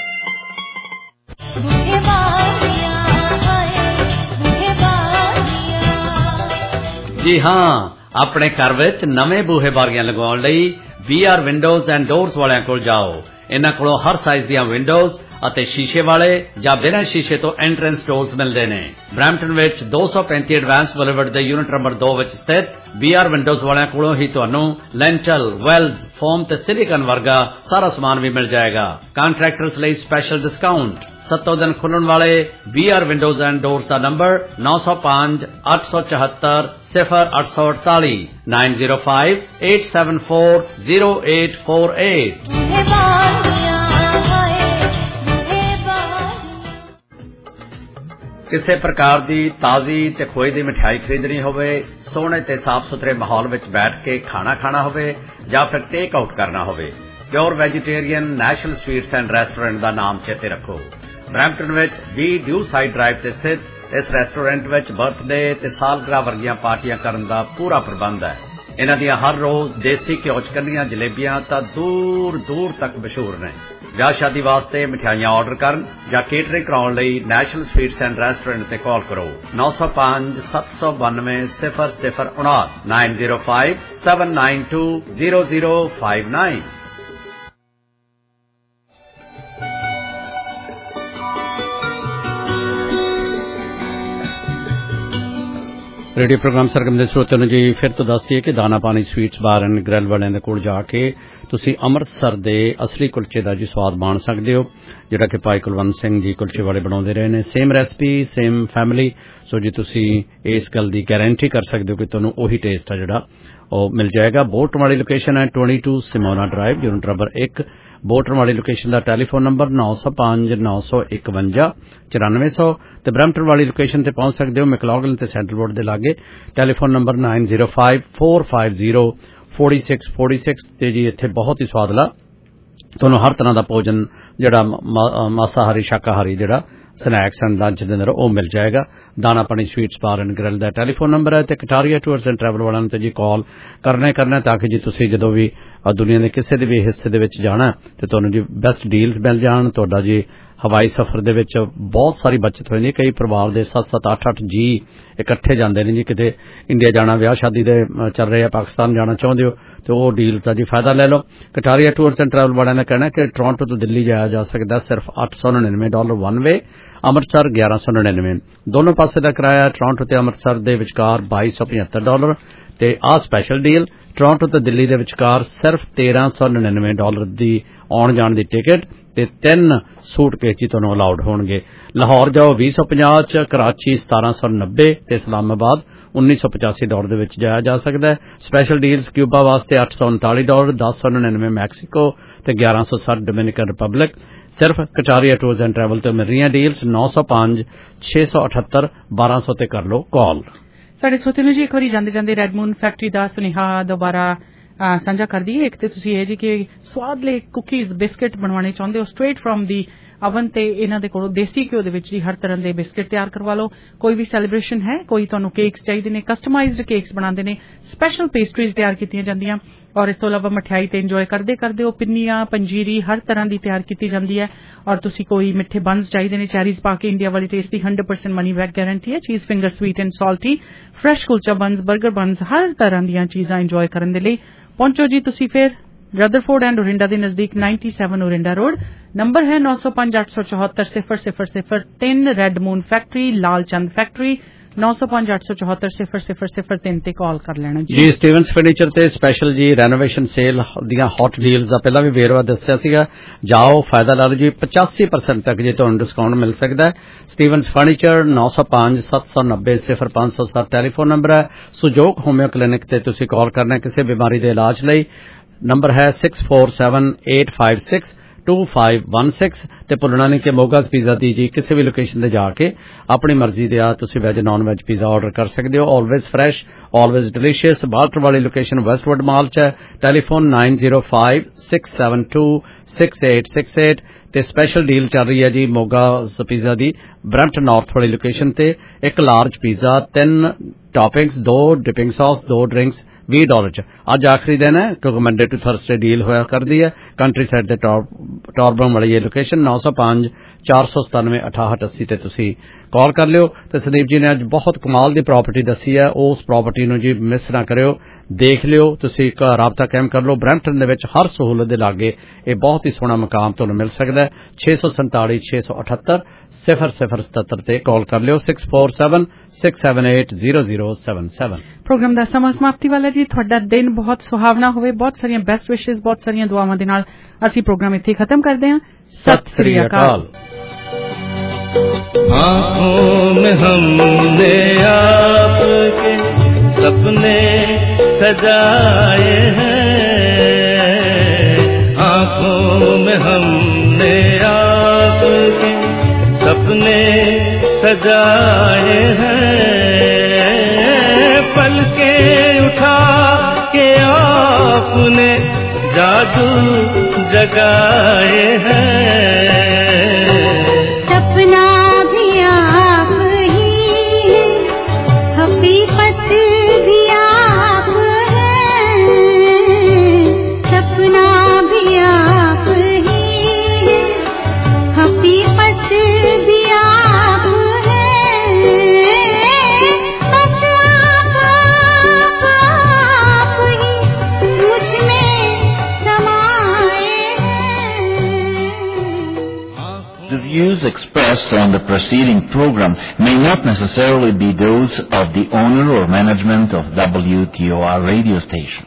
ਜੀ ਹਾਂ, ਆਪਣੇ ਘਰ ਵਿੱਚ ਨਵੇਂ ਬੂਹੇ ਬਾਰੀਆਂ ਲਗਵਾਉਣ ਲਈ B R windows and doors ਵਾਲਿਆਂ ਕੋਲ ਜਾਓ। ਇਹਨਾਂ ਕੋਲੋਂ ਹਰ ਸਾਈਜ਼ ਦੀਆਂ ਵਿੰਡੋਜ਼ ਅਤੇ ਸ਼ੀਸ਼ੇ ਵਾਲੇ ਜਾਂ ਬਿਨਾਂ ਸ਼ੀਸ਼ੇ ਤੋਂ ਐਂਟਰੈਂਸ ਡੋਰਸ ਮਿਲਦੇ ਨੇ। ਬਰੈਂਪਟਨ ਵਿੱਚ ਦੋ ਸੌ ਪੈਂਤੀ ਐਡਵਾਂਸ ਬੁਲੇਵਰਡ ਦੇ ਯੂਨਿਟ ਨੰਬਰ ਦੋ ਵਿੱਚ ਸਥਿਤ ਬੀ ਆਰ ਵਿੰਡੋਜ਼ ਵਾਲਿਆਂ ਕੋਲੋਂ ਹੀ ਤੁਹਾਨੂੰ ਲੈਂਟਲ, ਵੈਲਜ਼, ਫੋਮ ਤੇ ਸਿਲੀਕਨ ਵਰਗਾ ਸਾਰਾ ਸਮਾਨ ਵੀ ਮਿਲ ਜਾਏਗਾ। ਕੰਟਰੈਕਟਰਸ ਲਈ ਸਪੈਸ਼ਲ ਡਿਸਕਾਊਂਟ। ਸੱਤੋਂ ਦਿਨ ਖੁੱਲਣ ਵਾਲੇ B R windows and doors ਦਾ ਨੰਬਰ ਨੌ ਸੌ ਪੰਜ ਅੱਠ ਸੌ ਚੌਹੱਤਰ ਸਿਫਰ ਅੱਠ ਸੌ ਅੜਤਾਲੀ nine zero five eight seven four zero eight four eight। ਕਿਸੇ ਪ੍ਰਕਾਰ ਦੀ ਤਾਜ਼ੀ ਤੇ ਖੋਏ ਦੀ ਮਠਿਆਈ ਖਰੀਦਣੀ ਹੋਵੇ, ਸੋਹਣੇ ਤੇ ਸਾਫ਼ ਸੁਥਰੇ ਮਾਹੌਲ ਵਿੱਚ ਬੈਠ ਕੇ ਖਾਣਾ ਖਾਣਾ ਹੋਵੇ ਜਾਂ ਫਿਰ ਟੇਕ ਆਊਟ ਕਰਨਾ ਹੋਵੇ, pure vegetarian national sweets and restaurant ਦਾ ਨਾਮ ਚੇਤੇ ਰੱਖੋ। ਬਰੈਂਪਟਨ ਵਿੱਚ ਵੀਹ ਡਿਊ ਸਾਈਡ ਡਰਾਈਵ ਤੇ ਸਥਿਤ ਇਸ ਰੈਸਟੋਰੈਂਟ ਵਿੱਚ ਬਰਥਡੇ ਤੇ ਸਾਲਗਿਰਾ ਵਰਗੀਆਂ ਪਾਰਟੀਆਂ ਕਰਨ ਦਾ ਪੂਰਾ ਪ੍ਰਬੰਧ ਹੈ। ਇਹਨਾਂ ਦੀਆਂ ਹਰ ਰੋਜ਼ ਦੇਸੀ ਘਿਓ ਚ ਕੱਢੀਆਂ ਜਲੇਬੀਆਂ ਤਾਂ ਦੂਰ ਦੂਰ ਤੱਕ ਮਸ਼ਹੂਰ ਨੇ। ਵਿਆਹ ਸ਼ਾਦੀ ਵਾਸਤੇ ਮਠਿਆਈਆਂ ਆਰਡਰ ਕਰਨ ਜਾਂ ਕੇਟਰਿੰਗ ਕਰਾਉਣ ਲਈ ਨੈਸ਼ਨਲ ਸਵੀਟਸ ਐਂਡ ਰੈਸਟੋਰੈਂਟ ਤੇ ਕਾਲ ਕਰੋ ਨੌ ਸੌ ਪੰਜ ਸੱਤ ਸੌ ਬਾਨਵੇਂ ਸਿਫਰ ਸਿਫਰ ਉਨਾਹਠ nine zero five seven nine two zero zero five nine। Radio programme Sargam ਦੇ ਸਰੋਤਿਆਂ ਨੂੰ ਜੀ ਫਿਰ ਤੋਂ ਦੱਸ ਦਈਏ ਕਿ ਦਾਣਾ Pani sweets bar and grill ਵਾਲਿਆਂ ਦੇ ਕੋਲ ਜਾ ਕੇ ਤੁਸੀਂ ਅੰਮ੍ਰਿਤਸਰ ਦੇ ਅਸਲੀ ਕੁਲਚੇ ਦਾ ਜੀ ਸਵਾਦ ਮਾਣ ਸਕਦੇ ਹੋ, ਜਿਹੜਾ ਕਿ ਭਾਈ ਕੁਲਵੰਤ ਸਿੰਘ ਜੀ ਕੁਲਚੇ ਵਾਲੇ ਬਣਾਉਂਦੇ ਰਹੇ ਨੇ। Same recipe, same family. So ਜੀ ਤੁਸੀਂ ਇਸ ਗੱਲ ਦੀ ਗਾਰੰਟੀ ਕਰ ਸਕਦੇ ਹੋ ਕਿ ਤੁਹਾਨੂੰ ਉਹੀ ਟੇਸਟ ਆ ਜਿਹੜਾ ਉਹ ਮਿਲ ਜਾਏਗਾ। ਬੋਟਨ ਵਾਲੀ ਲੋਕੇਸ਼ਨ ਹੈ by Simona Drive, unit number ਇੱਕ। ਬੋਟਨ ਵਾਲੀ ਲੋਕੇਸ਼ਨ ਦਾ ਟੈਲੀਫੋਨ ਨੰਬਰ ਨੌ ਸੌ ਪੰਜ ਨੌ ਸੌ ਇਕਵੰਜਾ ਚੁਰਾਨਵੇਂ ਸੌ ਤੇ ਬਰੈਂਪਟਨ ਵਾਲੀ ਲੋਕੇਸ਼ਨ ਤੇ ਪਹੁੰਚ ਸਕਦੇ ਹੋ ਮੈਕਲੌਗਲਨ ਤੇ ਸੈਂਟਰਲ ਰੋਡ ਦੇ ਲਾਗੇ, telephone number nine zero five four five zero four six four six. ਤੇ ਜੀ ਇੱਥੇ ਬਹੁਤ ਹੀ ਸਵਾਦਲਾ ਤੁਹਾਨੂੰ ਹਰ ਤਰ੍ਹਾਂ ਦਾ ਭੋਜਨ ਜਿਹੜਾ ਮਾਸਾਹਾਰੀ ਸ਼ਾਕਾਹਾਰੀ ਜਿਹੜਾ ਸਨੈਕਸ ਐਂਡ ਲੰਚ ਦੇ ਅੰਦਰ ਉਹ ਮਿਲ ਜਾਏਗਾ। Dana Pani sweets bar and grill ਦਾ ਟੈਲੀਫੋਨ ਨੰਬਰ ਹੈ ਤੇ ਕਟਾਰੀਆ ਟੂਰਸ ਐਂਡ ਟਰੈਵਲ ਵਾਲਿਆਂ ਨੂੰ ਤੇ ਜੀ ਕਾਲ ਕਰਨਾ ਕਰਨਾ ਤਾਂ ਕਿ ਜੀ ਤੁਸੀਂ ਜਦੋਂ ਵੀ ਦੁਨੀਆ ਦੇ ਕਿਸੇ ਦੇ ਵੀ ਹਿੱਸੇ ਦੇ ਵਿੱਚ ਜਾਣਾ ਤੇ ਤੁਹਾਨੂੰ ਜੀ ਬੈਸਟ ਡੀਲਸ ਮਿਲ ਜਾਣ। ਤੁਹਾਡਾ ਜੀ ਹਵਾਈ ਸਫ਼ਰ ਦੇ ਵਿੱਚ ਬਹੁਤ ਸਾਰੀ ਬਚਤ ਹੋ ਜਾਂਦੀ। ਕਈ ਪਰਿਵਾਰ ਦੇ ਸੱਤ ਸੱਤ ਅੱਠ ਅੱਠ ਜੀ ਇਕੱਠੇ ਜਾਂਦੇ ਨੇ ਜੀ, ਕਿਤੇ ਇੰਡੀਆ ਜਾਣਾ, ਵਿਆਹ ਸ਼ਾਦੀ ਦੇ ਚੱਲ ਰਹੇ ਆ, ਪਾਕਿਸਤਾਨ ਜਾਣਾ ਚਾਹੁੰਦੇ ਹੋ ਤੇ ਉਹ ਡੀਲਸ ਦਾ ਜੀ ਫਾਇਦਾ ਲੈ ਲਓ। ਕਟਾਰੀਆ ਟੂਰਸ ਐਂਡ ਟਰੈਵਲ ਵਾਲਿਆਂ ਨੇ ਕਹਿਣਾ ਕਿ ਟੋਰਾਂਟੋ ਤੋਂ ਦਿੱਲੀ ਜਾਇਆ ਜਾ ਸਕਦਾ ਸਿਰਫ ਅੱਠ ਸੌ ਨੜਿਨਵੇਂ ਡਾਲਰ ਵਨ ਵੇ, ਅੰਮ੍ਰਿਤਸਰ ਗਿਆਰਾਂ ਸੌ ਨੜਿਨਵੇਂ। ਦੋਨੋਂ ਪਾਸੇ ਦਾ ਕਿਰਾਇਆ ਟੋਰਾਂਟੋ ਤੇ ਅੰਮ੍ਰਿਤਸਰ ਦੇ ਵਿਚਕਾਰ ਬਾਈ ਸੌ ਪਝੱਤਰ ਡਾਲਰ ਤੇ ਆਹ ਸਪੈਸ਼ਲ ਡੀਲ ਟੋਰਾਂਟੋ ਤੇ ਦਿੱਲੀ ਦੇ ਵਿਚਕਾਰ ਸਿਰਫ ਤੇਰਾਂ ਸੌ ਨੜਿਨਵੇਂ ਡਾਲਰ ਦੀ ਆਉਣ ਜਾਣ ਦੀ ਟਿਕਟ ਤੇ ਤਿੰਨ ਸੂਟਕੇਸ ਜੀ ਤੁਹਾਨੂੰ ਅਲਾਉਡ ਹੋਣਗੇ। ਲਾਹੌਰ ਜਾਓ ਵੀਹ ਸੌ ਪੰਜਾਹ ਚ, ਕਰਾਚੀ ਸਤਾਰਾਂ ਸੌ ਨੱਬੇ ਤੇ ਇਸਲਾਮਾਬਾਦ ਉੱਨੀ ਸੌ ਪਚਾਸੀ ਡਾਲਰ ਦੇ ਵਿੱਚ ਜਾਇਆ ਜਾ ਸਕਦਾ ਹੈ। ਸਪੈਸ਼ਲ ਡੀਲਸ ਕਿਊਬਾ ਵਾਸਤੇ ਅੱਠ ਸੌ ਉਨਤਾਲੀ ਡਾਲਰ, ਦਸ ਸੌ ਨੜਿਨਵੇਂ ਮੈਕਸੀਕੋ ਤੇ ਗਿਆਰਾਂ ਸੌ ਸੱਠ ਡੋਮਿਨਿਕਨ ਰਿਪਬਲਿਕ। ਸਿਰਫ ਕਟਾਰੀਆ ਟੂਰਸ ਐਂਡ ਟਰੈਵਲ ਤੇ ਮਿਲ ਰਹੀਆਂ ਡੀਲਸ। ਨੌ ਸੌ ਪੰਜ ਛੇ ਸੌ ਅਠੱਤਰ ਬਾਰਾਂ ਸੌ ਤੇ ਕਰ ਲਓ ਕਾਲ। ਸਾਡੇ ਸੋਤੇ ਨੂੰ ਜੀ ਇੱਕ ਵਾਰੀ ਜਾਂਦੇ ਜਾਂਦੇ ਰੈਡ ਮੂਨ ਫੈਕਟਰੀ ਦਾ ਸੁਨੇਹਾ ਦੁਬਾਰਾ ਸਾਂਝਾ ਕਰ ਦਈਏ। ਇੱਕ ਤੇ ਤੁਸੀਂ ਇਹ ਜੀ ਕਿ ਸਵਾਦਲੇ ਕੁਕੀਜ਼ ਬਿਸਕਿਟ ਬਣਵਾਉਣੇ ਚਾਹੁੰਦੇ ਹੋ ਸਟ੍ਰੇਟ ਫਰਮ ਦੀ ਅਵਨ ਤੇ ਇਹਨਾਂ ਦੇ ਕੋਲੋਂ ਦੇਸੀ ਘਿਓ ਦੇ ਵਿੱਚ ਜੀ ਹਰ ਤਰ੍ਹਾਂ ਦੇ ਬਿਸਕਿਟ ਤਿਆਰ ਕਰਵਾ ਲਓ। ਕੋਈ ਵੀ ਸੈਲੀਬ੍ਰੇਸ਼ਨ ਹੈ, ਕੋਈ ਤੁਹਾਨੂੰ ਕੇਕਸ ਚਾਹੀਦੇ ਨੇ, ਕਸਟਮਾਈਜ਼ਡ ਕੇਕਸ ਬਣਾਉਂਦੇ ਨੇ, ਸਪੈਸ਼ਲ ਪੇਸਟਰੀਜ਼ ਤਿਆਰ ਕੀਤੀਆਂ ਜਾਂਦੀਆਂ ਔਰ ਇਸ ਤੋਂ ਇਲਾਵਾ ਮਠਿਆਈ ਤੇ ਇੰਜੋਏ ਕਰਦੇ ਕਰਦੇ ਉਹ ਪਿੰਨੀਆਂ, ਪੰਜੀਰੀ ਹਰ ਤਰ੍ਹਾਂ ਦੀ ਤਿਆਰ ਕੀਤੀ ਜਾਂਦੀ ਹੈ। ਔਰ ਤੁਸੀਂ ਕੋਈ ਮਿੱਠੇ ਬੰਸ ਚਾਹੀਦੇ ਨੇ ਚੈਰੀਜ਼ ਪਾ ਕੇ, ਇੰਡੀਆ ਵਾਲੀ ਟੇਸਟ ਦੀ hundred percent money back guarantee ਹੈ। Cheese finger sweet and salty, fresh kulcha buns, 버ਗਰ ਬੰਸ, ਹਰ ਤਰ੍ਹਾਂ ਦੀਆਂ ਚੀਜ਼ਾਂ ਇੰਜੋਏ ਕਰਨ ਦੇ ਲਈ ਪਹੁੰਚੋ ਜੀ ਤੁਸੀਂ ਫਿਰ ਰਦਰਫੋਰਡ ਐਂਡ ਓਰਿੰਡਾ ਦੇ ਨਜ਼ਦੀਕ ਸੱਤਰ ਓਰਿੰਡਾ ਰੋਡ। ਨੰਬਰ ਹੈ ਨੌ ਸੌ ਪੰਜ ਅੱਠ ਸੌ ਚੌਹੱਤਰ ਸਿਫਰ ਸਿਫਰ ਸਿਫਰ ਤਿੰਨ। Red moon factory, Lal Chand factory, ਨੌ ਸੌ ਪੰਜ ਅੱਠ ਸੌ ਚੌਹੱਤਰ ਸਿਫਰ ਸਿਫਰ ਸਿਫਰ ਤਿੰਨ ਤੇ ਕਾਲ ਕਰ ਲੈਣਾ ਜੀ। ਜੀ ਸਟੀਵਨਸ ਫਰਨੀਚਰ ਤੇ ਸਪੈਸ਼ਲ ਜੀ ਰੈਨੋਵੇਸ਼ਨ ਸੇਲ ਦੀਆਂ ਹੌਟ ਡੀਲਸ ਦਾ ਪਹਿਲਾਂ ਵੀ ਵੇਰਵਾ ਦੱਸਿਆ ਸੀਗਾ, ਜਾਓ ਫਾਇਦਾ ਲਾ ਲਓ ਜੀ। ਪਚਾਸੀ ਪਰਸੈਂਟ ਤੱਕ ਜੇ ਤੁਹਾਨੂੰ ਡਿਸਕਾਊਂਟ ਮਿਲ ਸਕਦਾ ਹੈ। ਸਟੀਵਨਸ ਫਰਨੀਚਰ ਨੌ ਸੌ ਪੰਜ ਸੱਤ ਸੌ ਨੱਬੇ ਸਿਫਰ ਪੰਜ ਸੌ ਸੱਤ ਟੈਲੀਫੋਨ ਨੰਬਰ ਹੈ। ਸੁਜੋਗ ਹੋਮਿਓ ਕਲੀਨਿਕ ਤੇ ਤੁਸੀਂ ਕਾਲ ਕਰਨਾ ਕਿਸੇ ਬਿਮਾਰੀ ਦੇ ਇਲਾਜ ਲਈ। ਨੰਬਰ ਹੈ six four seven eight five six two five one six ਤੇ ਭੁੱਲਣਾ ਨਹੀਂ ਕਿ ਮੋਗਾਸ ਪੀਜ਼ਾ ਦੀ ਜੀ ਕਿਸੇ ਵੀ ਲੋਕੇਸ਼ਨ ਤੇ ਜਾ ਕੇ ਆਪਣੀ ਮਰਜ਼ੀ ਦੇ ਆ ਤੁਸੀਂ veg non veg pizza order ਕਰ ਸਕਦੇ ਹੋ। Always fresh, always delicious. Malton ਵਾਲੀ ਲੋਕੇਸ਼ਨ ਵੈਸਟਵਰਡ ਮਾਲ ਚ ਹੈ। Telephone nine zero five six seven two six eight six eight ਤੇ ਸਪੈਸ਼ਲ ਡੀਲ ਚੱਲ ਰਹੀ ਹੈ ਜੀ ਮੋਗਾਸ ਪੀਜ਼ਾ ਦੀ ਬਰੈਂਪਟਨ ਨਾਰਥ ਵਾਲੀ ਲੋਕੇਸ਼ਨ ਤੇ। ਇੱਕ ਲਾਰਜ ਪੀਜ਼ਾ, ਤਿੰਨ ਟੌਪਿੰਗਸ, ਦੋ ਡਿਪਿੰਗ ਸੌਸ, ਦੋ ਡਰਿੰਕਸ ਵੀਹ ਡਾਲਰ ਚ। ਅੱਜ ਆਖਰੀ ਦਿਨ ਹੈ ਕਿਉਂਕਿ ਮੰਡੇ ਟੂ ਥਰਸਡੇ ਡੀਲ ਹੋਇਆ ਕਰਦੀ ਹੈ। ਕੰਟਰੀ ਸਾਈਡ ਦੇ ਟੌਰਬਨ ਵਾਲੀ ਇਹ ਲੋਕੇਸ਼ਨ ਨੌ ਸੌ ਪੰਜ ਚਾਰ ਸੌ ਸਤਾਨਵੇਂ ਅਠਾਹਠ ਅੱਸੀ ਤੇ ਤੁਸੀਂ ਕਾਲ ਕਰ ਲਿਓ। ਤੇ ਸੰਦੀਪ ਜੀ ਨੇ ਅੱਜ ਬਹੁਤ ਕਮਾਲ ਦੀ ਪ੍ਰਾਪਰਟੀ ਦੱਸੀ ਹੈ, ਉਸ ਪ੍ਰਾਪਰਟੀ ਨੂੰ ਜੀ ਮਿਸ ਨਾ ਕਰਿਓ, ਦੇਖ ਲਿਓ। ਤੁਸੀਂ ਇੱਕ ਰਾਬਤਾ ਕਾਇਮ ਕਰ ਲਓ। ਬਰੈਂਪਟਨ ਦੇ ਵਿੱਚ ਹਰ ਸਹੂਲਤ ਦੇ ਲਾਗੇ ਇਹ ਬਹੁਤ ਹੀ ਸੋਹਣਾ ਮਕਾਮ ਤੁਹਾਨੂੰ ਮਿਲ ਸਕਦਾ ਹੈ। ਛੇ ਸੌ ਸੰਤਾਲੀ ਛੇ ਸੌ ਅਠੱਤਰ ਸਿਫਰ ਸਿਫਰ ਸਤੱਤਰ ਤੇ ਕਾਲ ਕਰ ਲਿਓ। Six four seven six seven eight zero zero seven seven. Programme ਦਾ ਸਮਾਂ ਸਮਾਪਤੀ ਵਾਲਾ ਜੀ। ਤੁਹਾਡਾ ਦਿਨ ਬਹੁਤ ਸੁਹਾਵਣਾ ਹੋਵੇ। ਬਹੁਤ ਸਾਰੀਆਂ ਬੈਸਟ ਵਿਸ਼ੇਸ, ਬਹੁਤ ਸਾਰੀਆਂ ਦੁਆਵਾਂ ਦੇ ਨਾਲ ਅਸੀਂ ਪ੍ਰੋਗਰਾਮ ਇੱਥੇ ਖਤਮ ਕਰਦੇ ਹਾਂ। ਸਤਿ ਸ੍ਰੀ ਅਕਾਲ। आँखों में हमने आपके सपने सजाए हैं, आँखों में हमने आपके सपने सजाए हैं, पलकें उठा के आपने जादू जगाए हैं। सपना भी आप ही है, हकीकत भी आप है, सपना भी आप ही है, हकीकत भी आप है, बस आप आप आप ही मुझ में समाए हैं। views expressed on the preceding program may not necessarily be those of the owner or management of W T O R radio station.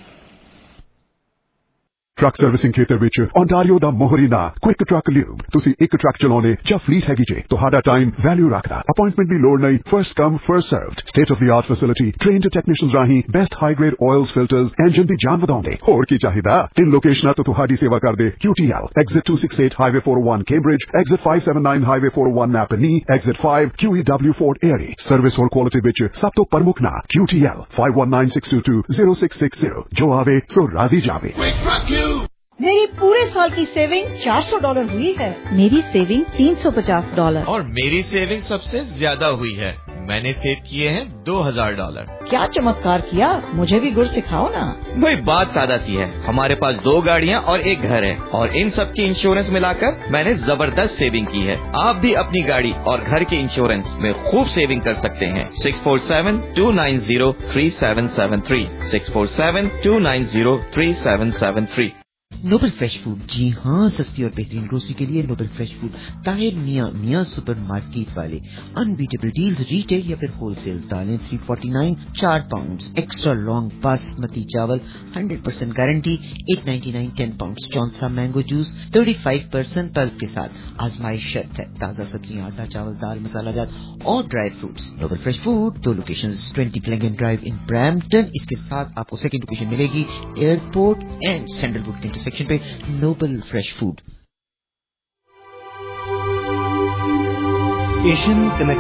Truck servicing ਖੇਤਰ ਵਿੱਚ ਓਨਟਾਰੀਓ ਦਾ ਮੋਹਰੀ ਨਾਂ ਕੁਇਕ ਟਰੱਕ ਲਿਊਬ। ਤੁਸੀਂ ਇੱਕ ਟਰੱਕ ਚਲਾਉਣੇ ਜਾਂ ਫਲੀਟ ਹੈਗੀ ਜੇ, ਤੁਹਾਡਾ ਟਾਈਮ ਵੈਲਿਊ ਰੱਖਦਾ। ਅਪਾਇੰਟਮੈਂਟ ਦੀ ਲੋੜ ਨਹੀਂ, first come first served. State of the art facility, trained technicians ਰਾਹੀਂ best high grade oils filters, engine ਦੀ ਜਾਨ ਵਧਾਉਂਦੇ। ਹੋਰ ਕੀ ਚਾਹੀਦਾ? ਤਿੰਨ ਲੋਕੇਸ਼ਨਾਂ ਤੋਂ ਤੁਹਾਡੀ ਸੇਵਾ ਕਰਦੇ Q T L, exit two sixty-eight highway four oh one Cambridge, exit five seventy-nine highway four oh one Napanee, exit five Q E W Fort Erie। Service ਹੋਰ ਕੁਆਲਿਟੀ ਵਿੱਚ ਸਭ ਤੋਂ ਪ੍ਰਮੁੱਖ ਨਾਂ Q T L five one nine six two two zero six six zero। ਜੋ ਆਵੇ ਸੋ ਰਾਜ਼ੀ ਜਾਵੇ। मेरी पूरे साल की सेविंग चार सौ डॉलर हुई है। मेरी सेविंग तीन सौ पचास डॉलर। और मेरी सेविंग सबसे ज्यादा हुई है, मैंने सेव किए हैं दो हजार डॉलर। क्या चमत्कार किया, मुझे भी गुर सिखाओ ना। वही बात सादा सी है, हमारे पास दो गाड़ियाँ और एक घर है और इन सब की इंश्योरेंस मिलाकर मैंने जबरदस्त सेविंग की है। आप भी अपनी गाड़ी और घर के इंश्योरेंस में खूब सेविंग कर सकते हैं। Six four seven two nine zero three seven seven three six four seven two nine zero three seven seven three. Noble fresh food, जी हाँ, सस्ती और बेहतरीन ग्रोसरी के लिए Nobel fresh food, Tahir Miyan Miyan supermarket वाले। अनबीटेबल डील्स रिटेल या फिर होलसेल। दालें three forty-nine चार पाउंड, एक्स्ट्रा लॉन्ग बासमती चावल hundred percent guarantee eight ninety-nine ten pound. Chaunsa mango juice thirty-five percent pulp के साथ, आजमाइश शर्त है। ताज़ा सब्जियां, आटा, चावल, दाल, मसाला जात और dry fruits. Noble fresh food, दो locations, twenty Glengen drive in Brampton. इसके साथ आपको सेकंड लोकेशन मिलेगी एयरपोर्ट एंड सैंडलवुड इंटरसेक्शन पे। Noble fresh food. Asian connection